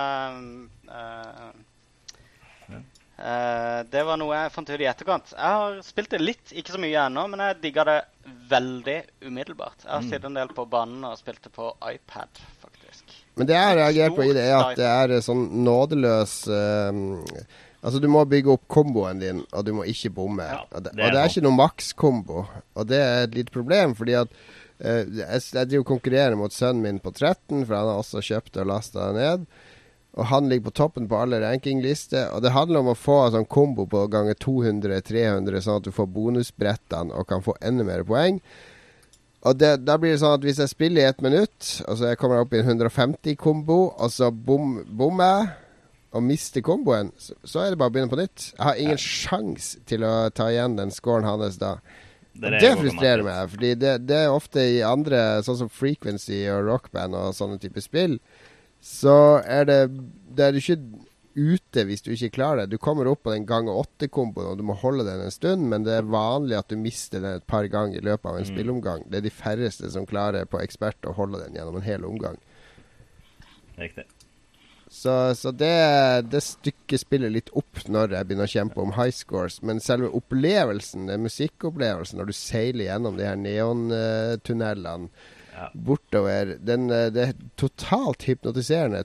det var noe jeg fant ut i etterkant. Jeg har spilt det litt, ikke så mye ennå, men jeg digget det veldig umiddelbart. Jeg har sittet en del på banen og spilt det på iPad, faktisk. Men det jeg reagerer på i det er at det er sånn nådeløs altså du må bygge opp komboen din, og du må ikke bomme. Og det er ikke noe maks-kombo, og det er et lite problem, fordi at jeg driver konkurrerer mot sønnen min på 13, for han har også kjøpt og lastet ned. Og han ligger på toppen på alle rankinglister. Og det handler om å få en sånn kombo på ganger 200-300, sånn at du får bonusbrettene og kan få enda mer poeng. Og da blir det sånn at hvis jeg spiller i 1 minutt, altså jeg kommer opp i en 150-kombo, og så bommer jeg og mister komboen, så er det bare å begynne på nytt. Jeg har ingen sjans til å ta igjen den scoren hans da. Det frustrerer meg, fordi det er ofte i andre, sånn som Frequency og Rockband og sånne typer spill, så er det er du ikke ute hvis du ikke klarer det. Du kommer opp på den ganger 8-komboen, og du må holde den en stund, men det er vanlig at du mister den et par ganger i løpet av en spillomgang. Det er de færreste som klarer på ekspert å holde den gjennom en hel omgang. Riktig. Så det stykket spiller litt opp når jeg begynner å kjempe om high scores, men selve opplevelsen, musikkopplevelsen, når du seiler gjennom de her neontunnelene bortover, det er totalt hypnotiserende,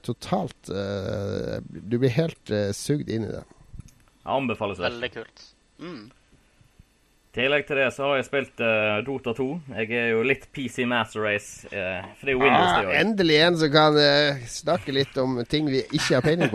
du blir helt sugd inn i det. Jeg anbefales det. Veldig kult. Tillegg til det så har jeg spilt Dota 2. Jeg er jo litt PC Master Race, for det er jo Windows det også. Endelig en som kan snakke litt om ting vi ikke har peiling på.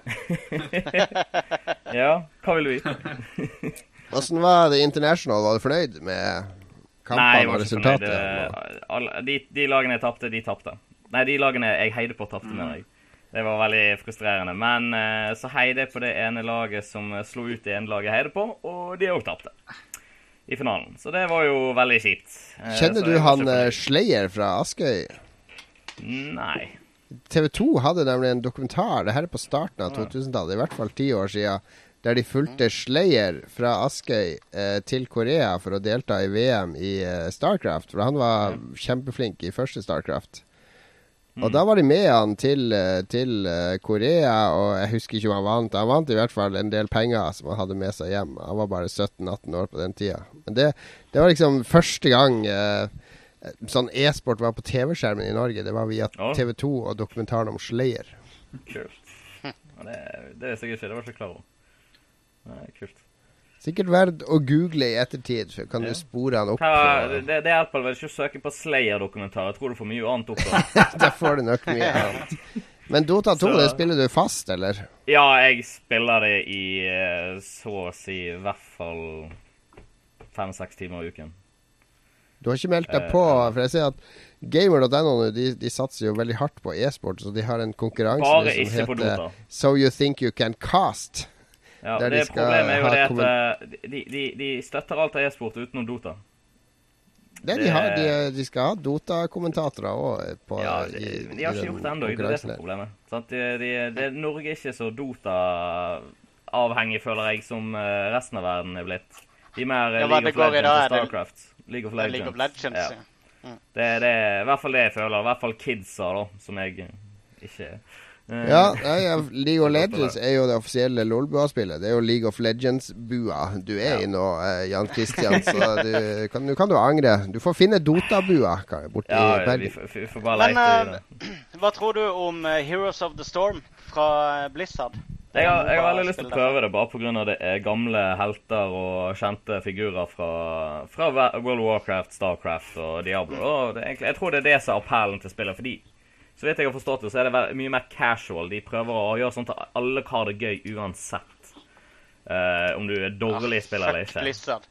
Ja, hva vil du vite? Hvordan var det International? Var du fornøyd med kampene og resultatet? De lagene jeg tapte, de tapte. Nei, de lagene jeg heide på tapte med meg. Det var veldig frustrerende. Men så heide jeg på det ene laget som slo ut det ene laget jeg heide på, og de også tapte i finalen. Så det var jo veldig kjipt. Kjenner du han Slayer fra Askøy? Nei. TV 2 hadde nemlig en dokumentar, det her er på starten av 2000-tallet, i hvert fall 10 år siden, der de fulgte Slayer fra Askøy til Korea for å delta i VM i Starcraft, for han var kjempeflink i første Starcraft. Og da var de med han til Korea, og jeg husker ikke om han vant. Han vant i hvert fall en del penger som han hadde med seg hjem. Han var bare 17-18 år på den tida. Men det var liksom første gang sånn e-sport var på TV-skjermen i Norge. Det var via TV 2 og dokumentaren om Slayer. Kult. Ja, det er sikkert ikke, det var ikke klar over. Kult. Sikkert verdt å google i ettertid, så kan du spore han opp. Det hjelper vel ikke å søke på Slayer-dokumentar. Jeg tror du får mye annet opp da. Da får du nok mye annet. Men Dota 2, det spiller du fast, eller? Ja, jeg spiller det i så å si i hvert fall 5-6 timer i uken. Du har ikke meldt deg på, for jeg ser at Gamer.no, de satser jo veldig hardt på e-sport, så de har en konkurranse som heter So You Think You Can Cast. Ja, det problemet er jo det at de støtter alt av e-sport utenom Dota. De skal ha Dota-kommentatorer også på de har ikke gjort det enda, det er det som er problemet. Sånn, Norge er ikke så Dota-avhengig, føler jeg, som resten av verden er blitt. De er mer League of Legends og Starcraft. League of Legends. Det er i hvert fall det jeg føler. I hvert fall kidsa da, som jeg ikke Ja, League of Legends er jo det offisielle LOL-bua-spillet. Det er jo League of Legends-bua du er i nå, Jan Christian. Så nå kan du angre. Du får finne Dota-bua borti Bergen. Vi får bare lete i det. Hva tror du om Heroes of the Storm fra Blizzard? Jeg har veldig lyst til å prøve det, bare på grunn av det gamle helter og kjente figurer fra World of Warcraft, Starcraft og Diablo. Og jeg tror det er det som er appellen til spillet, fordi så vet jeg har forstått det, så er det mye mer casual. De prøver å gjøre sånn at alle har det gøy uansett. Om du er dårlig spiller eller ikke. Blizzard.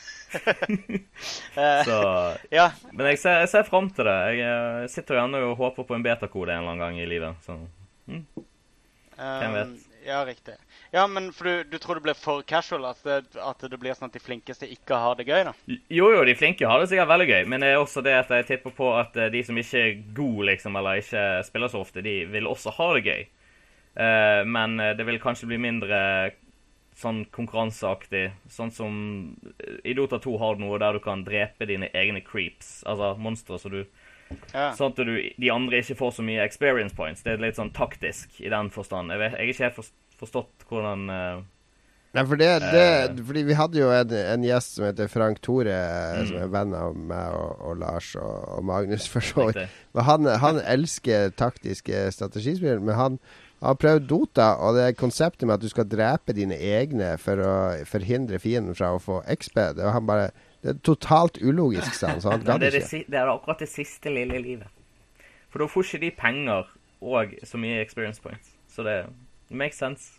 Så, ja. Men jeg ser frem til det. Jeg sitter jo gjerne og håper på en betakode en eller annen gang i livet. Så, hvem vet? Ja, riktig. Ja, men for du tror det blir for casual, at det blir sånn at de flinkeste ikke har det gøy, da? Jo, de flinke har det sikkert veldig gøy, men det er også det at jeg tipper på at de som ikke er gode, liksom, eller ikke spiller så ofte, de vil også ha det gøy. Men det vil kanskje bli mindre sånn konkurranseaktig, sånn som i Dota 2 har du noe der du kan drepe dine egne creeps, altså monstre, så sånn at de andre ikke får så mye experience points. Det er litt sånn taktisk i den forstand. Jeg har ikke helt forstått hvordan Nei, fordi vi hadde jo en gjest som heter Frank Tore, som er venn av meg og Lars og Magnus for så vidt. Han elsker taktiske strategispill, men han har prøvd Dota, og det konseptet med at du skal drepe dine egne for å forhindre fienden fra å få XP, det er totalt ulogisk, sa han, så han gadd ikke. Det er akkurat det siste lille livet. For da får ikke de penger og så mye experience points. Så det makes sense.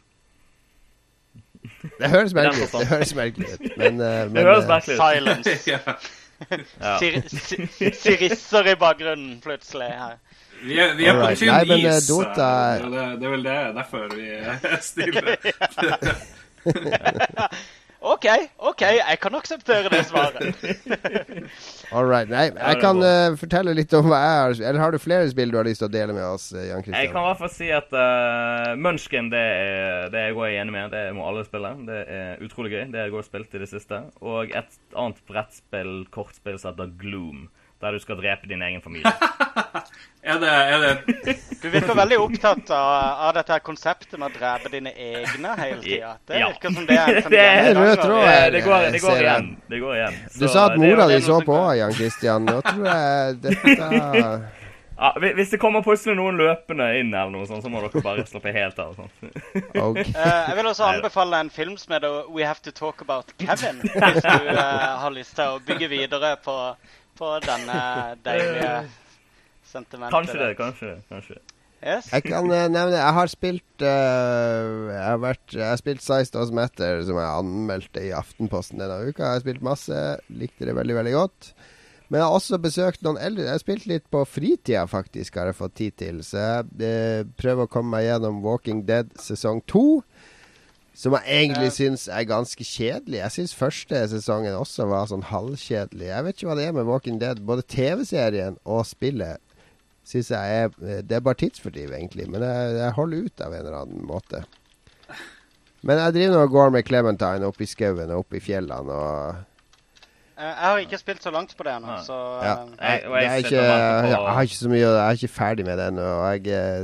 Det høres merkelig ut. Men det høres merkelig ut. Silence. Sirisser i bakgrunnen plutselig her. Vi er på tynn is. Dota... Det er vel derfor vi stiller. Ok, jeg kan akseptere det svaret. Alright, nei, jeg kan fortelle litt om hva jeg har. Eller har du flere spill du har lyst til å dele med oss, Jan Christian? Jeg kan i hvert fall si at Munchkin, det går jeg enig med. Det må alle spille. Det er utrolig gøy. Det har jeg også spilt i det siste. Og et annet brettspill, kortspill som heter Gloom, der du skal drepe din egen familie. Er det... Du virker veldig opptatt av dette her konseptet med å drepe dine egne hele tiden. Det virker som det er en rød tråd her. Det går igjen. Du sa at mora di så på, Jan Christian. Nå tror jeg dette... Ja, hvis det kommer plutselig noen løpende inn eller noe sånt, så må dere bare slappe helt av. Okay. Jeg vil også anbefale en film som heter We Have to Talk About Kevin, hvis du har lyst til å bygge videre på denne deilige sentimentet. Kanskje. Yes. Jeg kan nevne, jeg har spilt jeg har spilt Size Does Matter, som jeg anmeldte i Aftenposten denne uka. Jeg har spilt masse, likte det veldig, veldig godt. Men jeg har også besøkt noen eldre. Jeg har spilt litt på fritida, faktisk, har jeg fått tid til. Så jeg prøver å komme meg gjennom Walking Dead sesong 2, som jeg egentlig synes er ganske kjedelig. Jeg synes første sesongen også var sånn halvkjedelig. Jeg vet ikke hva det er med Walking Dead. Både TV-serien og spillet synes jeg det er bare tidsfordriv, egentlig. Men jeg holder ut av en eller annen måte. Men jeg driver nå og går med Clementine opp i skauen og opp i fjellene og... Jeg har ikke spilt så langt på det ennå, så... Ja. Jeg har ikke så mye, jeg er ikke ferdig med det ennå, og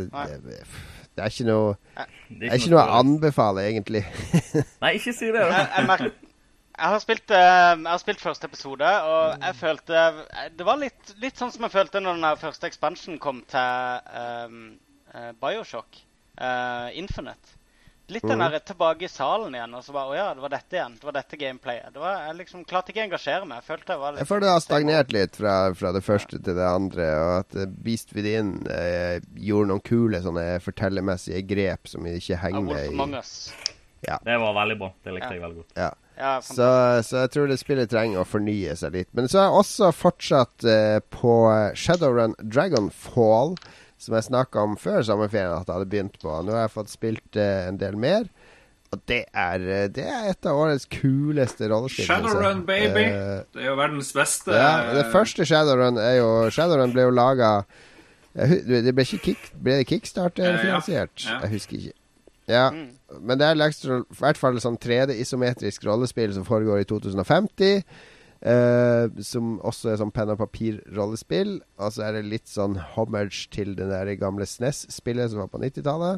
det er ikke noe... Det er ikke noe å anbefale, egentlig. Nei, ikke si det. Jeg har spilt første episode, og jeg følte... Det var litt sånn som jeg følte når den første expansion kom til Bioshock Infinite. Litt den der tilbake i salen igjen, og så bare, det var dette igjen. Det var dette gameplayet. Jeg liksom klarte ikke å engasjere meg. Jeg følte det har stagnert litt fra det første til det andre, og at Beast Within gjorde noen kule sånne fortellermessige grep som ikke henger med i... Ja. Det var veldig bra. Det likte jeg veldig godt. Ja. Så jeg tror det spillet trenger å fornye seg litt. Men så har jeg også fortsatt på Shadowrun Dragonfall, som jeg snakket om før sommerferien at jeg hadde begynt på. Nå har jeg fått spilt en del mer, og det er et av årets kuleste rollespill. Shadowrun, baby! Det er jo verdens beste... Ja, det første Shadowrun Shadowrun ble jo laget... Det ble Kickstarter-finansiert. Jeg husker ikke. Ja, men det er i hvert fall sånn 3D-isometrisk rollespill som foregår i 2050. som også er sånn penn og papir-rollespill. Og så er det litt sånn homage til den der gamle SNES-spillet som var på 90-tallet.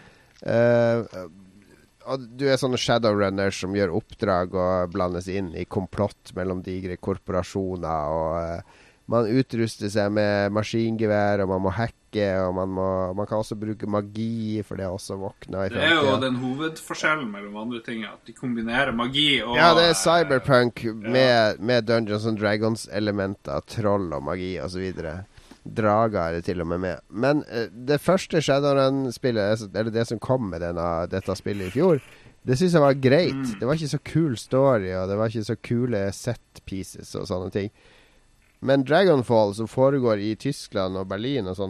Og du er sånne Shadowrunner som gjør oppdrag og blandes inn i komplott mellom digre korporasjoner, og man utruster seg med maskingevær, og man må hacke, og man kan også bruke magi, for det er også våkna i fremtiden. Det er jo den hovedforskjellen mellom andre ting, at de kombinerer magi og... Ja, det er cyberpunk med Dungeons and Dragons-elementer, troll og magi og så videre. Drager er det til og med. Men det første Shadowrun-spillet, eller det som kom med dette spillet i fjor, det synes jeg var greit. Det var ikke så kul story, og det var ikke så kule set pieces og sånne ting. Men Dragonfall, som foregår i Tyskland og Berlin og sånn,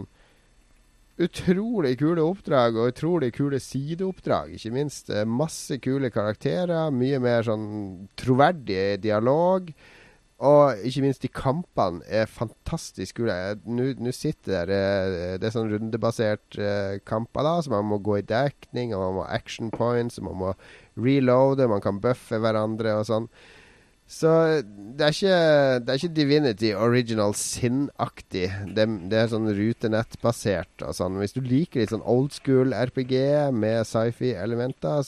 utrolig kule oppdrag og utrolig kule sideoppdrag, ikke minst. Masse kule karakterer, mye mer sånn troverdig dialog, og ikke minst de kampene er fantastisk kule. Nå sitter det er sånn rundebasert kamper da, så man må gå i dekning, og man må action points, og man må reloade, man kan buffe hverandre og sånn. Så det er ikke Divinity Original Sin-aktig. Det er sånn rutenettbasert og sånn. Hvis du liker litt sånn old school RPG med sci-fi-elementer,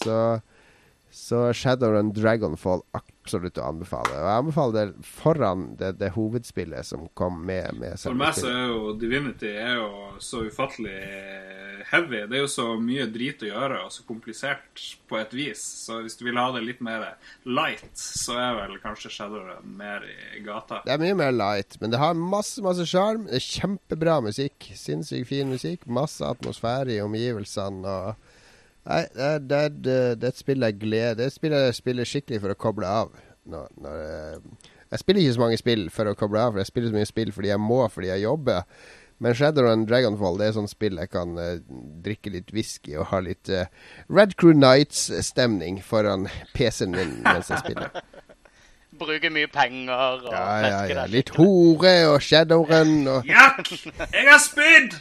så Shadowrun Dragonfall absolutt å anbefale. Og jeg anbefaler det foran det hovedspillet som kom med For meg så er jo Divinity så ufattelig heavy. Det er jo så mye drit å gjøre, og så komplisert på et vis. Så hvis du vil ha det litt mer light, så er vel kanskje Shadowrun mer i gata. Det er mye mer light, men det har masse charm. Det er kjempebra musikk. Sinnssykt fin musikk. Masse atmosfære i omgivelsene, og nei, det er et spill jeg gleder. Det er et spill jeg spiller skikkelig for å koble av. Jeg spiller ikke så mange spill for å koble av, for jeg spiller så mye spill fordi jeg jobber. Men Shadowrun Dragonfall, det er sånn spill jeg kan drikke litt whisky og ha litt Red Crew Nights-stemning foran PC-en min mens jeg spiller. Bruker mye penger og feske der. Litt hore og Shadowrun og... Jakk! Jeg har spydd!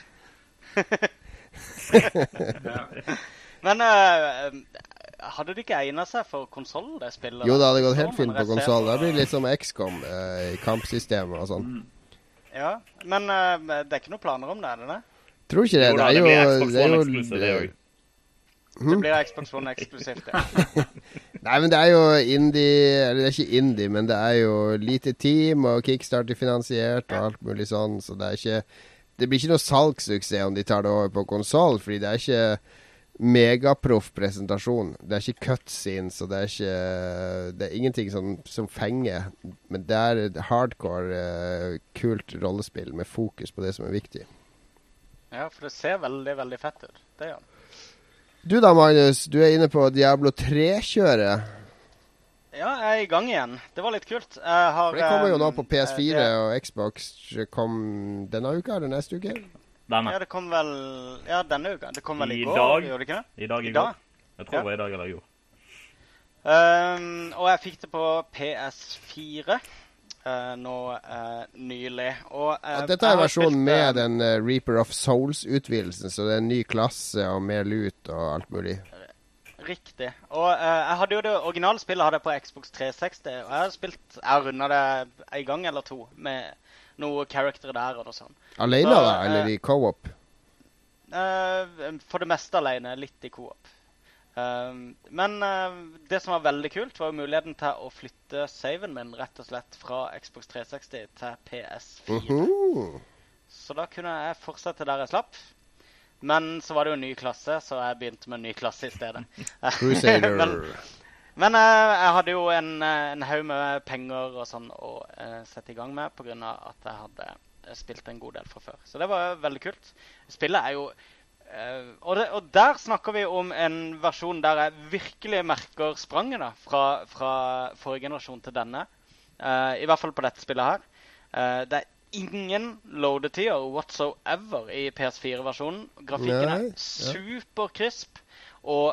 Men hadde det ikke egnet seg for konsol, det spillet? Jo, det hadde gått helt fint på konsol. Det blir litt som XCOM i kampsystemet og sånn. Ja, men det er ikke noen planer om det, er det det? Tror ikke det. Det blir Xbox One eksklusivt, det også. Det blir Xbox One eksklusivt, ja. Nei, men det er jo indie, eller det er ikke indie, men det er jo lite team og Kickstarter-finansiert og alt mulig sånn, så det blir ikke noe salgssuksess om de tar det over på konsol, fordi det er ikke megaproff presentasjon. Det er ikke cutscenes, og det er ingenting som fenger, men det er hardcore, kult rollespill med fokus på det som er viktig. Ja, for det ser veldig, veldig fett ut. Det gjør det. Du da, Magnus, du er inne på Diablo 3-kjøret. Ja, jeg er i gang igjen. Det var litt kult. For det kommer jo nå på PS4 og Xbox. Kom denne uka eller neste uke? Denne. Ja, det kom vel... Ja, denne uka. Det kom vel i går, gjorde det ikke det? I går. Jeg tror det var i dag eller i går. Og jeg fikk det på PS4 nå nylig. Dette er versjonen med den Reaper of Souls-utvidelsen, så det er en ny klasse og mer loot og alt mulig. Riktig. Og jeg hadde jo det originale spillet hadde jeg på Xbox 360, og jeg har rundet det en gang eller to med noen karakterer der og noe sånt. Alene da, eller i co-op? For det meste alene, litt i co-op. Men det som var veldig kult var jo muligheten til å flytte saven min rett og slett fra Xbox 360 til PS4. Så da kunne jeg fortsette der jeg slapp. Men så var det jo en ny klasse, så jeg begynte med en ny klasse i stedet. Crusader. Men jeg hadde jo en haug med penger og sånn å sette i gang med, på grunn av at jeg hadde spilt en god del fra før. Så det var veldig kult. Spillet er jo... og der snakker vi om en versjon der jeg virkelig merker spranget da, fra forrige generasjon til denne. I hvert fall på dette spillet her. Det er ingen loadetider whatsoever i PS4-versjonen. Grafikken er superkrisp, og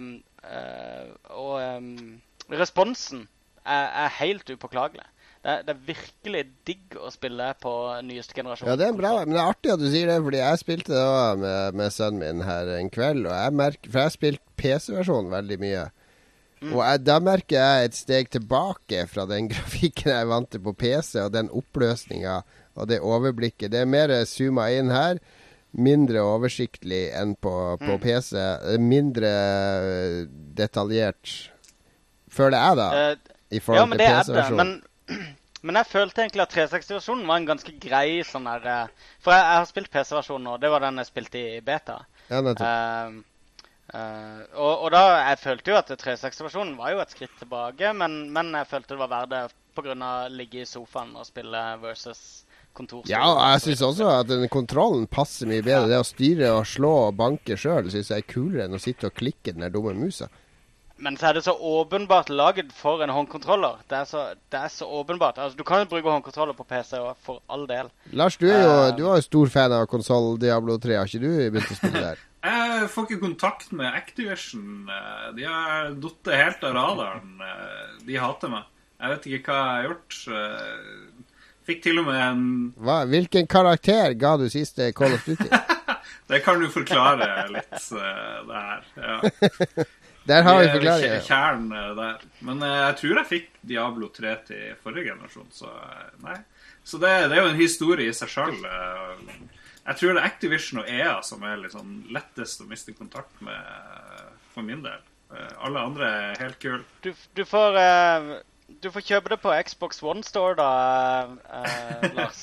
responsen er helt upåklagelig. Det er virkelig digg å spille på nyeste generasjon. Ja, det er bra, men det er artig at du sier det, fordi jeg spilte det også med sønnen min her en kveld, og for jeg har spilt PC-versjonen veldig mye. Og da merker jeg et steg tilbake fra den grafikken jeg vant til på PC, og den oppløsninga og det overblikket. Det mer zooma inn her, mindre oversiktlig enn på PC. Mindre detaljert, føler jeg da, i forhold til PC-versjonen. Men jeg følte egentlig at 360-versjonen var en ganske grei sånn her... For jeg har spilt PC-versjonen, og det var den jeg spilte i beta. Ja, nettopp. Og da, jeg følte jo at 360-versjonen var jo et skritt tilbake, men jeg følte det var verdt det på grunn av å ligge i sofaen og spille versus kontorspill. Ja, og jeg synes også at den kontrollen passer mye bedre. Det å styre og slå og banke selv, synes jeg kulere enn å sitte og klikke den der dumme musa. Men så det så åpenbart laget for en håndkontroller. Det er så åpenbart. Altså, du kan jo bruke håndkontroller på PC for all del. Lars, du er jo stor fan av konsol Diablo 3. Har ikke du begynt å spille der? Jeg får ikke kontakt med Activision. De har dottet helt av radaren. De hater meg. Jeg vet ikke hva jeg har gjort. Fikk til og med en... Hvilken karakter ga du siste Call of Duty? Det kan du forklare litt, det her. Ja. Der har vi forklaringen. Kjern der. Men jeg tror jeg fikk Diablo 3 til forrige generasjon, så nei. Så det er jo en historie i seg selv. Jeg tror det er Activision og EA som er litt sånn lettest å miste kontakt med for min del. Alle andre er helt kul. Du får kjøpe det på Xbox One Store da, Lars.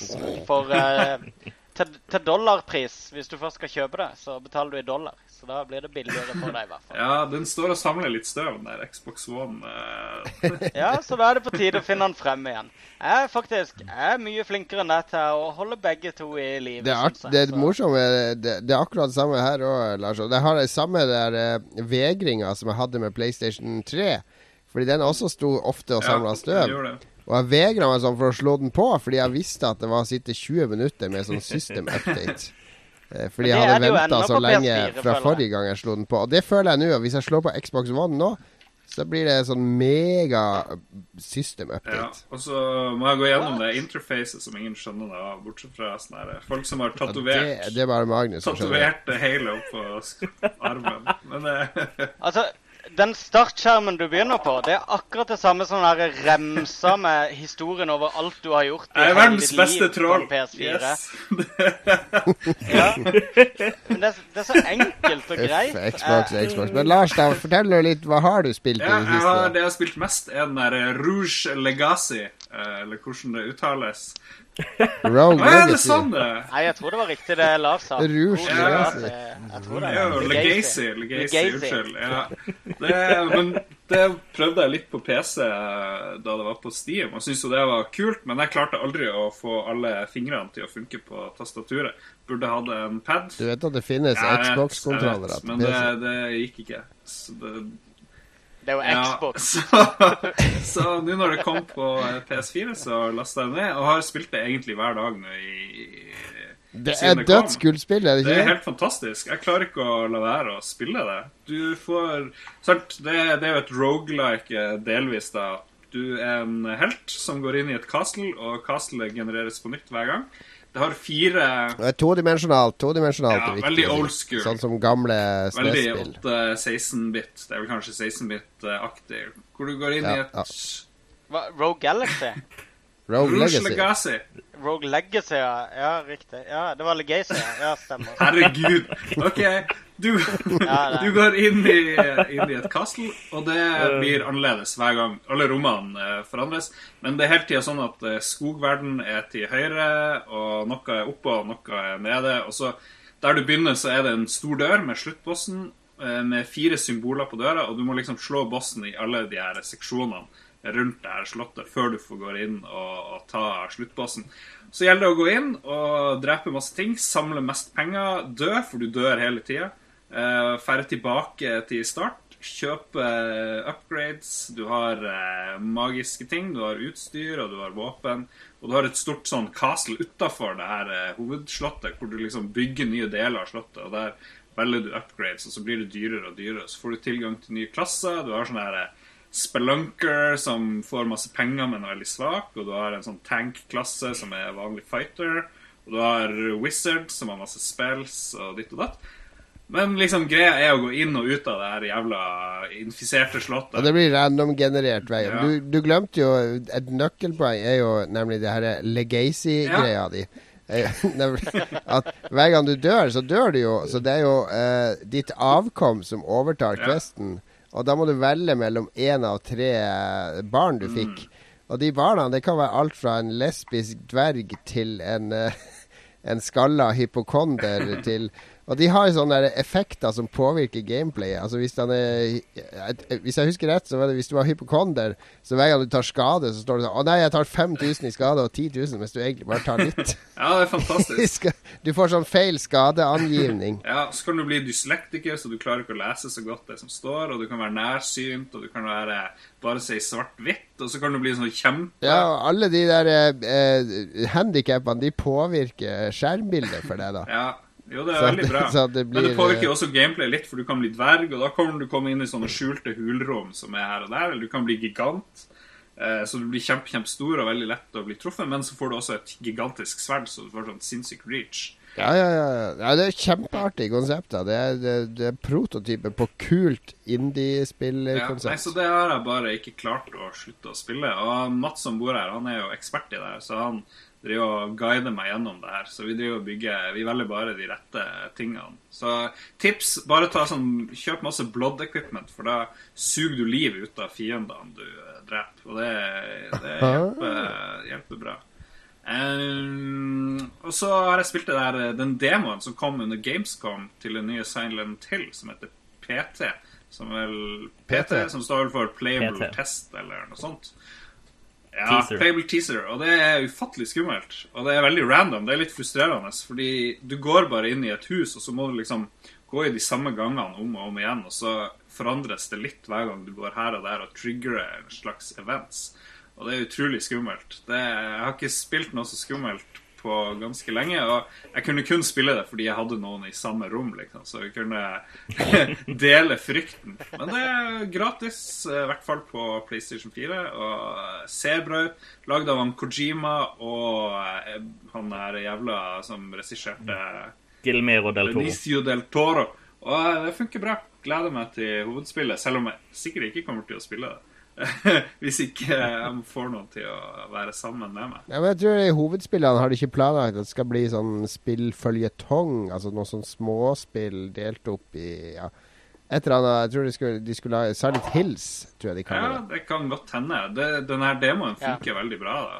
Til dollarpris. Hvis du først skal kjøpe det, så betaler du i dollar. Så da blir det billigere for deg i hvert fall. Ja, den står og samler litt støv, den der Xbox One. Ja, så da er det på tide å finne den frem igjen. Jeg er mye flinkere enn det til å holde begge to i livet. Det er morsomt. Det er akkurat det samme her også, Lars. Det har det samme der vegringa som jeg hadde med PlayStation 3. Fordi den også sto ofte og samlet støv. Og jeg vegret meg sånn for å slå den på, fordi jeg visste at det var å sitte 20 minutter med sånn system update. Fordi jeg hadde ventet så lenge fra forrige gang jeg slo den på. Og det føler jeg nå, hvis jeg slår på Xbox One nå, så blir det sånn mega system update. Ja, og så må jeg gå gjennom det interfacet som ingen skjønner da, bortsett fra sånne her, folk som har tatovert. Det er bare Magnus som skjønner. Tatovert Halo på armen. Men altså... Den startskjermen du begynner på, det er akkurat det samme som der remsa med historien over alt du har gjort i hele ditt liv på PS4. Yes. Ja. Men det er så enkelt og greit. Xbox. Men Lars, da, fortell litt, hva har du spilt i det siste? Det jeg har spilt mest er den der Rouge Legacy, eller hvordan det uttales. Rogue Legacy. Er det sånn det? Nei, jeg tror det var riktig det Lars sa. Rouge Legacy. Jeg tror det er Legacy, unnskyld. Ja. Men det prøvde jeg litt på PC da det var på Steam, og synes jo det var kult, men jeg klarte aldri å få alle fingrene til å funke på tastaturet. Burde ha en pad. Du vet at det finnes Xbox-kontrollere til PC. Men det gikk ikke. Så det er jo Xbox. Så nå når det kom på PS4, så lastet jeg ned, og har spilt det egentlig hver dag nå Det er dødskult-spill, er det ikke? Det er helt fantastisk. Jeg klarer ikke å la være å spille det. Du får... Det er jo et roguelike delvis da. Du er en helt som går inn i et castle, og castlet genereres på nytt hver gang. Det har 4... Det er todimensjonalt. Ja, veldig old school. Sånn som gamle SNES-spill. Veldig 16-bit. Det er vel kanskje 16-bit-aktig. Hvor du går inn i et... Rogue Galaxy? Rogue Legacy. Rogue Legacy, ja, riktig. Ja, det var Legacy, ja, stemmer. Herregud. Ok, du går inn i et castle, og det blir annerledes hver gang. Alle rommene forandres, men det er hele tiden sånn at skogverden er til høyre, og noe er oppe, og noe er nede, og så der du begynner så er det en stor dør med sluttbossen, med 4 symboler på døra, og du må liksom slå bossen i alle de her seksjonene rundt det her slottet før du får gå inn og ta sluttbossen. Så gjelder det å gå inn og drepe masse ting, samle mest penger, dø, for du dør hele tiden, fære tilbake til start, kjøpe upgrades, du har magiske ting, du har utstyr og du har våpen, og du har et stort sånn castle utenfor det her hovedslottet, hvor du liksom bygger nye deler av slottet, og der velger du upgrades, og så blir det dyrere og dyrere, så får du tilgang til nye klasser, du har sånne her spelunker som får masse penger, men er veldig svak, og du har en sånn tank-klasse som er vanlig fighter, og du har wizard som har masse spells og ditt og datt. Men liksom greia er å gå inn og ut av det her jævla infiserte slottet. Og det blir random-generert vei. Ja. Du glemte jo, et nøkkelpoeng er jo nemlig det her legacy-greia di. At hver gang du dør, så dør du jo. Så det er jo ditt avkom som overtar questen. Og da må du velge mellom 1 av 3 barn du fikk. Og de barna, det kan være alt fra en lesbisk dverg til en skalla hypokonder til... Og de har sånne effekter som påvirker gameplayet. Altså hvis jeg husker rett, så var det hvis du var hypokonder, så hver gang du tar skade, så står det sånn, nei, jeg tar 5000 i skade og 10 000, mens du egentlig bare tar litt. Ja, det er fantastisk. Du får sånn feil skadeangivning. Ja, så kan du bli dyslektiker, så du klarer ikke å lese så godt det som står, og du kan være nærsynt, og du kan være bare se svart-hvitt, og så kan du bli sånn kjempe... Ja, og alle de der handicapene, de påvirker skjermbildet for deg da. Ja. Jo, det er veldig bra. Men det påvirker også gameplay litt, for du kan bli dverg, og da kan du komme inn i sånne skjulte hulrom som er her og der, eller du kan bli gigant, så du blir kjempestor og veldig lett å bli truffet, men så får du også et gigantisk sverd, så du får sånn sinnssyk reach. Ja, det er kjempeartig konsept. Det er prototyper på kult indie-spill-konsept. Ja, nei, så det har jeg bare ikke klart å slutte å spille, og Mats som bor her, han er jo ekspert i det her, så han driver og guider meg gjennom det her, så vi driver og bygger, vi velger bare de rette tingene. Så tips, bare kjøp masse blood equipment, for da suger du liv ut av fiendene du dreper, og det hjelper bra. Og så har jeg spilt den demoen som kom under Gamescom til den nye Silent Hill, som heter PT, som står for Playable Test, eller noe sånt. Ja, teaser. Playable teaser, og det er ufattelig skummelt. Og det er veldig random, det er litt frustrerende, fordi du går bare inn i et hus, og så må du liksom gå i de samme gangene om og om igjen, og så forandres det litt hver gang du går her og der og trigger en slags events. Og det er utrolig skummelt. Jeg har ikke spilt noe så skummelt på ganske lenge, og jeg kunne kun spille det fordi jeg hadde noen i samme rom, liksom, så jeg kunne dele frykten. Men det er gratis, i hvert fall på PlayStation 4, og ser bra ut, laget av han Kojima og han her jævla som regisserte Guillermo del Toro. Benicio del Toro. Og det funker bra. Gleder meg til hovedspillet, selv om jeg sikkert ikke kommer til å spille det. Hvis ikke jeg får noen til å være sammen med meg. Ja, men jeg tror i hovedspillene har de ikke planlagt at det skal bli sånn spillføljetong, altså noen sånn småspill delt opp i et eller annet. Jeg tror de skulle lage Silent Hills, tror jeg de kaller det. Ja, det kan godt hende. Den her demoen funker veldig bra da.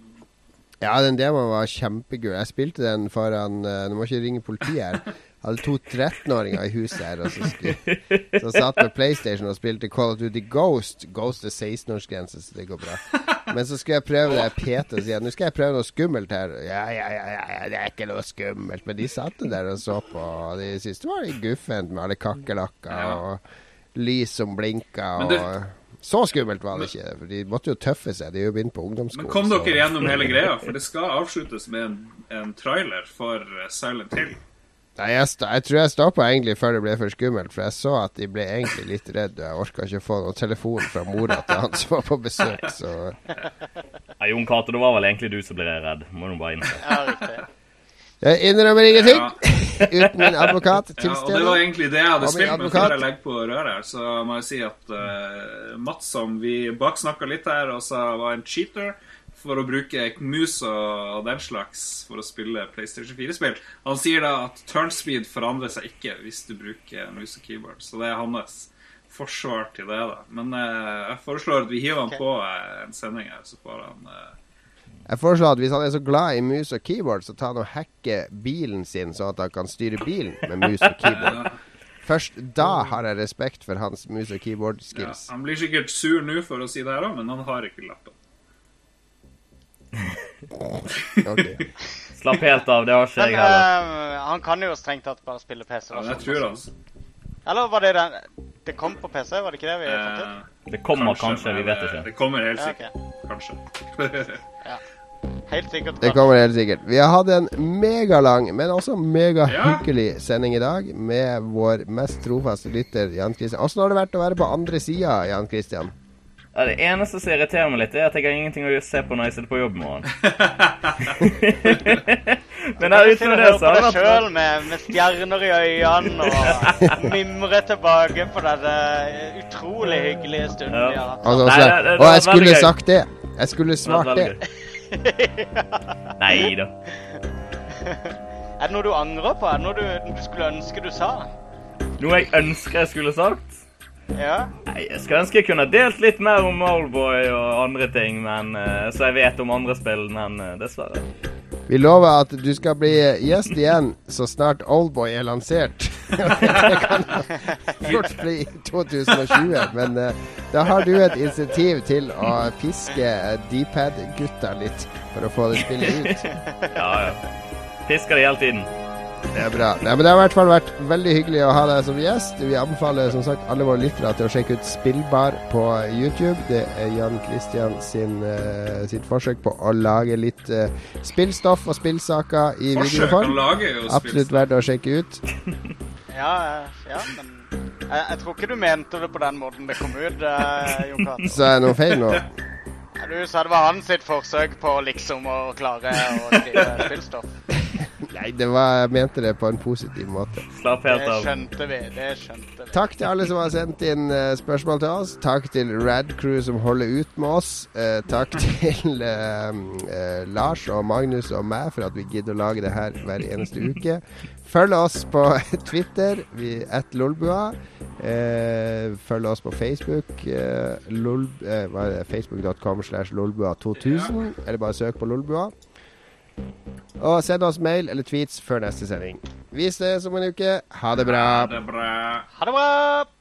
Ja, den demoen var kjempegul. Jeg spilte den foran, nå må ikke ringe politiet her, jeg hadde 2 13-åringer i huset her, og så satt med PlayStation og spilte Call of Duty Ghost. Ghost er 16-årsgrense, så det går bra. Men så skulle jeg prøve det PT og si at nå skal jeg prøve noe skummelt her. Ja, det er ikke noe skummelt. Men de satt der og så på, og de syntes det var litt guffent med alle kakkelakker og lys som blinket, og så skummelt var det ikke, for de måtte jo tøffe seg. De er jo begynt på ungdomsskolen. Men kom dere gjennom hele greia, for det skal avsluttes med en trailer for Silent Hill. Nei, jeg tror jeg stoppet egentlig før det ble for skummelt, for jeg så at de ble egentlig litt redd, og jeg orket ikke få noen telefon fra mora til han som var på besøk, så... Ja, Jon Cato, det var vel egentlig du som ble redd, må du bare innse. Ja, riktig. Jeg innrømmer ingenting, uten min advokat til stede. Ja, og det var egentlig det jeg hadde spilt med før jeg legger på røret her, så må jeg si at Mats, som vi baksnakket litt her, også var en cheater, for å bruke mus og den slags for å spille PlayStation 4-spill. Han sier da at turnspeed forandrer seg ikke hvis du bruker mus og keyboard, så det er hans forsvar til det da. Men jeg foreslår at vi hiver han på en sending her, så får han... Jeg foreslår at hvis han er så glad i mus og keyboard, så tar han og hacker bilen sin, så at han kan styre bilen med mus og keyboard. Først da har jeg respekt for hans mus og keyboard skills. Ja, han blir sikkert sur nå for å si det her, men han har ikke lappen. Okay. Slapp helt av, det har ikke jeg heller. Han kan jo strengt tatt bare spille PC. Ja, det tror jeg. Eller var det kom på PC, var det ikke det vi fant ut? Det kommer kanskje, vi vet ikke. Det kommer helt sikkert, kanskje. Ja, helt sikkert. Det kommer helt sikkert. Vi har hatt en megalang, men også megahyggelig sending i dag med vår mest trofaste lytter, Jan Christian. Hvordan har det vært å være på andre siden, Jan Christian? Ja, det eneste som irriterer meg litt er at jeg har ingenting å se på når jeg sitter på jobb i morgen. Men der uten det så har det selv med stjerner i øynene og mimre tilbake på denne utrolig hyggelige stunden vi har hatt. Og jeg skulle sagt det. Jeg skulle svart det. Neida. Er det noe du angrer på? Er det noe du skulle ønske du sa? Noe jeg ønsker jeg skulle sagt? Ja. Nei, jeg skulle ønske jeg kunne delt litt mer om Oldboy og andre ting, men så jeg vet om andre spill, men dessverre. Vi lover at du skal bli gjest igjen så snart Oldboy er lansert. Det kan fort bli 2020, men da har du et initiativ til å piske D-pad-gutta litt for å få det spillet ut. Ja. Pisker det hele tiden. Det er bra. Nei, men det har i hvert fall vært veldig hyggelig å ha deg som gjest. Vi anbefaler som sagt alle våre lyttere til å sjekke ut Spillbar på YouTube. Det er Jan Christian sitt forsøk på å lage litt spillstoff og spillsaker i videoform. Absolutt verdt å sjekke ut. Ja, men jeg tror ikke du mente det på den måten det kom ut, Jon Cato. Så er det noe feil nå? Du sa det var hans sitt forsøk på liksom å klare å skrive spillstoff. Nei, jeg mente det på en positiv måte. Slapp helt av. Det skjønte vi. Takk til alle som har sendt inn spørsmål til oss. Takk til Rad Crew som holder ut med oss. Takk til Lars og Magnus og meg for at vi gidder å lage det her hver eneste uke. Følg oss på Twitter, @lolbua. Følg oss på Facebook, facebook.com/lolbua2000, eller bare søk på Lolbua. Og send oss mail eller tweets før neste sending. Vi ses om en uke. Ha det bra. Ha det bra.